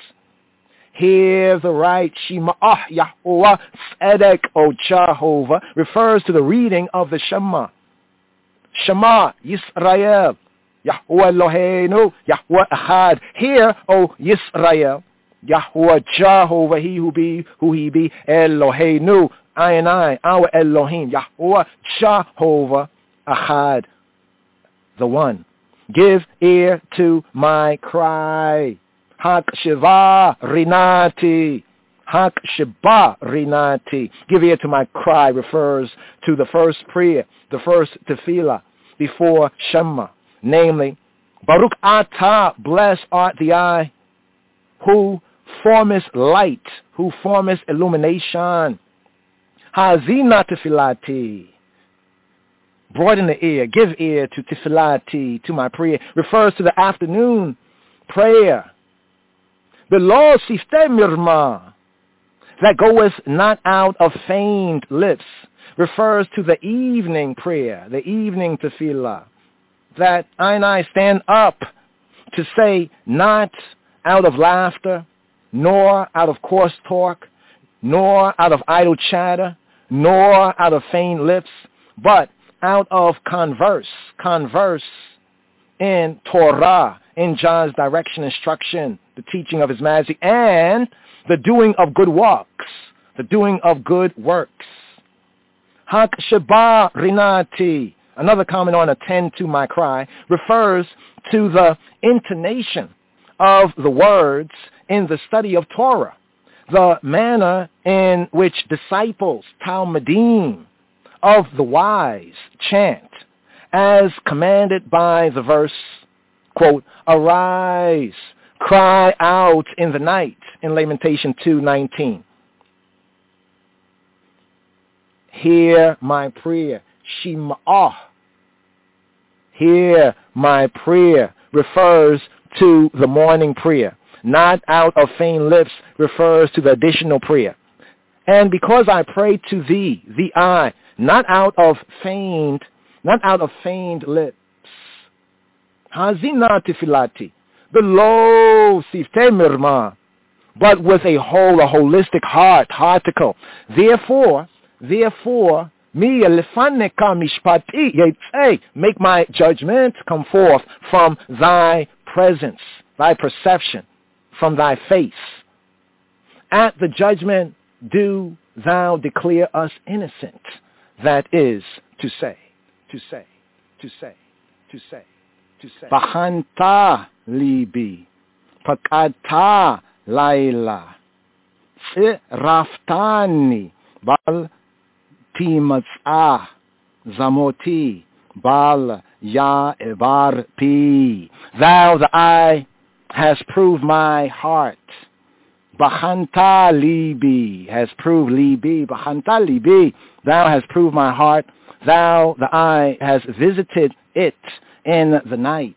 Hear the right, Shema'ah Yahuwah Tzedek O Jehovah, refers to the reading of the Shema. Shema Yisrael, Yahuwah Eloheinu, Yahuwah Echad. Hear, O Yisrael, Yahuwah Jehovah, he who be, who he be, Eloheinu, I and I, our Elohim, Yahuwah Jehovah Echad, the one. Give ear to my cry. Hak Shiva Rinati. Hak Shiva Rinati. Give ear to my cry refers to the first prayer, the first tefillah before Shema. Namely, Baruch Atah, blessed art the eye, who formest light, who formest illumination. Hazina tefillati. Broaden the ear, give ear to tefillati, to my prayer, refers to the afternoon prayer. Below sifte mirma, that goeth not out of feigned lips, refers to the evening prayer, the evening tefillah, that I and I stand up to say not out of laughter, nor out of coarse talk, nor out of idle chatter, nor out of feigned lips, but out of converse, converse in Torah, in John's direction, instruction, the teaching of his majesty, and the doing of good works, the doing of good works. Hak Sheba Rinati, another comment on attend to my cry, refers to the intonation of the words in the study of Torah, the manner in which disciples, Talmudim, of the wise chant, as commanded by the verse, quote, arise, cry out in the night, in Lamentation two nineteen. Hear my prayer, Shema'ah. Hear my prayer refers to the morning prayer. Not out of feigned lips refers to the additional prayer. And because I pray to thee, the I, not out of feigned, not out of feigned lips. Hazina tefillati, below sifte mirma, but with a whole, a holistic heart, hearticle. Therefore, therefore, mi lefaneka mishpati yetzei, make my judgment come forth from thy presence, thy perception, from thy face. At the judgment do thou declare us innocent. That is to say, to say, to say, to say, to say. Bahanta libi, pakata laila, raftani, bal timatzah, zamoti, bal ya evar pi. Thou, the eye, has proved my heart. Bahanta libi, has proved libi. Bahanta libi, thou hast proved my heart. Thou, the eye, has visited it in the night.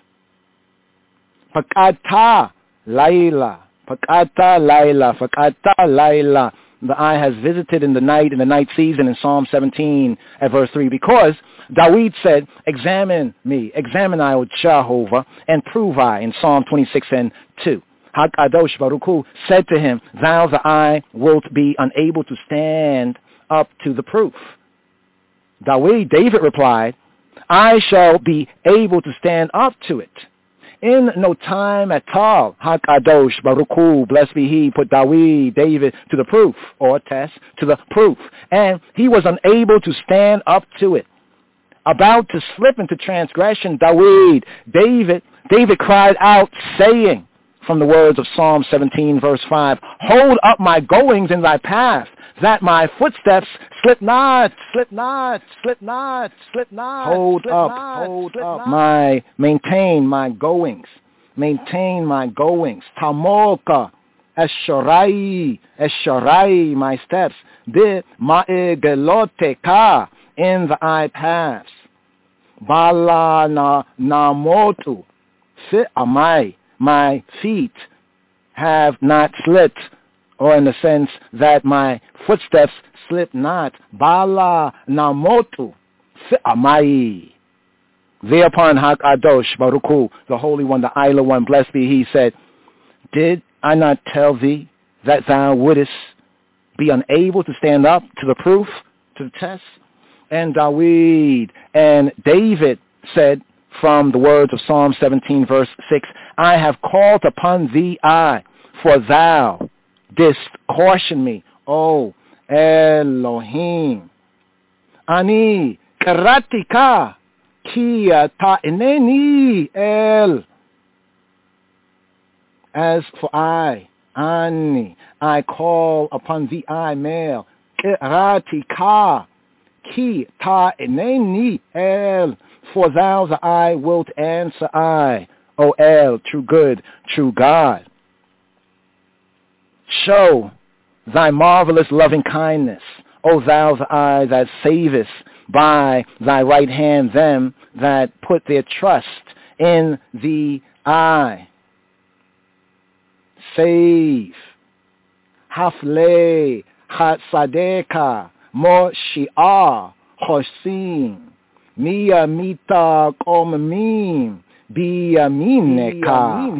Fakata laila, fakata laila, fakata laila. The eye has visited in the night, in the night season, in Psalm seventeen at verse three. Because Dawid said, examine me, examine I, O Jehovah, and prove I, in Psalm twenty-six and two. HaKadosh Baruch Hu said to him, thou, the eye, wilt be unable to stand up to the proof. Dawid, David replied, I shall be able to stand up to it. In no time at all, HaKadosh Baruch Hu, blessed be he, put Dawid, David, to the proof, or test, to the proof. And he was unable to stand up to it. About to slip into transgression, Dawid, David, David cried out, saying, from the words of Psalm seventeen, verse five, hold up my goings in thy path, that my footsteps slip not, slip not, slip not, slip not. Hold slip up, not, hold up not. my, maintain my goings, maintain my goings. Tamoka, eshorai, eshorai, my steps. Bi ma'egeloteka, in the eye paths. Bala na namotu, fit amai. My feet have not slipped, or in the sense that my footsteps slip not. Bala namotu fi'amai. Thereupon Hakadosh Baruch Hu, the Holy One, the Isla One, blessed be He, said, did I not tell thee that thou wouldest be unable to stand up to the proof, to the test? And Dawid and David said from the words of Psalm seventeen, verse six, I have called upon thee, I, for thou didst caution me, O Elohim. Ani karatika ki ta'ineni el. As for I, Ani, I call upon thee, I, male, kiratika ki ta'ineni el. For thou the I wilt answer I, O El, true good, true God. Show thy marvelous loving kindness, O thou the I that savest by thy right hand them that put their trust in the I. Save. Hafle Hatsadeka Moshi'ah Hosim. Mia mita komamim biyamineka.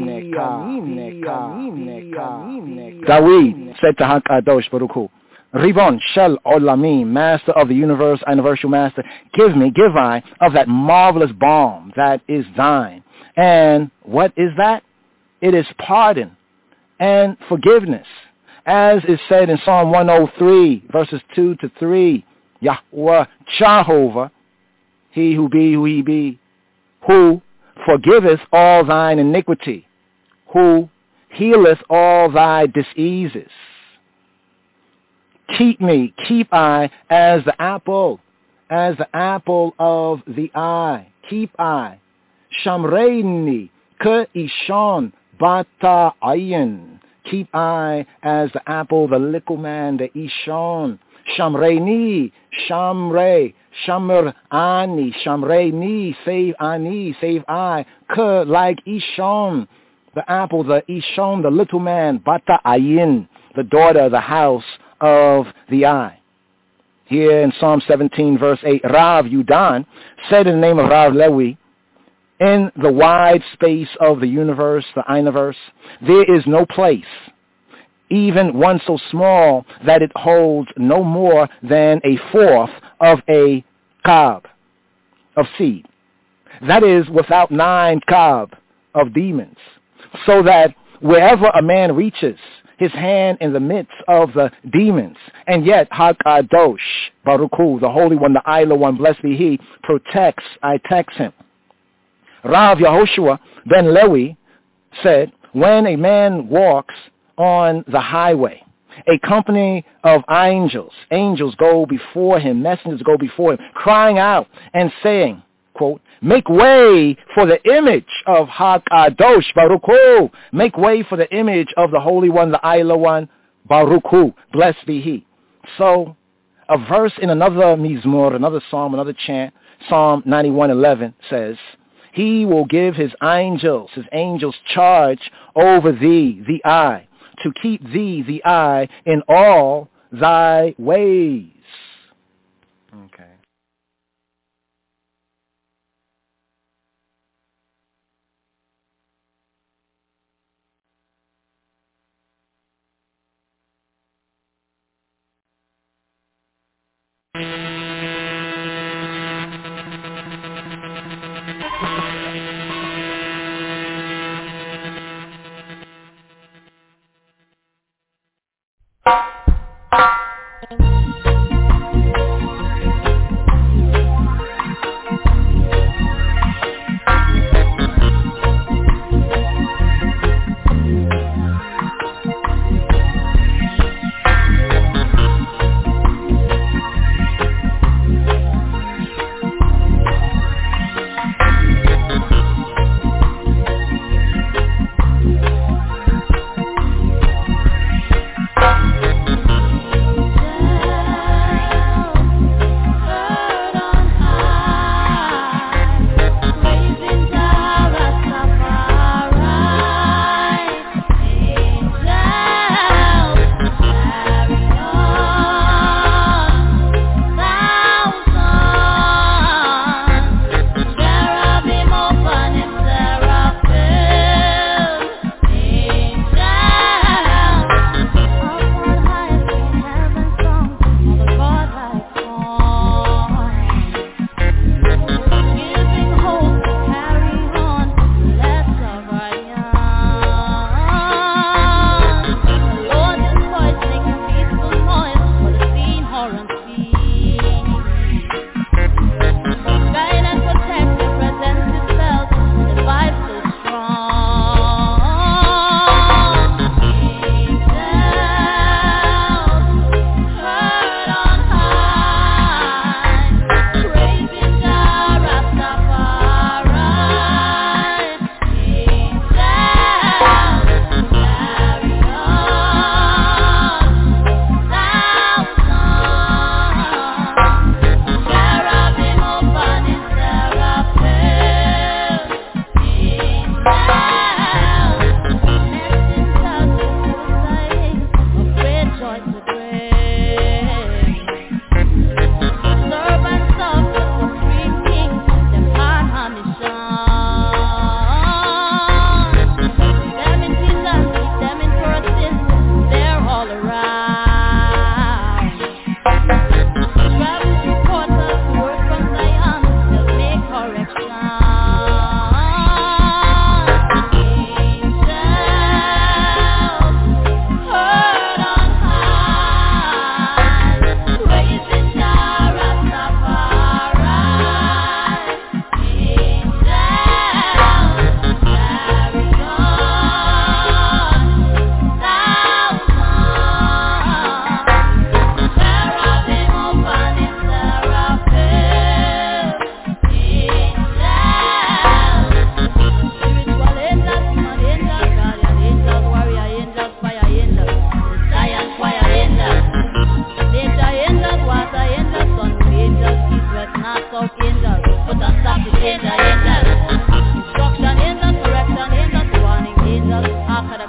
Dawid said to Hakadosh Baruch Hu, Rivon Shel Olamim, Master of the universe, universal Master, give me, give I of that marvelous balm that is thine. And what is that? It is pardon and forgiveness, as is said in Psalm one oh three, verses two to three. Yahweh Jehovah, He who be, who he be, who forgiveth all thine iniquity, who healeth all thy diseases. Keep me, keep I, as the apple, as the apple of the eye. Keep I. Shamreini ke ishon bata ayin. Keep I as the apple, the little man, the ishon. Shamreini, shamre, shamr ani, shamreini, save ani, save I. Ke, like ishon, the apple, the ishon, the little man, bata ayin, the daughter, the house of the eye. Here in Psalm seventeen, verse eight, Rav Yudan said in the name of Rav Lewi, in the wide space of the universe, the universe, there is no place, even one so small that it holds no more than a fourth of a cob of seed. That is, without nine cob of demons, so that wherever a man reaches his hand in the midst of the demons, and yet Hakadosh Baruch Hu, the Holy One, the Isla One, blessed be He, protects, I text him. Rav Yehoshua ben Lewi said, when a man walks on the highway, a company of angels, angels go before him, messengers go before him, crying out and saying, quote, make way for the image of Hakadosh Baruch Hu. Make way for the image of the Holy One, the Isla One, Baruch Hu. Blessed be He. So, a verse in another Mizmor, another psalm, another chant, Psalm ninety-one eleven says, He will give His angels, His angels charge over thee, the eye, to keep thee, the eye, in all thy ways. Okay.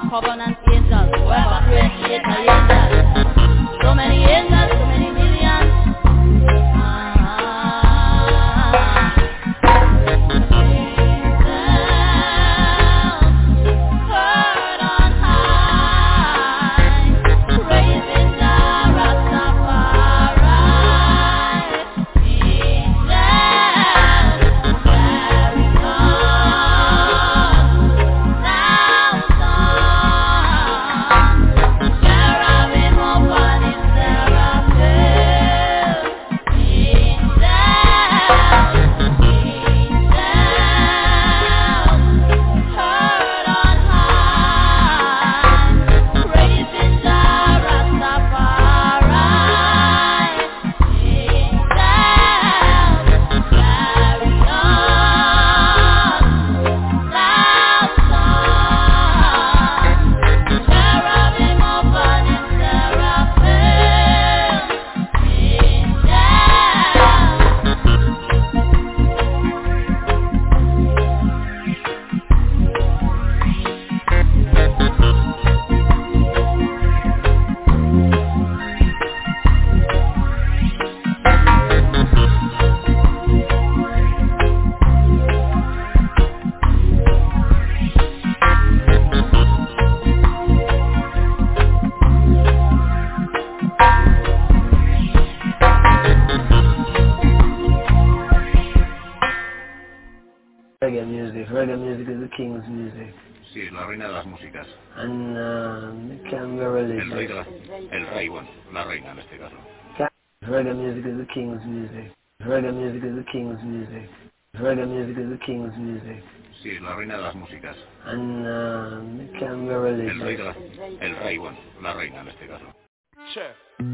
covenant angels, whoever create angels. So many angels, so many millions. Reggae music. Reggae music is the king's music. Sí, la reina de las músicas. And uh, it can be religious. El rey, de la, el rey, bueno, la reina en este caso. Reggae music is the king's music. Reggae music is the king's music. Reggae music is the king's music. Sí, la reina de las músicas. And uh, it can be religious. El rey, de la, el rey, bueno, la reina en este caso. Sure.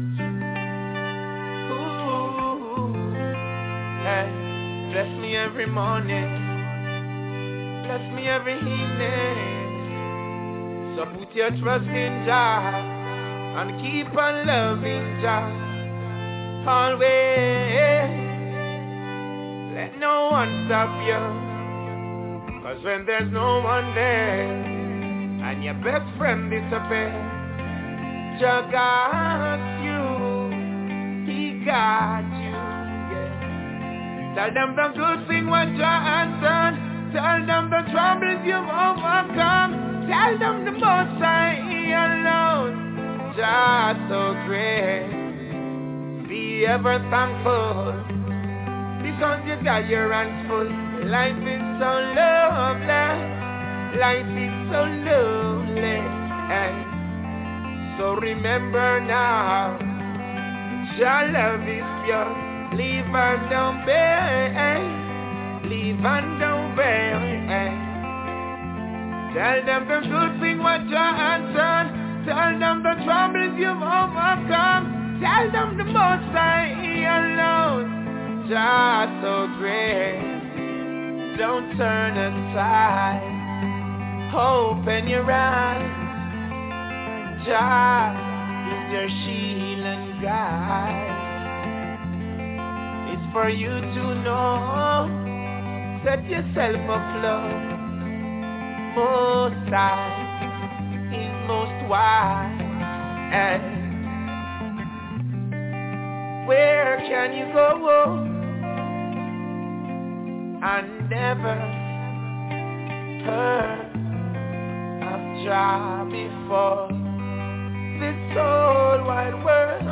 Ooh, hey, bless me every morning. Bless me every evening. So put your trust in Jah and keep on loving Jah always. Let no one stop you, 'cause when there's no one there and your best friend disappears, Jah got you, He got you, yeah. Tell them the good thing what Jah has done. Tell them the troubles you've overcome. Tell them the Most High alone, Jah so great. Be ever thankful, because you got your hands full. Life is so lovely, life is so lonely. And so remember now, Jah love is pure. Leave and obey, leave and obey. Tell them the good thing what Jah has done. Tell them the troubles you've overcome. Tell them the Most High alone, Jah so great. Don't turn aside, open your eyes. Jah is your shield and guide. It's for you to know. Set yourself afloat. Most High is most wise. And where can you go and never heard of Jah before? This whole wide world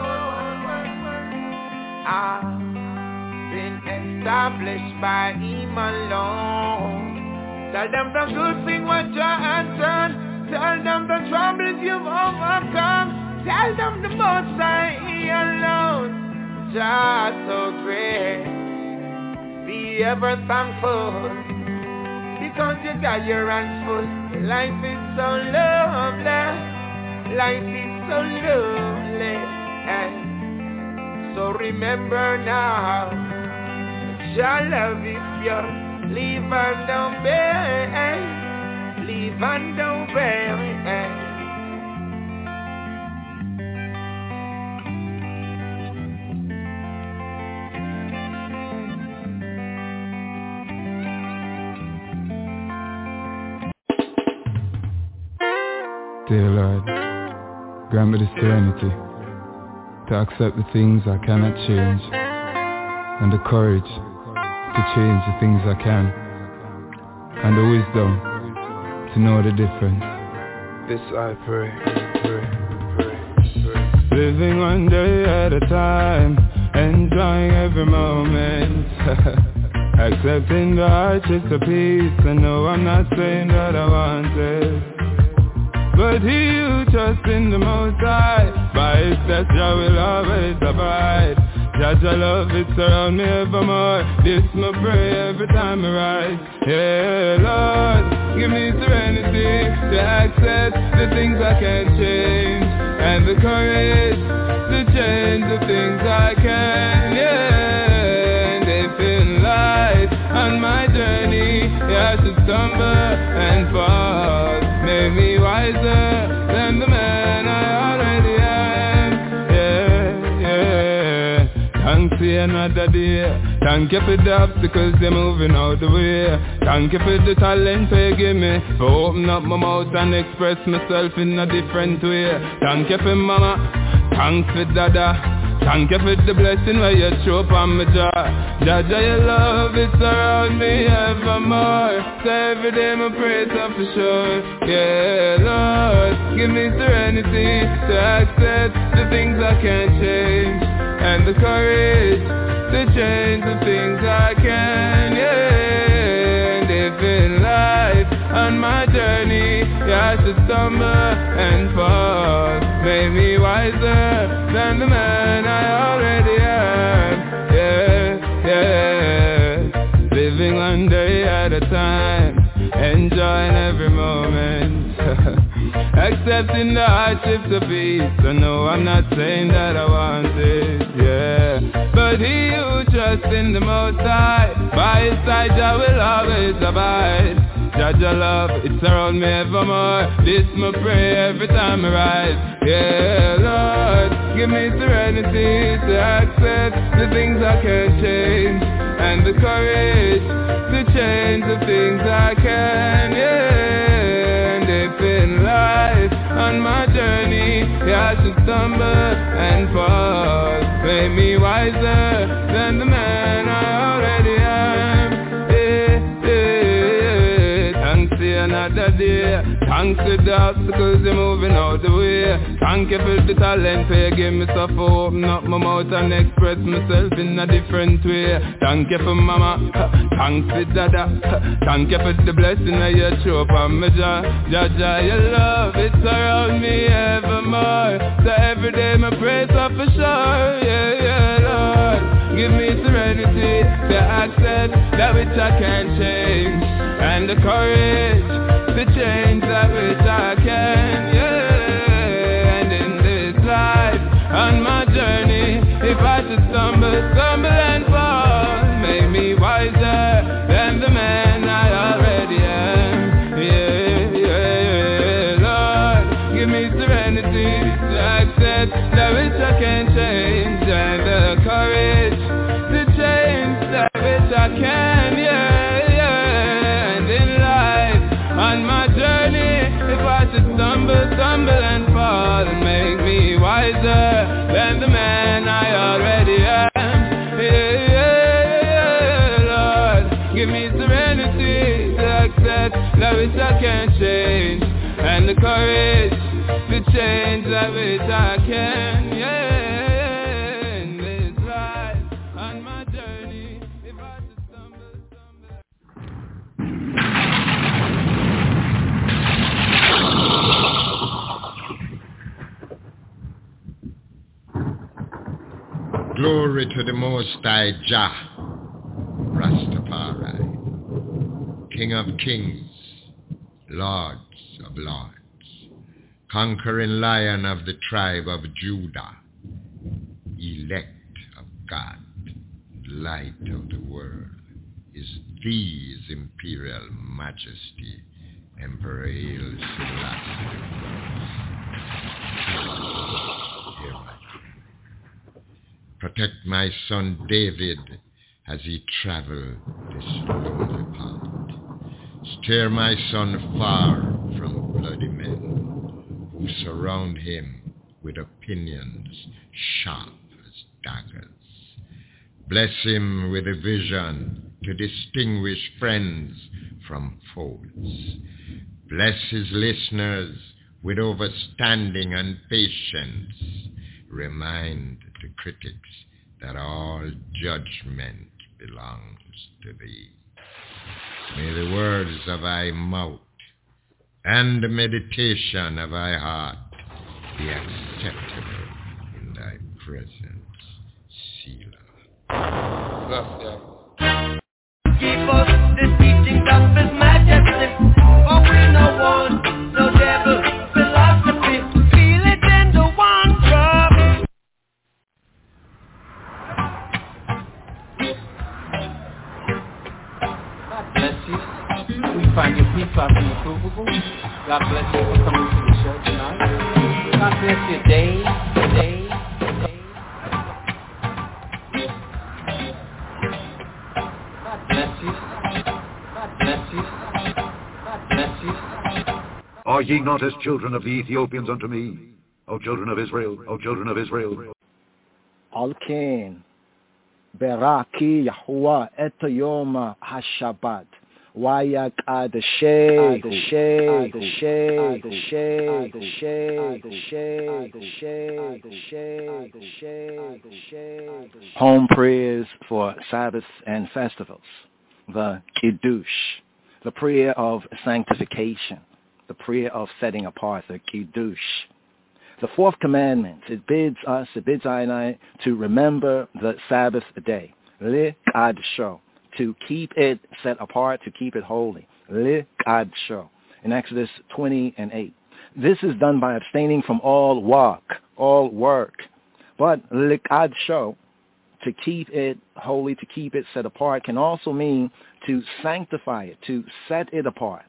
I've been established by Him alone. Tell them the good thing what Jah has done. Tell them the troubles you've overcome. Tell them the Most High alone, Jah so great. Be ever thankful, because you got your hands full. Life is so lovely, life is so lonely. And so remember now, Jah love is pure. Leave and obey, leave and obey. Dear Lord, grant me the serenity to accept the things I cannot change, and the courage to change the things I can, and the wisdom to know the difference. This I pray, pray, pray, pray. Living one day at a time, enjoying every moment. Accepting the hardships of peace. I know I'm not saying that I want it, but he who trusts in the Most High, by his steps Jah will always abide. Jah Jah love it surround me evermore. This my prayer every time I rise. Yeah, Lord, give me serenity to accept the things I can't change, and the courage to change the things I can. Yeah, and if in life on my journey I should stumble and fall, make me wiser than the man I already am. Yeah, yeah. Thanks for another day. Thank you for the obstacles, they're moving out the way. Thank you for the talent you give me, for open up my mouth and express myself in a different way. Thank you for mama, thanks for dada. Thank you for the blessing where you show up on my jaw. Jah Jah, your love, it's around me evermore. So every day my praise up for sure. Yeah, Lord, give me serenity to accept the things I can't change, and the courage to change the things I can. Yeah, and if in life on my journey yeah, I should stumble and fall, make me wiser than the man I already am. Yeah, yeah. Living one day at a time, enjoying every moment. Accepting the hardships of peace. I know I'm not saying that I want it, yeah, but he who trusts in the Most High, by his side Jah will always abide. Jah Jah love, it's around me evermore. This my prayer every time I rise. Yeah, Lord, give me serenity to accept the things I can't change, and the courage to change the things I can. Yeah, and if in life on my journey yeah, I should stumble and fall, make me wiser than the man I already am. Another day, thanks to the obstacles they're moving out the way. Thank you for the talent for you give me stuff for open up my mouth and express myself in a different way. Thank you for mama, thanks for dada. Thank you for the blessing that you show up on my jaw. Jah Jah, your love, it's around me evermore. So every day my praise up for sure. Yeah, yeah, Lord, give me serenity to accept that which I can't change, and the courage to change that which I can. Yeah, and in this life on my journey, if I should stumble, stumble and fall, make me wiser than the man I already am. Yeah, yeah, Lord, give me serenity to accept that which I can't change, and the courage to change that which I can. Yeah, yeah, and in life on my journey, if I should stumble, stumble and fall, and make me wiser than the man I already am. Yeah, yeah, yeah, Lord, give me serenity to accept that which I can't change, and the courage to change that which I can. Yeah, in this life on my journey, if I should stumble, stumble. Glory to the Most High Jah, Rastafari, King of Kings, Lords of Lords, conquering Lion of the tribe of Judah, elect of God, light of the world, is His Imperial Majesty, Emperor Haile Selassie the First. Protect my son David as he travel this lonely path. Steer my son far from bloody men. who surround him with opinions sharp as daggers. Bless him with a vision to distinguish friends from foes. Bless his listeners with overstanding and patience. Remind the critics that all judgment belongs to thee. May the words of thy mouth and the meditation of thy heart be acceptable in thy presence, Selah. Bless them. Give us the teachings of his majesty, for we no want no devil philosophy. Feel it in the one drop. God bless you. We find your peace out in the provable. God bless you for coming to the show tonight. God bless your day, day, day. God bless you. God bless you. God bless you. Are ye not as children of the Ethiopians unto me, O children of Israel, O children of Israel? Alken, Beraki Yahuwah et Yom HaShabbat. Wayak Adashay, Adashay, Adashay, Adashay, Adashay, Adashay, Adashay, Adashay, Adashay, Adashay. Home prayers for Sabbaths and festivals. The Kiddush, the prayer of sanctification, the prayer of setting apart, the Kiddush. The fourth commandment, it bids us, it bids I and I to remember the Sabbath day. Li-Kadsho. To keep it set apart, to keep it holy. Li-Kadsho. In Exodus twenty and eight. This is done by abstaining from all work, all work. But Li-Kadsho, to keep it holy, to keep it set apart, can also mean to sanctify it, to set it apart.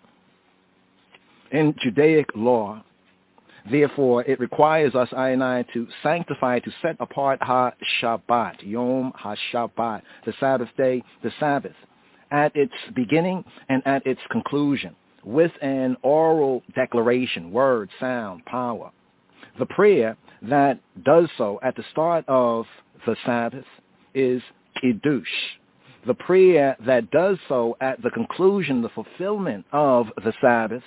In Judaic law, therefore, it requires us, I and I, to sanctify, to set apart ha-Shabbat, Yom ha-Shabbat, the Sabbath day, the Sabbath, at its beginning and at its conclusion, with an oral declaration, word, sound, power. The prayer that does so at the start of the Sabbath is Kiddush. The prayer that does so at the conclusion, the fulfillment of the Sabbath,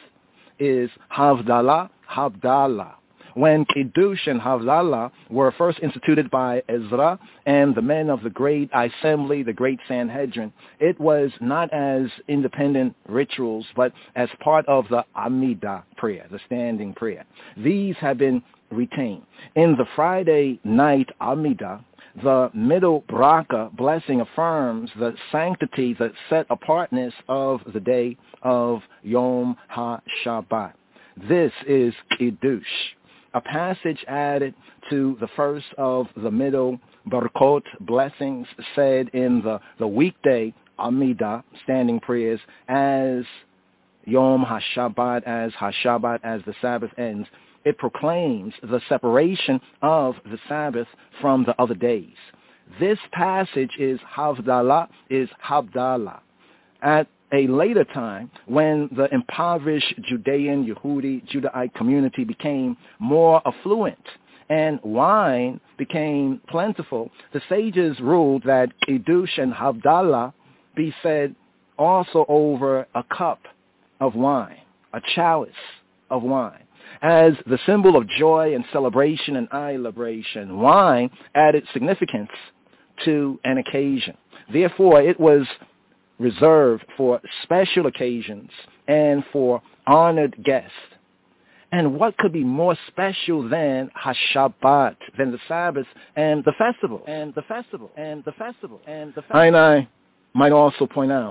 is Havdalah, Havdalah. When Kiddush and Havdalah were first instituted by Ezra and the men of the great assembly, the great Sanhedrin, it was not as independent rituals, but as part of the Amidah prayer, the standing prayer. These have been retained. In the Friday night Amidah, the middle Bracha blessing affirms the sanctity, the set-apartness of the day of Yom HaShabbat. This is Kiddush, a passage added to the first of the middle Barakot blessings said in the, the weekday Amidah, standing prayers, as Yom HaShabbat, as HaShabbat, as the Sabbath ends. It proclaims the separation of the Sabbath from the other days. This passage is Havdalah, is Havdalah. At a later time, when the impoverished Judean, Yehudi, Judahite community became more affluent and wine became plentiful, the sages ruled that Kiddush and Havdalah be said also over a cup of wine, a chalice of wine. As the symbol of joy and celebration and celebration, wine added significance to an occasion. Therefore, it was reserved for special occasions and for honored guests. And what could be more special than HaShabbat, than the Sabbath and the festival, and the festival, and the festival, and the festival. I and I might also point out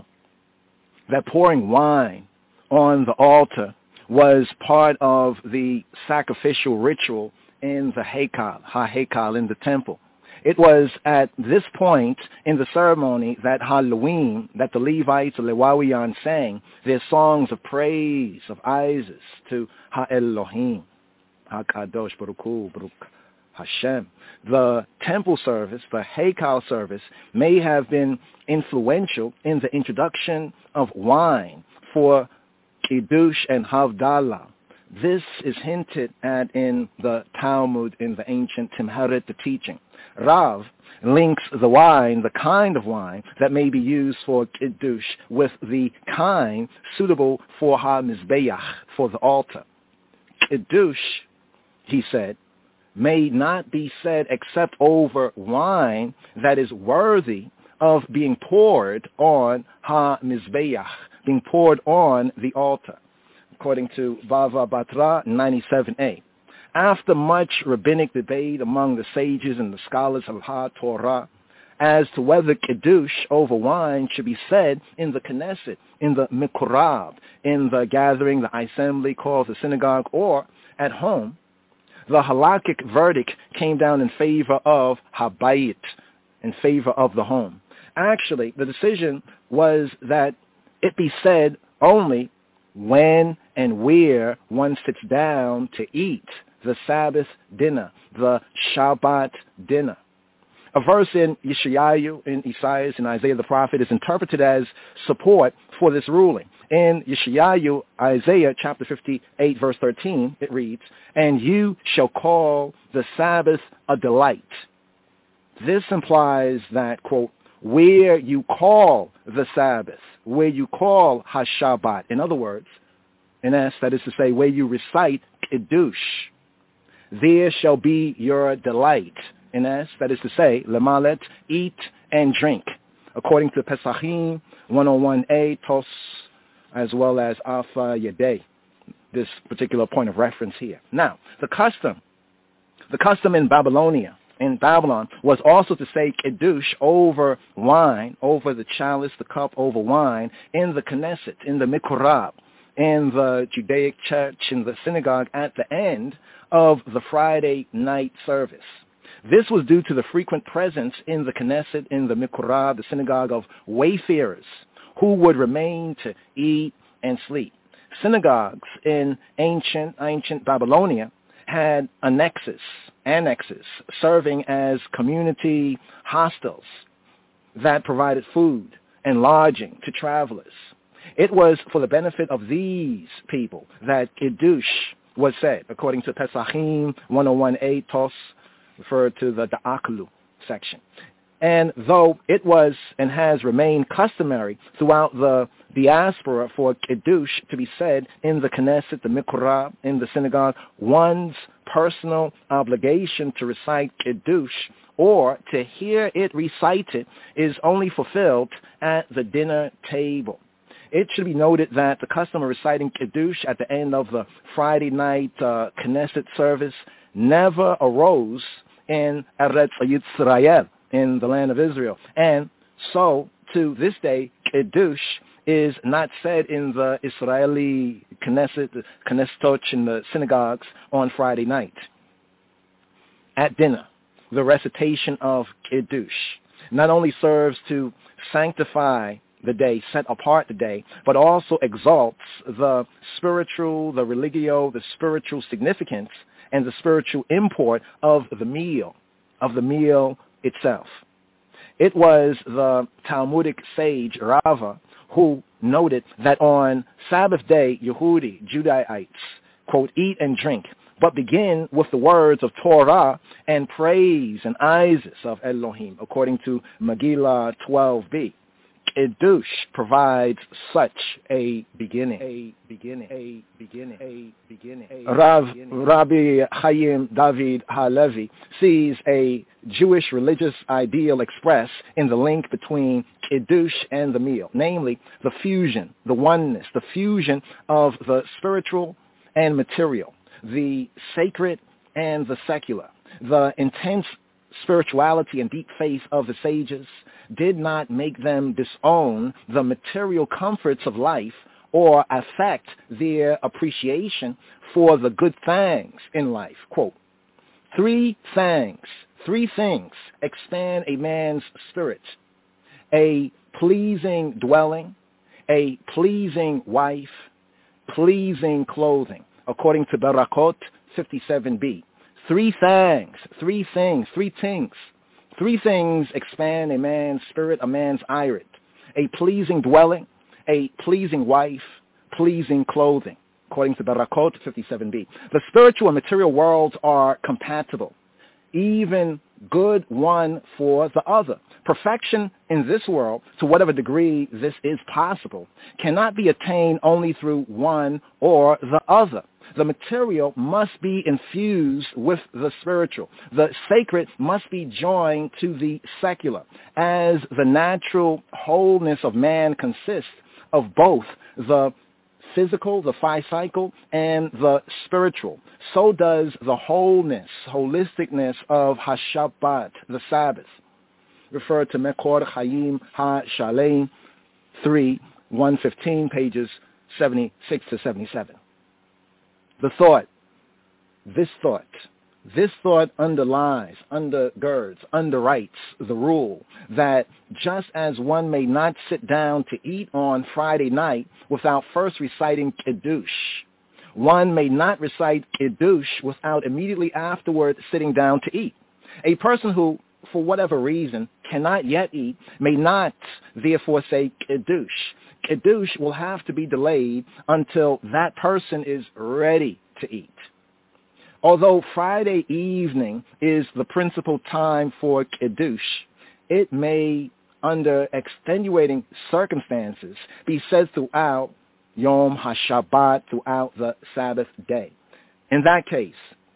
that pouring wine on the altar was part of the sacrificial ritual in the Heikal, Ha-Heikal, in the temple. It was at this point in the ceremony that Halloween, that the Levites, the Lewawiyan, sang their songs of praise, of Isis to Ha-Elohim, Ha-Kadosh, Baruch Hu, Baruch Hashem. The temple service, the Heikal service, may have been influential in the introduction of wine for Kiddush and Havdalah. This is hinted at in the Talmud, in the ancient Timharet, the teaching. Rav links the wine, the kind of wine that may be used for Kiddush, with the kind suitable for HaMizbeach, for the altar. Kiddush, he said, may not be said except over wine that is worthy of being poured on HaMizbeach, being poured on the altar, according to Bava Batra ninety-seven a. After much rabbinic debate among the sages and the scholars of HaTorah as to whether Kiddush over wine should be said in the Knesset, in the Mikurab, in the gathering, the assembly called the synagogue, or at home, the halakhic verdict came down in favor of Habayit, in favor of the home. Actually, the decision was that it be said only when and where one sits down to eat the Sabbath dinner, the Shabbat dinner. A verse in Yeshayahu, in Isaiah, and Isaiah the prophet is interpreted as support for this ruling. In Yeshayahu, Isaiah chapter fifty-eight, verse thirteen, it reads, "And you shall call the Sabbath a delight." This implies that, quote, where you call the Sabbath, where you call HaShabbat, in other words, in S, that is to say, where you recite Kiddush, there shall be your delight. In S, that is to say, Lemalet, eat and drink, according to Pesachim one oh one a, Tos, as well as Alpha Yedei, this particular point of reference here. Now, the custom, the custom in Babylonia, in Babylon, was also to say Kiddush over wine, over the chalice, the cup, over wine, in the Knesset, in the Mikurab, in the Judaic church, in the synagogue, at the end of the Friday night service. This was due to the frequent presence in the Knesset, in the Mikurab, the synagogue, of wayfarers who would remain to eat and sleep. Synagogues in ancient, ancient Babylonia had annexes, annexes, serving as community hostels that provided food and lodging to travelers. It was for the benefit of these people that Kiddush was said, according to Pesachim one oh one a, Tos, referred to the Da'aklu section. And though it was and has remained customary throughout the diaspora for Kiddush to be said in the Knesset, the Mikurab, in the synagogue, one's personal obligation to recite Kiddush or to hear it recited is only fulfilled at the dinner table. It should be noted that the custom of reciting Kiddush at the end of the Friday night uh, Knesset service never arose in Eretz Yisrael, in the land of Israel. And so, to this day, Kiddush is not said in the Israeli Knesset, the Knessetot, in the synagogues on Friday night. At dinner, the recitation of Kiddush not only serves to sanctify the day, set apart the day, but also exalts the spiritual, the religio, the spiritual significance and the spiritual import of the meal, of the meal itself. It was the Talmudic sage Rava who noted that on Sabbath day, Yehudi, Judaites, quote, eat and drink, but begin with the words of Torah and praise and Isis of Elohim, according to Megillah twelve b. Kiddush provides such a beginning. A beginning. A beginning. A beginning. A Rav Rabbi Chaim David Halevi sees a Jewish religious ideal expressed in the link between Kiddush and the meal, namely the fusion, the oneness, the fusion of the spiritual and material, the sacred and the secular. The intense spirituality and deep faith of the sages did not make them disown the material comforts of life or affect their appreciation for the good things in life. Quote, three things, three things expand a man's spirit: a pleasing dwelling, a pleasing wife, pleasing clothing, according to Barakot fifty-seven b. Three things, three things, three things. Three things expand a man's spirit, a man's irit: a pleasing dwelling, a pleasing wife, pleasing clothing. according to Barakot fifty-seven b. The spiritual and material worlds are compatible, even good one for the other. Perfection in this world, to whatever degree this is possible, cannot be attained only through one or the other. The material must be infused with the spiritual. The sacred must be joined to the secular, as the natural wholeness of man consists of both the physical, the physical, and the spiritual. So does the wholeness, holisticness of Hashabbat, the Sabbath. Refer to Mekor Chaim HaShalem three, one fifteen, pages seventy-six to seventy-seven. The thought, this thought, this thought underlies, undergirds, underwrites the rule that just as one may not sit down to eat on Friday night without first reciting Kiddush, one may not recite Kiddush without immediately afterward sitting down to eat. A person who, for whatever reason, cannot yet eat may not therefore say Kiddush. Kiddush will have to be delayed until that person is ready to eat. Although Friday evening is the principal time for Kiddush, it may, under extenuating circumstances, be said throughout Yom HaShabbat, throughout the Sabbath day. In that case,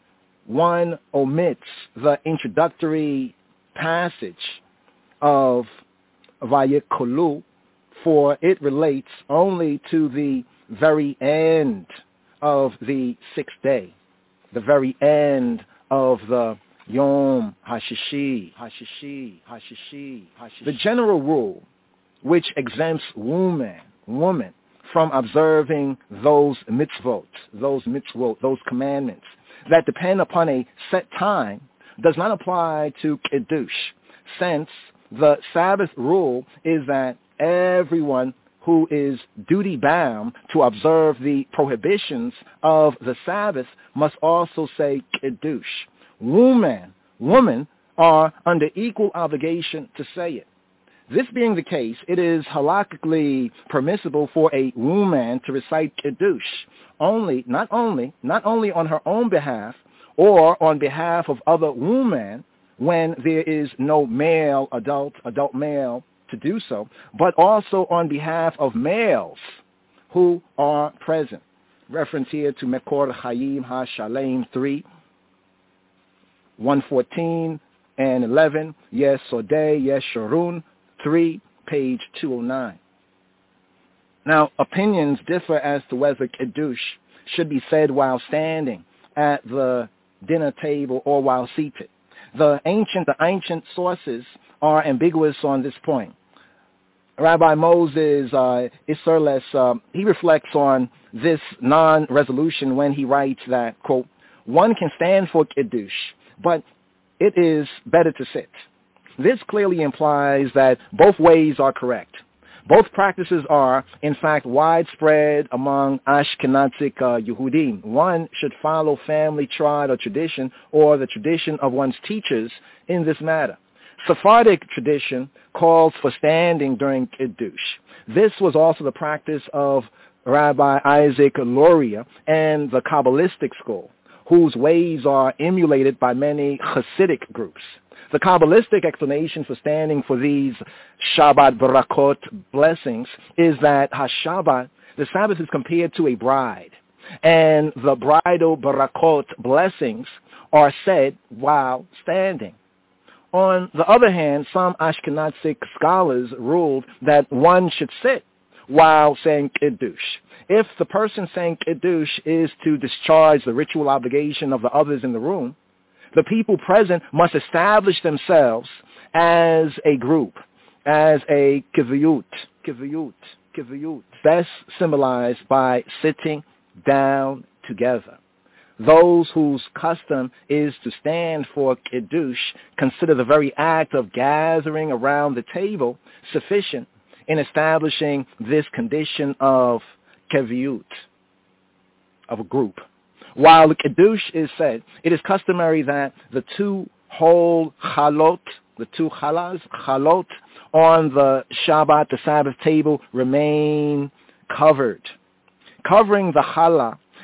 one omits the introductory passage of Vayikolu, for it relates only to the very end of the sixth day, the very end of the Yom HaShishi, HaShishi, HaShishi, HaShishi. The general rule, which exempts woman, woman from observing those mitzvot, those mitzvot, those commandments that depend upon a set time, does not apply to Kiddush, since the Sabbath rule is that everyone who is duty-bound to observe the prohibitions of the Sabbath must also say Kiddush. Woman, women are under equal obligation to say it. This being the case, it is halakhically permissible for a woman to recite Kiddush, only, not only, not only on her own behalf or on behalf of other women when there is no male, adult, adult male to do so, but also on behalf of males who are present. Reference here to Mekor Chaim HaShalem three, one fourteen and eleven, Yes Sodeh, Yes Sharun three, page two oh nine. Now, opinions differ as to whether Kiddush should be said while standing at the dinner table or while seated. The ancient, the ancient sources are ambiguous on this point. Rabbi Moses uh, Isserles, uh, he reflects on this non-resolution when he writes that, quote, one can stand for Kiddush, but it is better to sit. This clearly implies that both ways are correct. Both practices are, in fact, widespread among Ashkenazic uh, Yehudim. One should follow family, tribe, or tradition, or the tradition of one's teachers in this matter. Sephardic tradition calls for standing during Kiddush. This was also the practice of Rabbi Isaac Luria and the Kabbalistic school, whose ways are emulated by many Hasidic groups. The Kabbalistic explanation for standing for these Shabbat Barakot blessings is that HaShabbat, the Sabbath, is compared to a bride, and the bridal Barakot blessings are said while standing. On the other hand, some Ashkenazic scholars ruled that one should sit while saying Kiddush. If the person saying Kiddush is to discharge the ritual obligation of the others in the room, the people present must establish themselves as a group, as a kiviyut, kiviyut, kiviyut, best symbolized by sitting down together. Those whose custom is to stand for Kiddush consider the very act of gathering around the table sufficient in establishing this condition of kiviyut, of a group. While the Kiddush is said, it is customary that the two whole chalot, the two chalas, chalot, on the Shabbat, the Sabbath table, remain covered. Covering the challah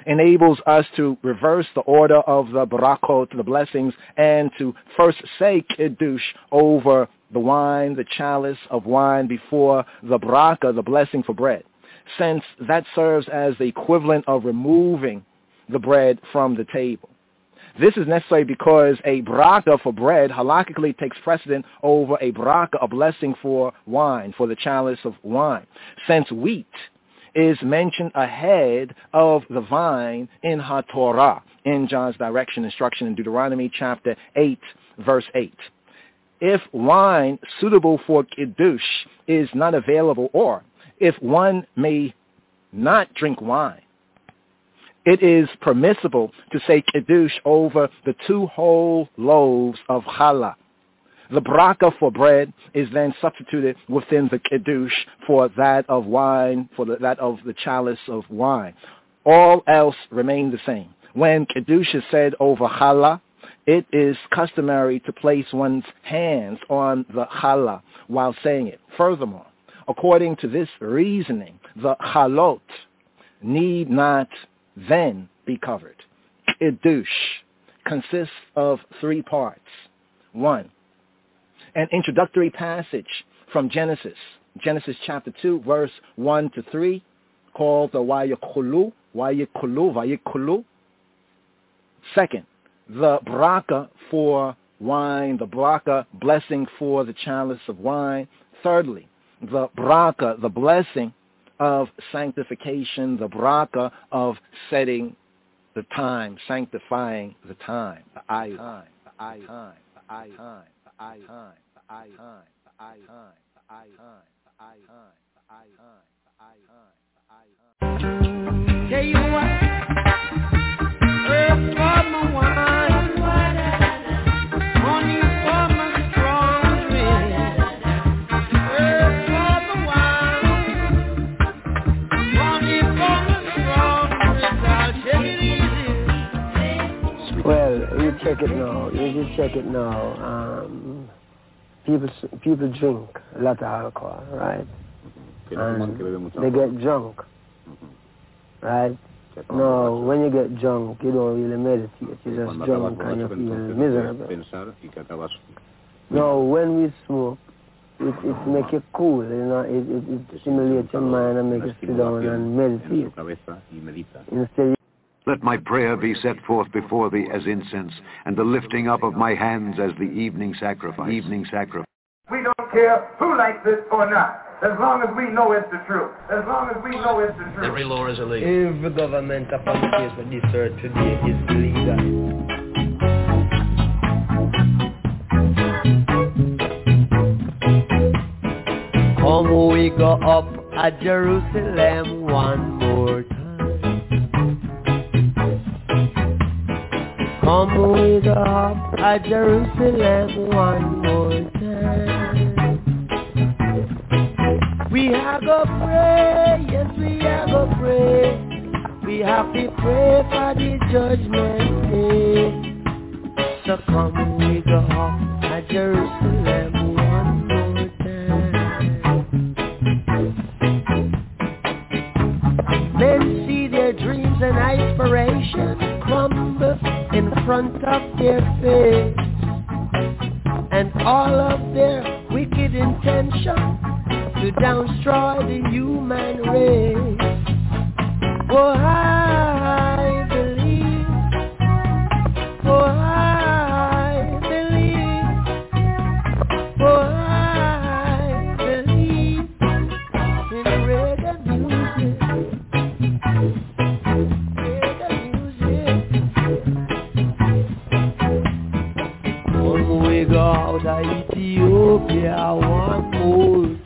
enables us to reverse the order of the barakot, the blessings, and to first say kiddush over the wine, the chalice of wine, before the baraka, the blessing for bread, since that serves as the equivalent of removing the bread from the table. This is necessary because a baraka for bread halakhically takes precedent over a baraka, a blessing for wine, for the chalice of wine, since wheat is mentioned ahead of the vine in HaTorah, in John's direction, instruction in Deuteronomy chapter eight, verse eight. If wine suitable for kiddush is not available, or if one may not drink wine, it is permissible to say kiddush over the two whole loaves of challah. The baraka for bread is then substituted within the kiddush for that of wine, for the, that of the chalice of wine. All else remain the same. When kiddush is said over challah, it is customary to place one's hands on the challah while saying it. Furthermore, according to this reasoning, the chalot need not then be covered. Kiddush consists of three parts. One, an introductory passage from Genesis, Genesis chapter two, verse one to three, called the Vayikulu, Vayikulu, Vayikulu. Second, the baraka for wine, the baraka, blessing for the chalice of wine. Thirdly, the baraka, the blessing of sanctification, the baraka of setting the time, sanctifying the time, the I time, the I time, the I time, the I time, the I time, the I time, the I time, the I time, the I time, the I time, the I time. Tell you what, earth for my wine, money for my strong drink, earth for my wine, money for my strong drink, I'll take it easy. Well, you check it now, you just check it now. Um, people people drink a lot of alcohol, right? And they get drunk, right? No, when you get drunk, you don't really meditate. You're just drunk and you feel miserable. No, when we smoke, it, it makes you cool, you know, it, it, it stimulates your mind and makes you sit down and meditate. Instead, let my prayer be set forth before thee as incense, and the lifting up of my hands as the evening sacrifice. Evening sacrifice. We don't care who likes it or not, as long as we know it's the truth. As long as we know it's the truth. Every law is illegal. Every government upon the face of this earth today is illegal. Come we go up at Jerusalem one more time. Come we go up at Jerusalem one more time. We have to pray, yes we have to pray. We have to pray for the judgment day. So come we go up at Jerusalem one more time. Men see their dreams and aspirations crumble in front of their face, and all of their wicked intentions to destroy the human race. Oh, I believe, oh, I believe, oh, I believe in reggae music, reggae music. Come we go out of Ethiopia one more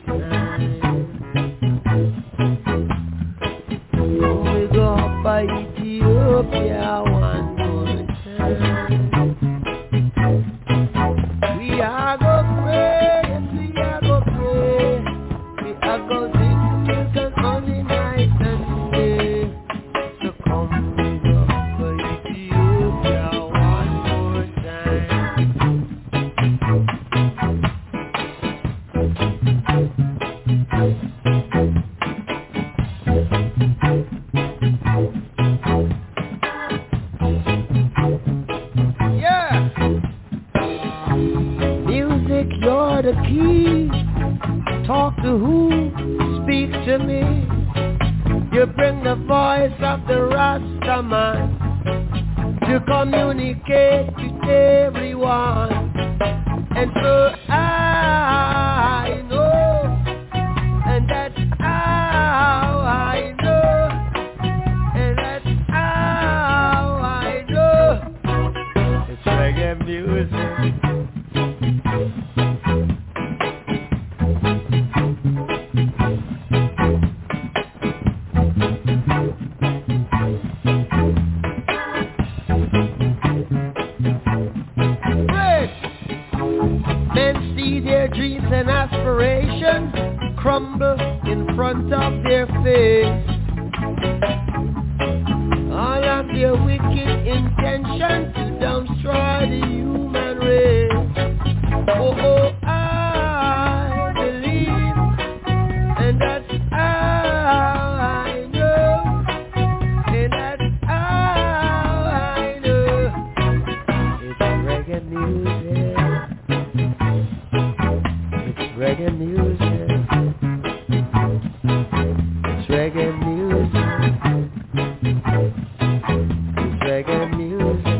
by Ethiopia one more time. We are go pray, yes we are go pray. We are go sing milk and honey night and day. So come we go by Ethiopia one more time. are the key. Talk to who? Speak to me. You bring the voice of the Rasta man to communicate with everyone. And so I know, and that's how I know, and that's how I know. It's reggae music. And aspiration crumble in front of their face. All of their wicked intention to destroy the human race. Oh, oh, I believe, and that's how I know, and that's how I know. It's reggae music. Reggae music. It's reggae music. It's reggae music.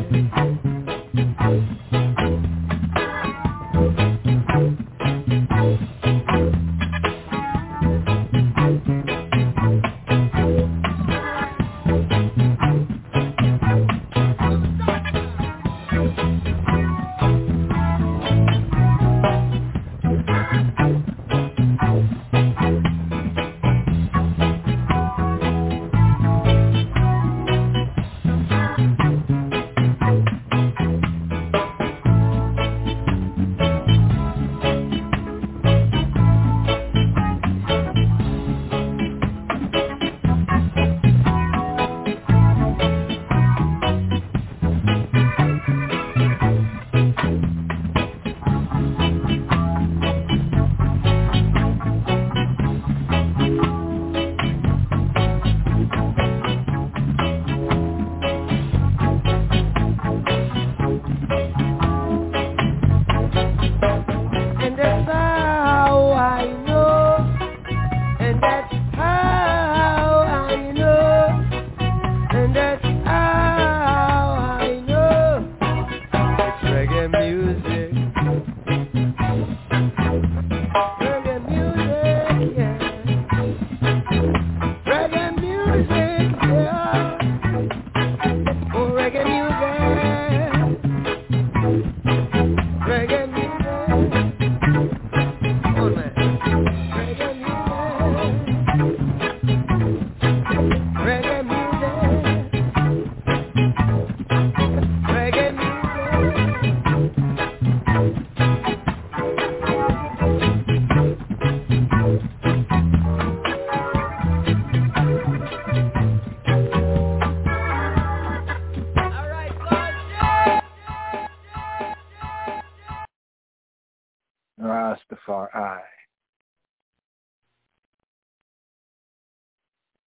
Rastafari.